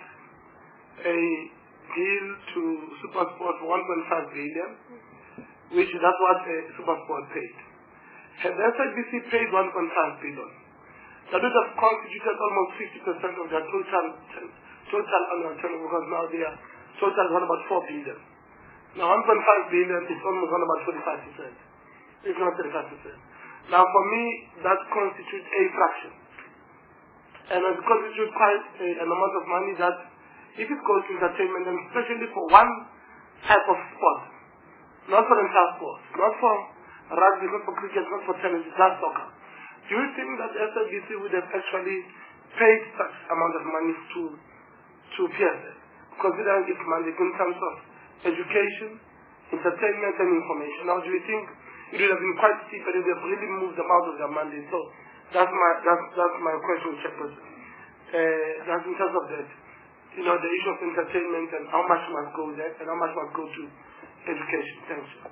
a deal to SuperSport for one point five billion, mm-hmm. which that's what uh, SuperSport paid. Had the S A B C paid one point five billion, that would have constituted almost fifty percent of their total total annual turnover, because now they are total around about four billion. Now one point five billion is almost around about forty-five percent, if not thirty-five percent. Now for me, that constitutes a fraction. And it constitutes quite a, an amount of money that, if it goes to entertainment, and especially for one type of sport, not for entire sports, not for rugby, not for cricket, not for tennis, just soccer. Do you think that S A B C would have actually paid such amount of money to to P S L, considering its mandate in terms of education, entertainment, and information? Now, do you think it would have been quite steep and it would have really moved them out of their mandate? So that's my that's that's my question, Chairperson. Uh, that's in terms of that, you know, the issue of entertainment and how much must go there and how much must go to education. Thank you.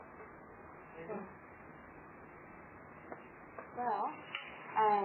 Well, um,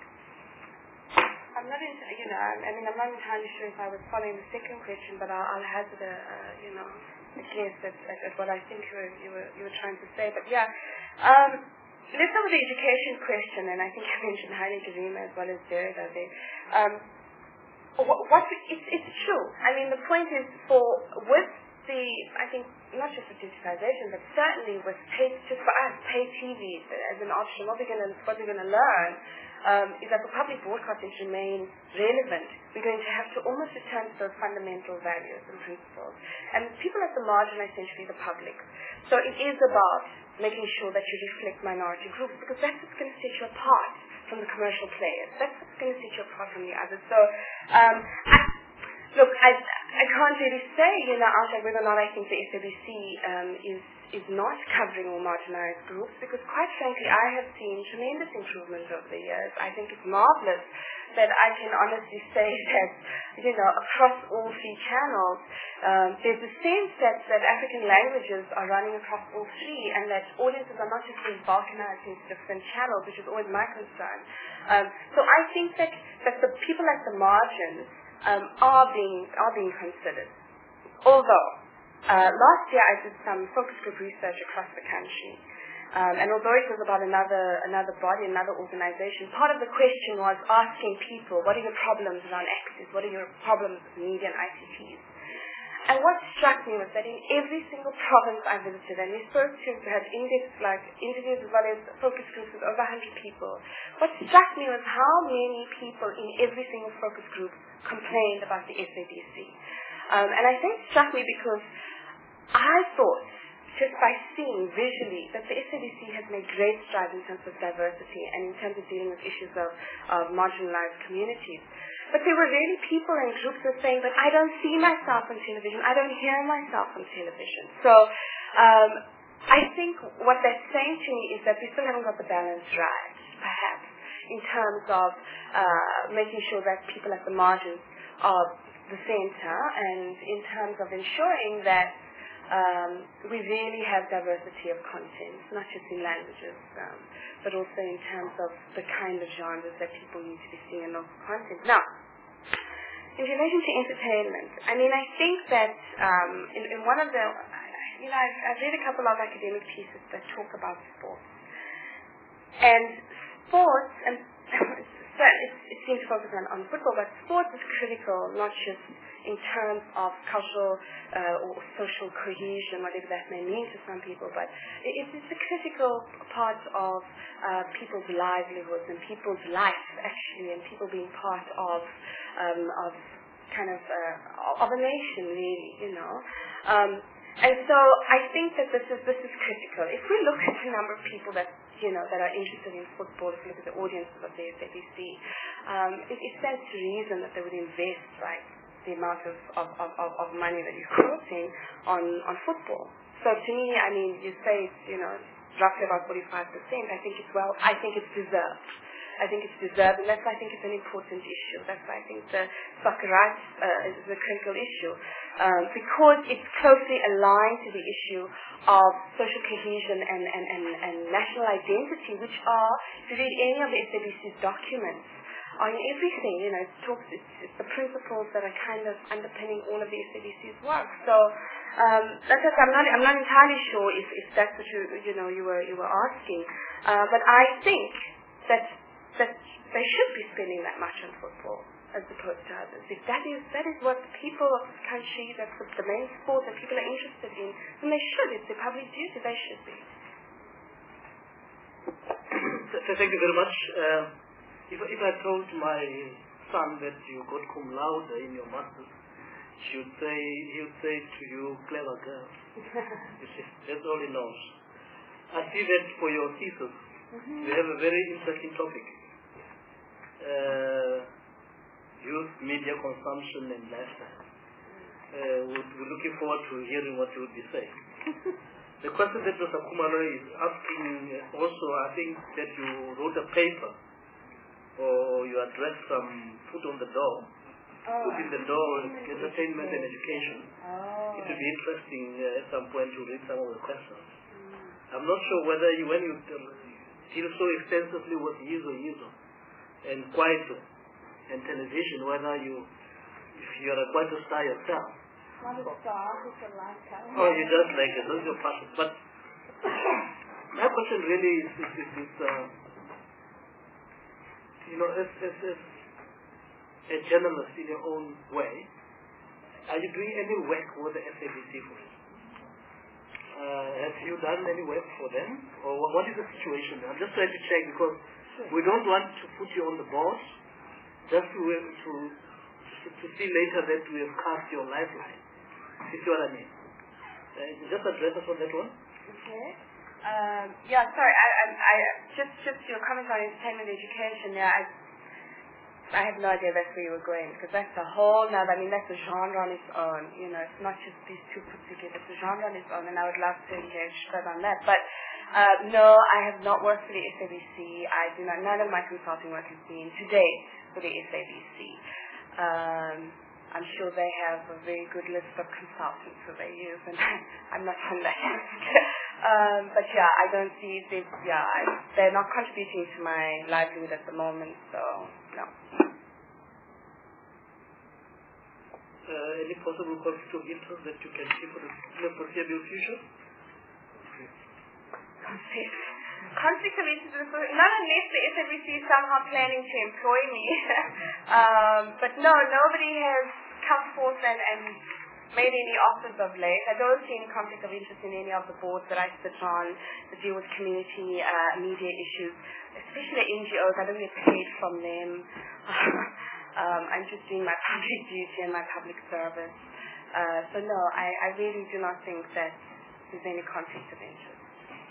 I'm not, in, you know, I, I mean, I'm not entirely sure if I was following the second question, but I'll, I'll hazard a, uh, you know, a guess at, at, at what I think you were, you were you were trying to say. But yeah, um, let's start with the education question, and I think I mentioned Haile Gerima as well as Jared are there. Um, what, what it's, it's true. I mean, the point is for with the, I think, not just with digitization, but certainly with pay, just for us, pay T V as an option, what we're going to what we're going to learn um, is that for public broadcasting to remain relevant, we're going to have to almost return to those fundamental values and principles. And people at the margin are essentially the public. So it is about making sure that you reflect minority groups, because that's what's going to set you apart from the commercial players. That's what's going to set you apart from the others. So, um, I, look, I, I can't really say, you know, outright whether or not I think the S A B C um, is is not covering all marginalized groups, because quite frankly, I have seen tremendous improvement over the years. I think it's marvelous that I can honestly say that, you know, across all three channels, um, there's a sense that, that African languages are running across all three, and that audiences are not just being balkanized into different channels, which is always my concern. Um, so I think that, that the people at the margins um, are being are being considered. Although, uh, last year I did some focus group research across the country. Um, and although it was about another another body, another organization, part of the question was asking people, what are your problems around access? What are your problems with media and I C Ts? And what struck me was that in every single province I visited, and we spoke to, we had in-depth, like, interviews as well as focus groups with over one hundred people, what struck me was how many people in every single focus group complained about the S A B C. Um, and I think it struck me because I thought, just by seeing visually, that the S A B C has made great strides in terms of diversity and in terms of dealing with issues of, of marginalized communities. But there were really people and groups who were saying, but I don't see myself on television, I don't hear myself on television. So um, I think what they're saying to me is that we still haven't got the balance right, perhaps, in terms of uh, making sure that people at the margins are the center, and in terms of ensuring that Um, we really have diversity of content, not just in languages, um, but also in terms of the kind of genres that people need to be seeing in local content. Now, in relation to entertainment, I mean, I think that um, in, in one of the, you know, I've, I've read a couple of academic pieces that talk about sports. And sports, and it, it seems to focus on, on football, but sports is critical, not just in terms of cultural uh, or social cohesion, whatever that may mean to some people, but it, it's a critical part of uh, people's livelihoods and people's life, actually, and people being part of um, of kind of uh, of a nation, really, you know. Um, and so I think that this is this is critical. If we look at the number of people that you know that are interested in football, if we look at the audiences of the S A B C, um, it, it stands to reason that they would invest, right, the amount of, of, of, of money that you're quoting on, on football. So to me, I mean, you say it's, you know, roughly about forty-five percent. I think it's well, I think it's deserved. I think it's deserved, and that's why I think it's an important issue. That's why I think the soccer rights uh, is a critical issue, um, because it's closely aligned to the issue of social cohesion and, and, and, and national identity, which are, if you read any of the S A B C's documents, on everything, you know, it talks, it's, it's the principles that are kind of underpinning all of the S A B C's work. So, um, that's what I'm not, I'm not entirely sure if, if that's what you, you know, you were, you were asking. Uh, but I think that, that they should be spending that much on football. as opposed to others. If that is that is what the people of this country, that's what the main sport that people are interested in, then they should. It's their public duty. They should be. So thank you very much. Uh, if, if I told my son that you got cum laude in your masters, she would say, he would say to you, clever girl. You see, that's all he knows. I see that for your thesis, mm-hmm. you have a very interesting topic. Uh, youth media consumption and lifestyle. Uh, we're, we're looking forward to hearing what you would be saying. The question that Doctor Kumalo is asking also, I think that you wrote a paper or you addressed some foot on the door, oh, foot in the door, entertainment and education. Oh. It would be interesting uh, at some point to read some of the questions. Mm. I'm not sure whether you, when you deal so extensively with Yizo Yizo and Kwaito and television, whether you, if you're a Kwaito star yourself, not a star, it's a lifetime. Oh, you just like it, that's your passion. But my question really is, is, is, is uh, you know, as, as, as a journalist in your own way, are you doing any work with the S A B C for it? Uh, have you done any work for them? Or what is the situation? I'm just trying to check because we don't want to put you on the board just to, to, to see later that we have cast your lifeline. You see what I mean? Uh, just address us on that one. Okay. Um, yeah, sorry. I, I, I just, just your comments on entertainment education. Yeah, I, I have no idea that's where you were going because that's a whole nother. I mean, that's a genre on its own. You know, it's not just these two put together. It's a genre on its own, and I would love to engage further on that. But uh, no, I have not worked for the S A B C. I do not. None of my consulting work has been today for the S A B C. Um, I'm sure they have a very good list of consultants that they use, and I'm not on that list. um, but yeah, I don't see this. Yeah, I, they're not contributing to my livelihood at the moment, so no. Uh, any possible conflict of interest that you can see for the foreseeable future? Conflict. Conflict of interest, not unless the S A B C is somehow planning to employ me. um, but no, nobody has come forth and, and made any offers of late. I don't see any conflict of interest in any of the boards that I sit on that deal with community uh, media issues, especially the N G Os. I don't get paid from them. um, I'm just doing my public duty and my public service. Uh, so no, I, I really do not think that there's any conflict of interest.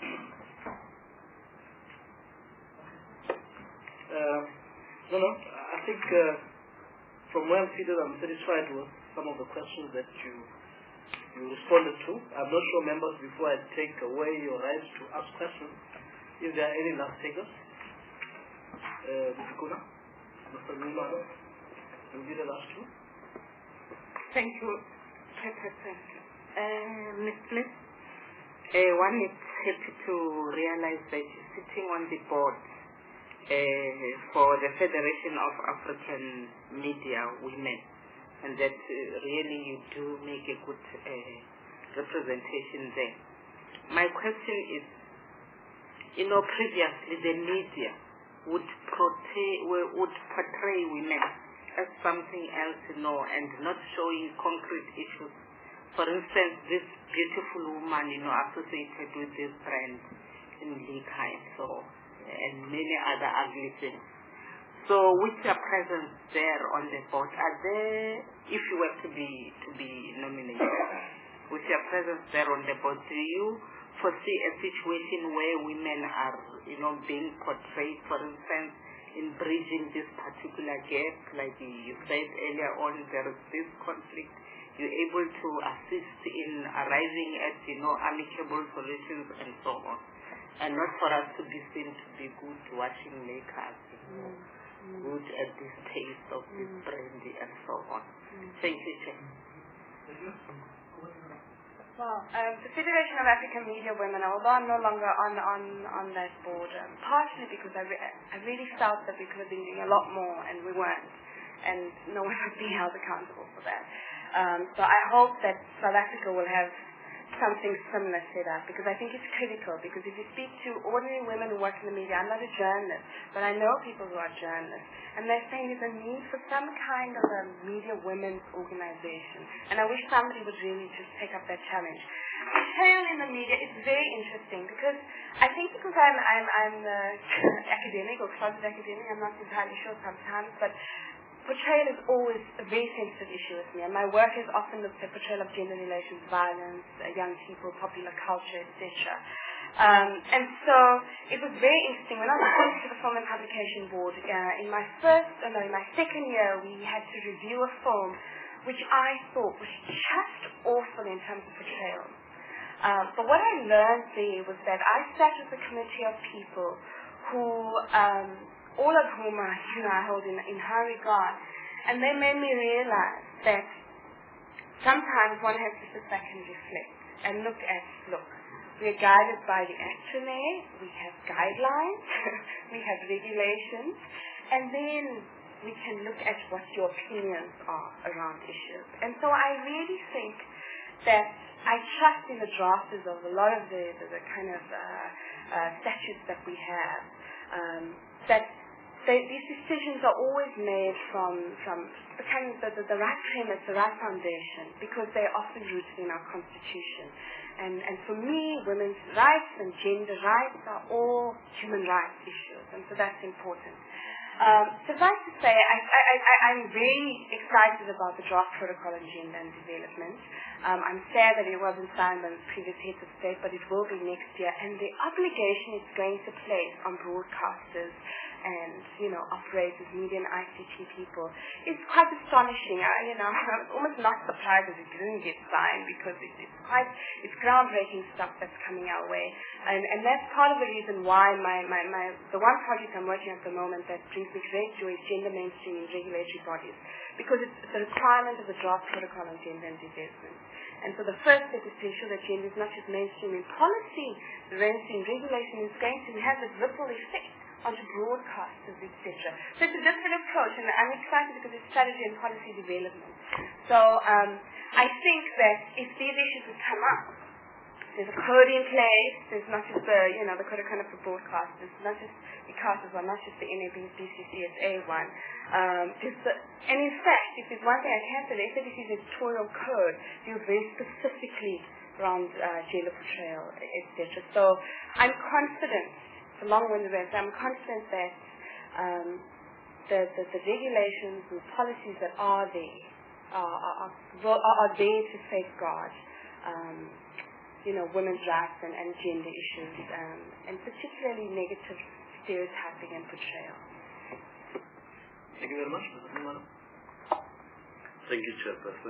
Uh, no, no. I think uh, from where I'm seated, I'm satisfied with some of the questions that you you responded to. I'm not sure, members, before I take away your rights to ask questions, if there are any last takers. Uh, Mister Kuna, Mister Numano, will be the last two. Thank you, Chairperson. Uh, Miz Smith, uh, one is happy to realize that you're sitting on the board Uh, for the Federation of African Media Women, and that uh, really you do make a good uh, representation there. My question is, you know, previously the media would portray, would portray women as something else, you know, and not showing concrete issues. For instance, this beautiful woman, you know, associated with this brand in Lekai, so and many other ugly things. So with your presence there on the board, are there, if you were to be to be nominated, with your presence there on the board, do you foresee a situation where women are, you know, being portrayed, for instance, in bridging this particular gap, like you said earlier on, there is this conflict, you're able to assist in arriving at, you know, amicable solutions and so on, and not for us to be seen to be good washing makeup, you know, mm. good at this taste of mm. this brandy and so on. Mm. Thank you, Chair. Well, um, the Federation of African Media Women, although I'm no longer on on, on that board, um, partially because I, re I really felt that we could have been doing a lot more and we weren't, and no one was being held accountable for that. Um, so I hope that South Africa will have something similar set up because I think it's critical. Because if you speak to ordinary women who work in the media, I'm not a journalist, but I know people who are journalists, and they're saying there's a need for some kind of a media women's organization. And I wish somebody would really just take up that challenge. Portrayal in the media is very interesting because I think because I'm I'm I'm uh, academic or closet academic, I'm not entirely sure sometimes, but portrayal is always a very sensitive issue with me, and my work has often looked at portrayal of gender relations, violence, uh, young people, popular culture, et cetera. Um, and so it was very interesting. When I was going to the Film and Publication Board, uh, in my first, uh, no, in my second year, we had to review a film which I thought was just awful in terms of portrayal. Um, but what I learned there was that I sat with a committee of people who um, all of whom I, you know, I hold in, in high regard, and they made me realize that sometimes one has to sit back and reflect and look at, look, we are guided by the actuary, we have guidelines, we have regulations, and then we can look at what your opinions are around issues. And so I really think that I trust in the drafters of a lot of the, the, the kind of uh, uh, statutes that we have, um, that They, these decisions are always made from from the kind of the, the, the right premise, the right foundation, because they're often rooted in our constitution. And and for me, women's rights and gender rights are all human rights issues, and so that's important. Um, suffice to say, I, I, I, I'm very excited about the draft protocol on gender and development. Um, I'm sad that it wasn't signed by the previous heads of state, but it will be next year. And the obligation it's going to place on broadcasters and, you know, operators, media and I C T people is quite astonishing. I, you know, I was almost not surprised that it didn't get signed because it, it's quite, it's groundbreaking stuff that's coming our way. And, and that's part of the reason why my, my, my, the one project I'm working on at the moment that brings me great joy is gender mainstreaming regulatory bodies, because it's the requirement of the draft protocol on gender and development. And so the first step is to ensure that gender is not just mainstream in policy, the mainstream regulation is going to have this ripple effect onto broadcasters, et cetera. So it's a different approach, and I'm excited because it's strategy and policy development. So um, I think that if these issues would come up, there's a code in place, there's not just the, you know, the code of conduct for broadcasters, not just the casters one, not just the N A B C C S A one. Um, the, and in fact, if there's one thing I can say, the S A B C's editorial code deals very specifically around uh, gender portrayal, et cetera. So I'm confident, it's a long-winded way, I'm confident that um, the, the, the regulations and policies that are there are, are, are, are there to safeguard um, you know, women's rights and, and gender issues, um, and particularly negative stereotyping and portrayal. Thank you very much, Mister Kumar. Thank you, Chairperson.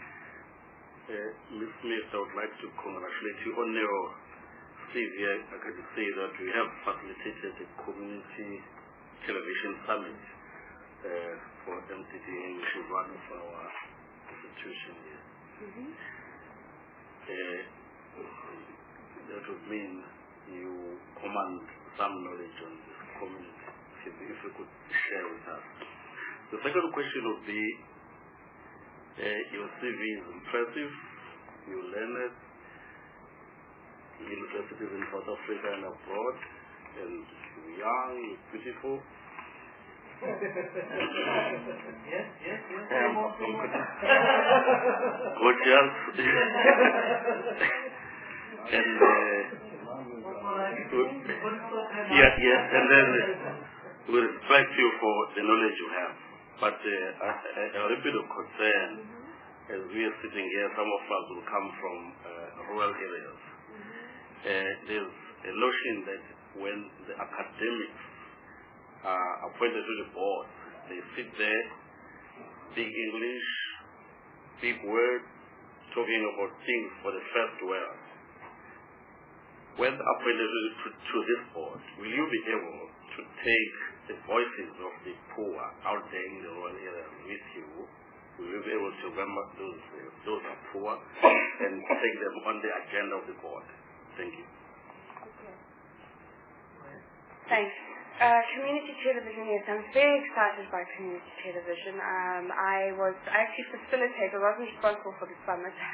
Uh, Miz Smith, I would like to congratulate you on your C V. I can say that we have facilitated the Community Television Summit uh, for M T D, which is one of our institutions here. Mm-hmm. uh, that would mean you command some knowledge on this community, if you could share with us. The second question would be, uh, your C V is impressive, you learn it, universities in South Africa and abroad, and you're young, you're beautiful. Yes, yes, yes. Um, what else? And uh, yes, yes, and then we respect you for the knowledge you have. But uh, a, a little bit of concern, as we are sitting here, some of us will come from uh, rural areas. Uh, there's a notion that when the academics are appointed to the board, they sit there, big English, big words, talking about things for the first world. When appointed to, to this board, will you be able to take the voices of the poor out there in the rural areas with you? Will you be able to remember those, uh, those are poor and take them on the agenda of the board? Thank you. Okay. Thanks. Uh, community television, yes, I'm very excited by community television. Um, I was I actually facilitated, I wasn't responsible for the summit,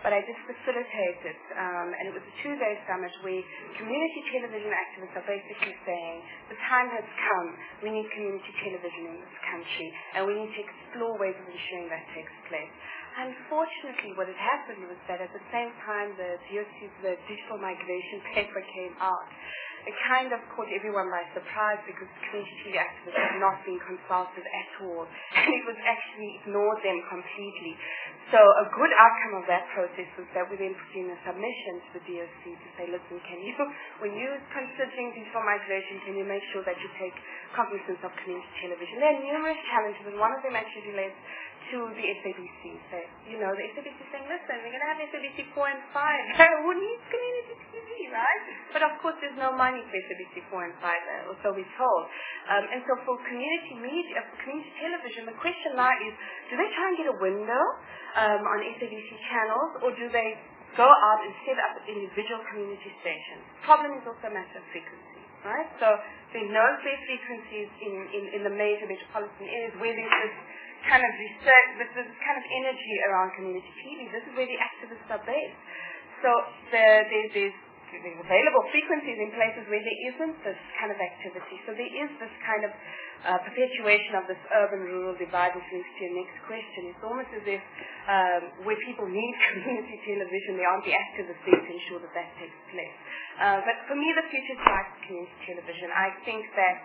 but I did facilitate it, um, and it was a two-day summit where community television activists are basically saying the time has come, we need community television in this country, and we need to explore ways of ensuring that takes place. Unfortunately, what had happened was that at the same time the D O C's the digital migration paper came out, it kind of caught everyone by surprise because community T V activists had not been consulted at all, and it was actually ignored them completely. So a good outcome of that process was that we then put in a submission to the D O C to say, listen, can you, when you're considering digital migration, can you make sure that you take cognizance of community television? There are numerous challenges, and one of them actually relates to the S A B C. So, you know, the S A B C is saying, listen, we're going to have S A B C four and five. Who needs community T V, right? But of course, there's no money for S A B C four and five, or so we're told. Um, and so for community media, for community television, the question now is, do they try and get a window um, on S A B C channels, or do they go out and set up individual community stations? Problem is also a matter of frequency, right? So there are no clear frequencies in, in, in the major metropolitan areas where there's this kind of research, this, this kind of energy around community T V. This is where the activists are based. So the, there, there's, there's available frequencies in places where there isn't this kind of activity. So there is this kind of uh, perpetuation of this urban-rural divide, which leads to your next question. It's almost as if um, where people need community television, there aren't the activists there to ensure that that takes place. Uh, but for me, the future is like community television. I think that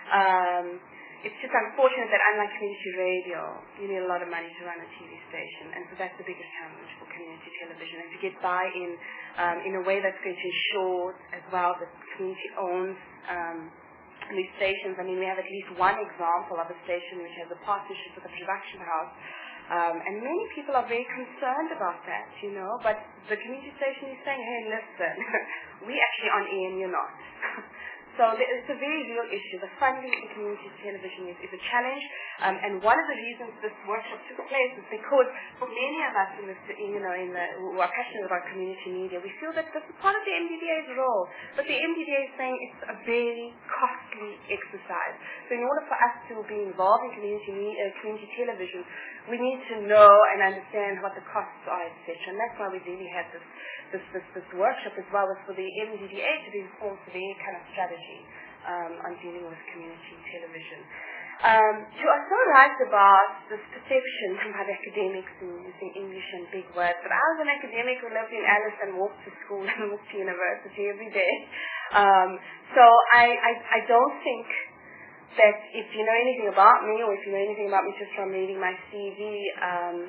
um, it's just unfortunate that unlike community radio, you need a lot of money to run a T V station, and so that's the biggest challenge for community television, and to get buy-in um, in a way that's going to ensure as well that the community owns um, these stations. I mean, we have at least one example of a station which has a partnership with a production house, um, and many people are very concerned about that, you know, but the community station is saying, hey, listen, we're actually on air and you're not. So it's a very real issue. The funding for community television is, is a challenge, um, and one of the reasons this workshop took place is because for many of us in, this, you know, in the, who are passionate about community media, we feel that this is part of the M D D A's role. But the M D D A is saying it's a very costly exercise. So in order for us to be involved in community uh, community television, we need to know and understand what the costs are, et cetera. And that's why we really had this This, this, this workshop, as well as for the M D D A to be informed for their kind of strategy um, on dealing with community television. Um, to also write about this perception about academics and using English and big words, but I was an academic who lived in Alice and walked to school and walked to university every day. Um, so I, I, I don't think that if you know anything about me, or if you know anything about me just from reading my C V, um,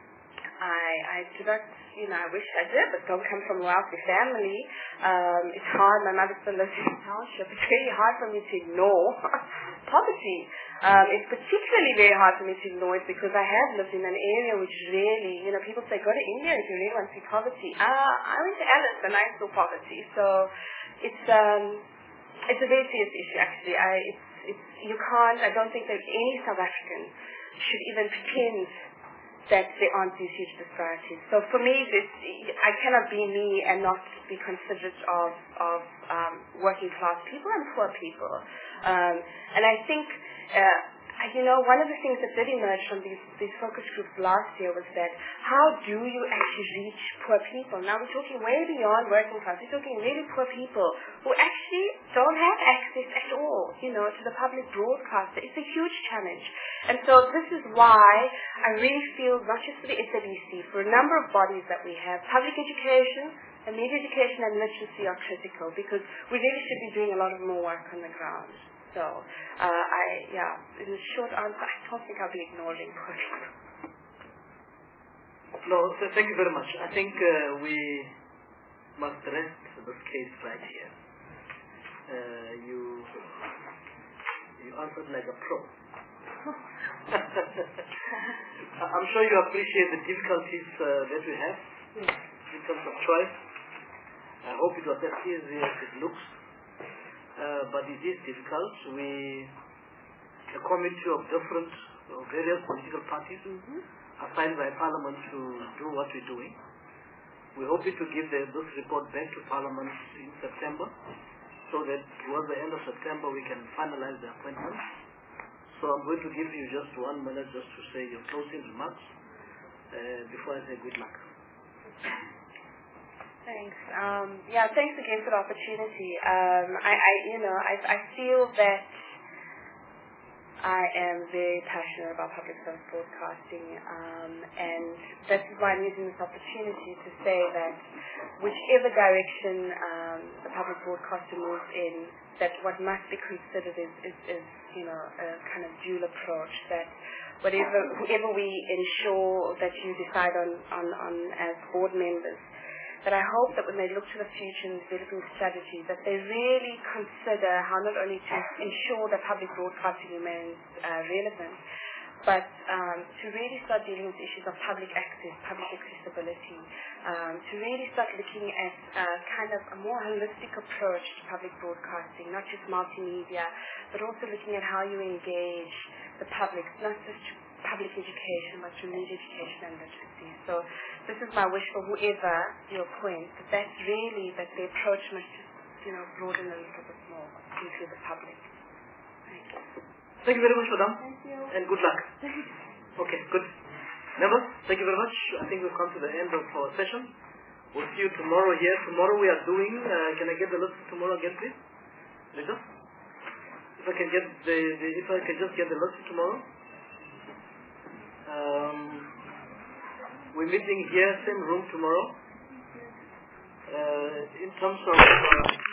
I, I do not, you know, I wish I did, but don't come from a wealthy family. Um, it's hard. My mother still lives in a township. It's very hard for me to ignore poverty. Um, it's particularly very hard for me to ignore it because I have lived in an area which really, you know, people say, go to India if you really want to see poverty. Uh, I went to Alice and I saw poverty. So it's um, it's a very serious issue, actually. I, it's, it's, you can't, I don't think that any South African should even pretend that there aren't these huge disparities. So for me, this, I cannot be me and not be considerate of, of um, working class people and poor people. Um, and I think, uh, you know, one of the things that did emerge from these, these focus groups last year was that how do you actually reach poor people? Now we're talking way beyond working class. We're talking really poor people who actually don't have access at all, you know, to the public broadcaster. It's a huge challenge. And so this is why I really feel, not just for the S A B C, for a number of bodies that we have, public education and media education and literacy are critical because we really should be doing a lot of more work on the ground. So, uh, I, yeah, in a short answer, I don't think I'll be ignoring poor people. No, so thank you very much. I think uh, we must rest this case right here. Uh, you, you answered like a pro. I'm sure you appreciate the difficulties uh, that we have in terms of choice. I hope it was as easy as it looks, uh, but it is difficult. We, a committee of different, of various political parties, mm-hmm. assigned by Parliament to do what we're doing. We hope to give the, this report back to Parliament in September, so that towards the end of September we can finalize the appointment. So I'm going to give you just one minute just to say your closing remarks uh, before I say good luck. Thanks. Um, yeah, thanks again for the opportunity. Um, I, I, you know, I, I feel that I am very passionate about public service broadcasting, um, and this is why I'm using this opportunity to say that whichever direction um, the public broadcaster moves in, that what must be considered is, is, is, you know, a kind of dual approach, that whatever, whoever we ensure that you decide on, on, on as board members, that I hope that when they look to the future and developing strategies, that they really consider how not only to ensure that public broadcasting remains uh, relevant, but um, to really start dealing with issues of public access, public accessibility, um, to really start looking at uh, kind of a more holistic approach to public broadcasting, not just multimedia, but also looking at how you engage the public, not just public education, but through media education and literacy. So this is my wish for whoever you appoint, that that's really that the approach must just, you know, broaden a little bit more into the public. Thank you. Thank you very much, madam. Thank you. And good luck. Okay, good. Members, thank you very much. I think we've come to the end of our session. We'll see you tomorrow here. Tomorrow we are doing, uh, can I get the list tomorrow again, please? Later? If I can get the, the if I can just get the list tomorrow. Um, we're meeting here, same room tomorrow. Uh, in terms of uh,